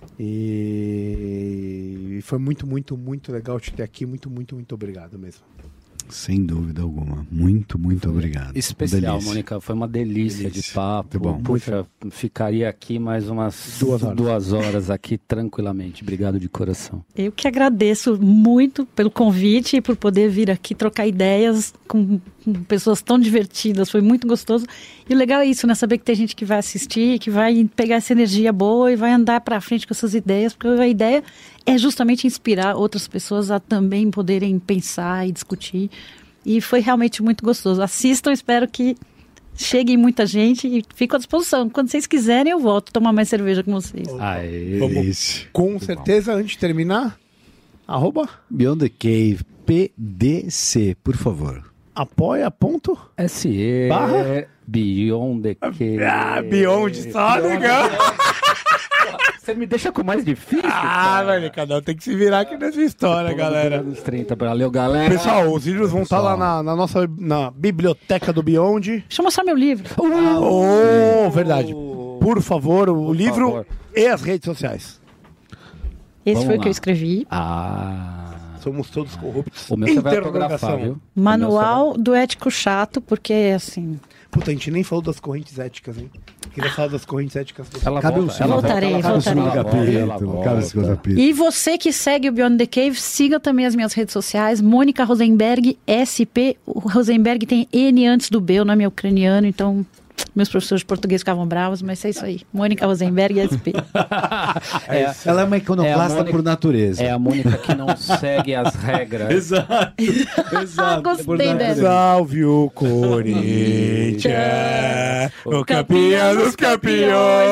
Speaker 1: E foi muito, muito, muito legal te ter aqui. Muito, muito, muito obrigado mesmo.
Speaker 2: Sem dúvida alguma. Muito, muito obrigado.
Speaker 3: Especial, Mônica. Foi uma delícia, delícia. de papo.
Speaker 2: Muito bom.
Speaker 3: Puxa, ficaria aqui mais umas
Speaker 1: duas horas.
Speaker 3: duas horas aqui tranquilamente. Obrigado de coração.
Speaker 6: Eu que agradeço muito pelo convite e por poder vir aqui trocar ideias com, com pessoas tão divertidas. Foi muito gostoso. E o legal é isso, né? Saber que tem gente que vai assistir, que vai pegar essa energia boa e vai andar pra frente com essas ideias, porque a ideia é justamente inspirar outras pessoas a também poderem pensar e discutir. E foi realmente muito gostoso. Assistam, espero que chegue muita gente e fico à disposição. Quando vocês quiserem, eu volto tomar mais cerveja com vocês.
Speaker 3: Aê.
Speaker 1: Vamos, com muito certeza, bom. Antes de terminar, arroba
Speaker 2: Beyond the Cave P D C, por favor.
Speaker 1: Apoia ponto
Speaker 3: S E
Speaker 1: barra
Speaker 3: Beyond the Cave.
Speaker 1: Ah, Beyond, só legal.
Speaker 3: Você me deixa com mais difícil.
Speaker 1: Ah, velho, cada um tem que se virar aqui nessa história, galera.
Speaker 3: Anos trinta, valeu, galera.
Speaker 1: Pessoal, os vídeos vão estar lá na, na nossa na biblioteca do Beyond.
Speaker 6: Deixa eu mostrar meu livro.
Speaker 1: Uh, oh, verdade. Por favor, o Por livro favor. E as redes sociais.
Speaker 6: Esse
Speaker 3: Vamos
Speaker 6: foi
Speaker 3: lá.
Speaker 6: o que eu escrevi.
Speaker 3: Ah.
Speaker 1: Somos todos corruptos.
Speaker 3: O meu você vai autografar, viu?
Speaker 6: Manual do ético chato, porque assim...
Speaker 1: Puta, a gente nem falou das correntes éticas, hein? Queria falar das correntes éticas.
Speaker 3: Ela
Speaker 2: Cabe
Speaker 3: volta,
Speaker 2: um
Speaker 3: ela
Speaker 6: voltarei,
Speaker 3: volta,
Speaker 6: voltarei.
Speaker 3: ela volta, ela volta,
Speaker 2: Cabe um capítulo.
Speaker 6: E você que segue o Beyond the Cave, siga também as minhas redes sociais. Mônica Rosenberg, S P. O Rosenberg tem N antes do B, o nome é ucraniano, então... Meus professores de português ficavam bravos, mas é isso aí. Mônica Rosenberg, S P.
Speaker 2: É, ela é uma iconoclasta é Mônica, por natureza.
Speaker 3: É a Mônica que não segue as regras.
Speaker 2: Exato. Exato.
Speaker 6: Gostei dessa.
Speaker 1: Salve o Corinthians, o campeão dos campeões,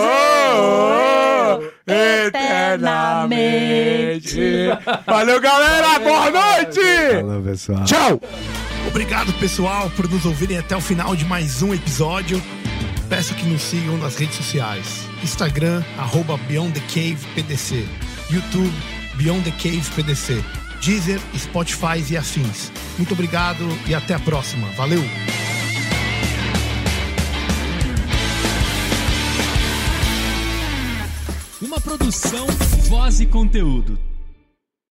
Speaker 1: eternamente. Valeu, galera. Boa noite.
Speaker 2: Falou, pessoal.
Speaker 1: Tchau. Obrigado, pessoal, por nos ouvirem até o final de mais um episódio. Peço que nos sigam nas redes sociais. Instagram, arroba Beyond the Cave P D C. YouTube, Beyond the Cave P D C. Deezer, Spotify e afins. Muito obrigado e até a próxima. Valeu!
Speaker 7: Uma produção, voz e conteúdo.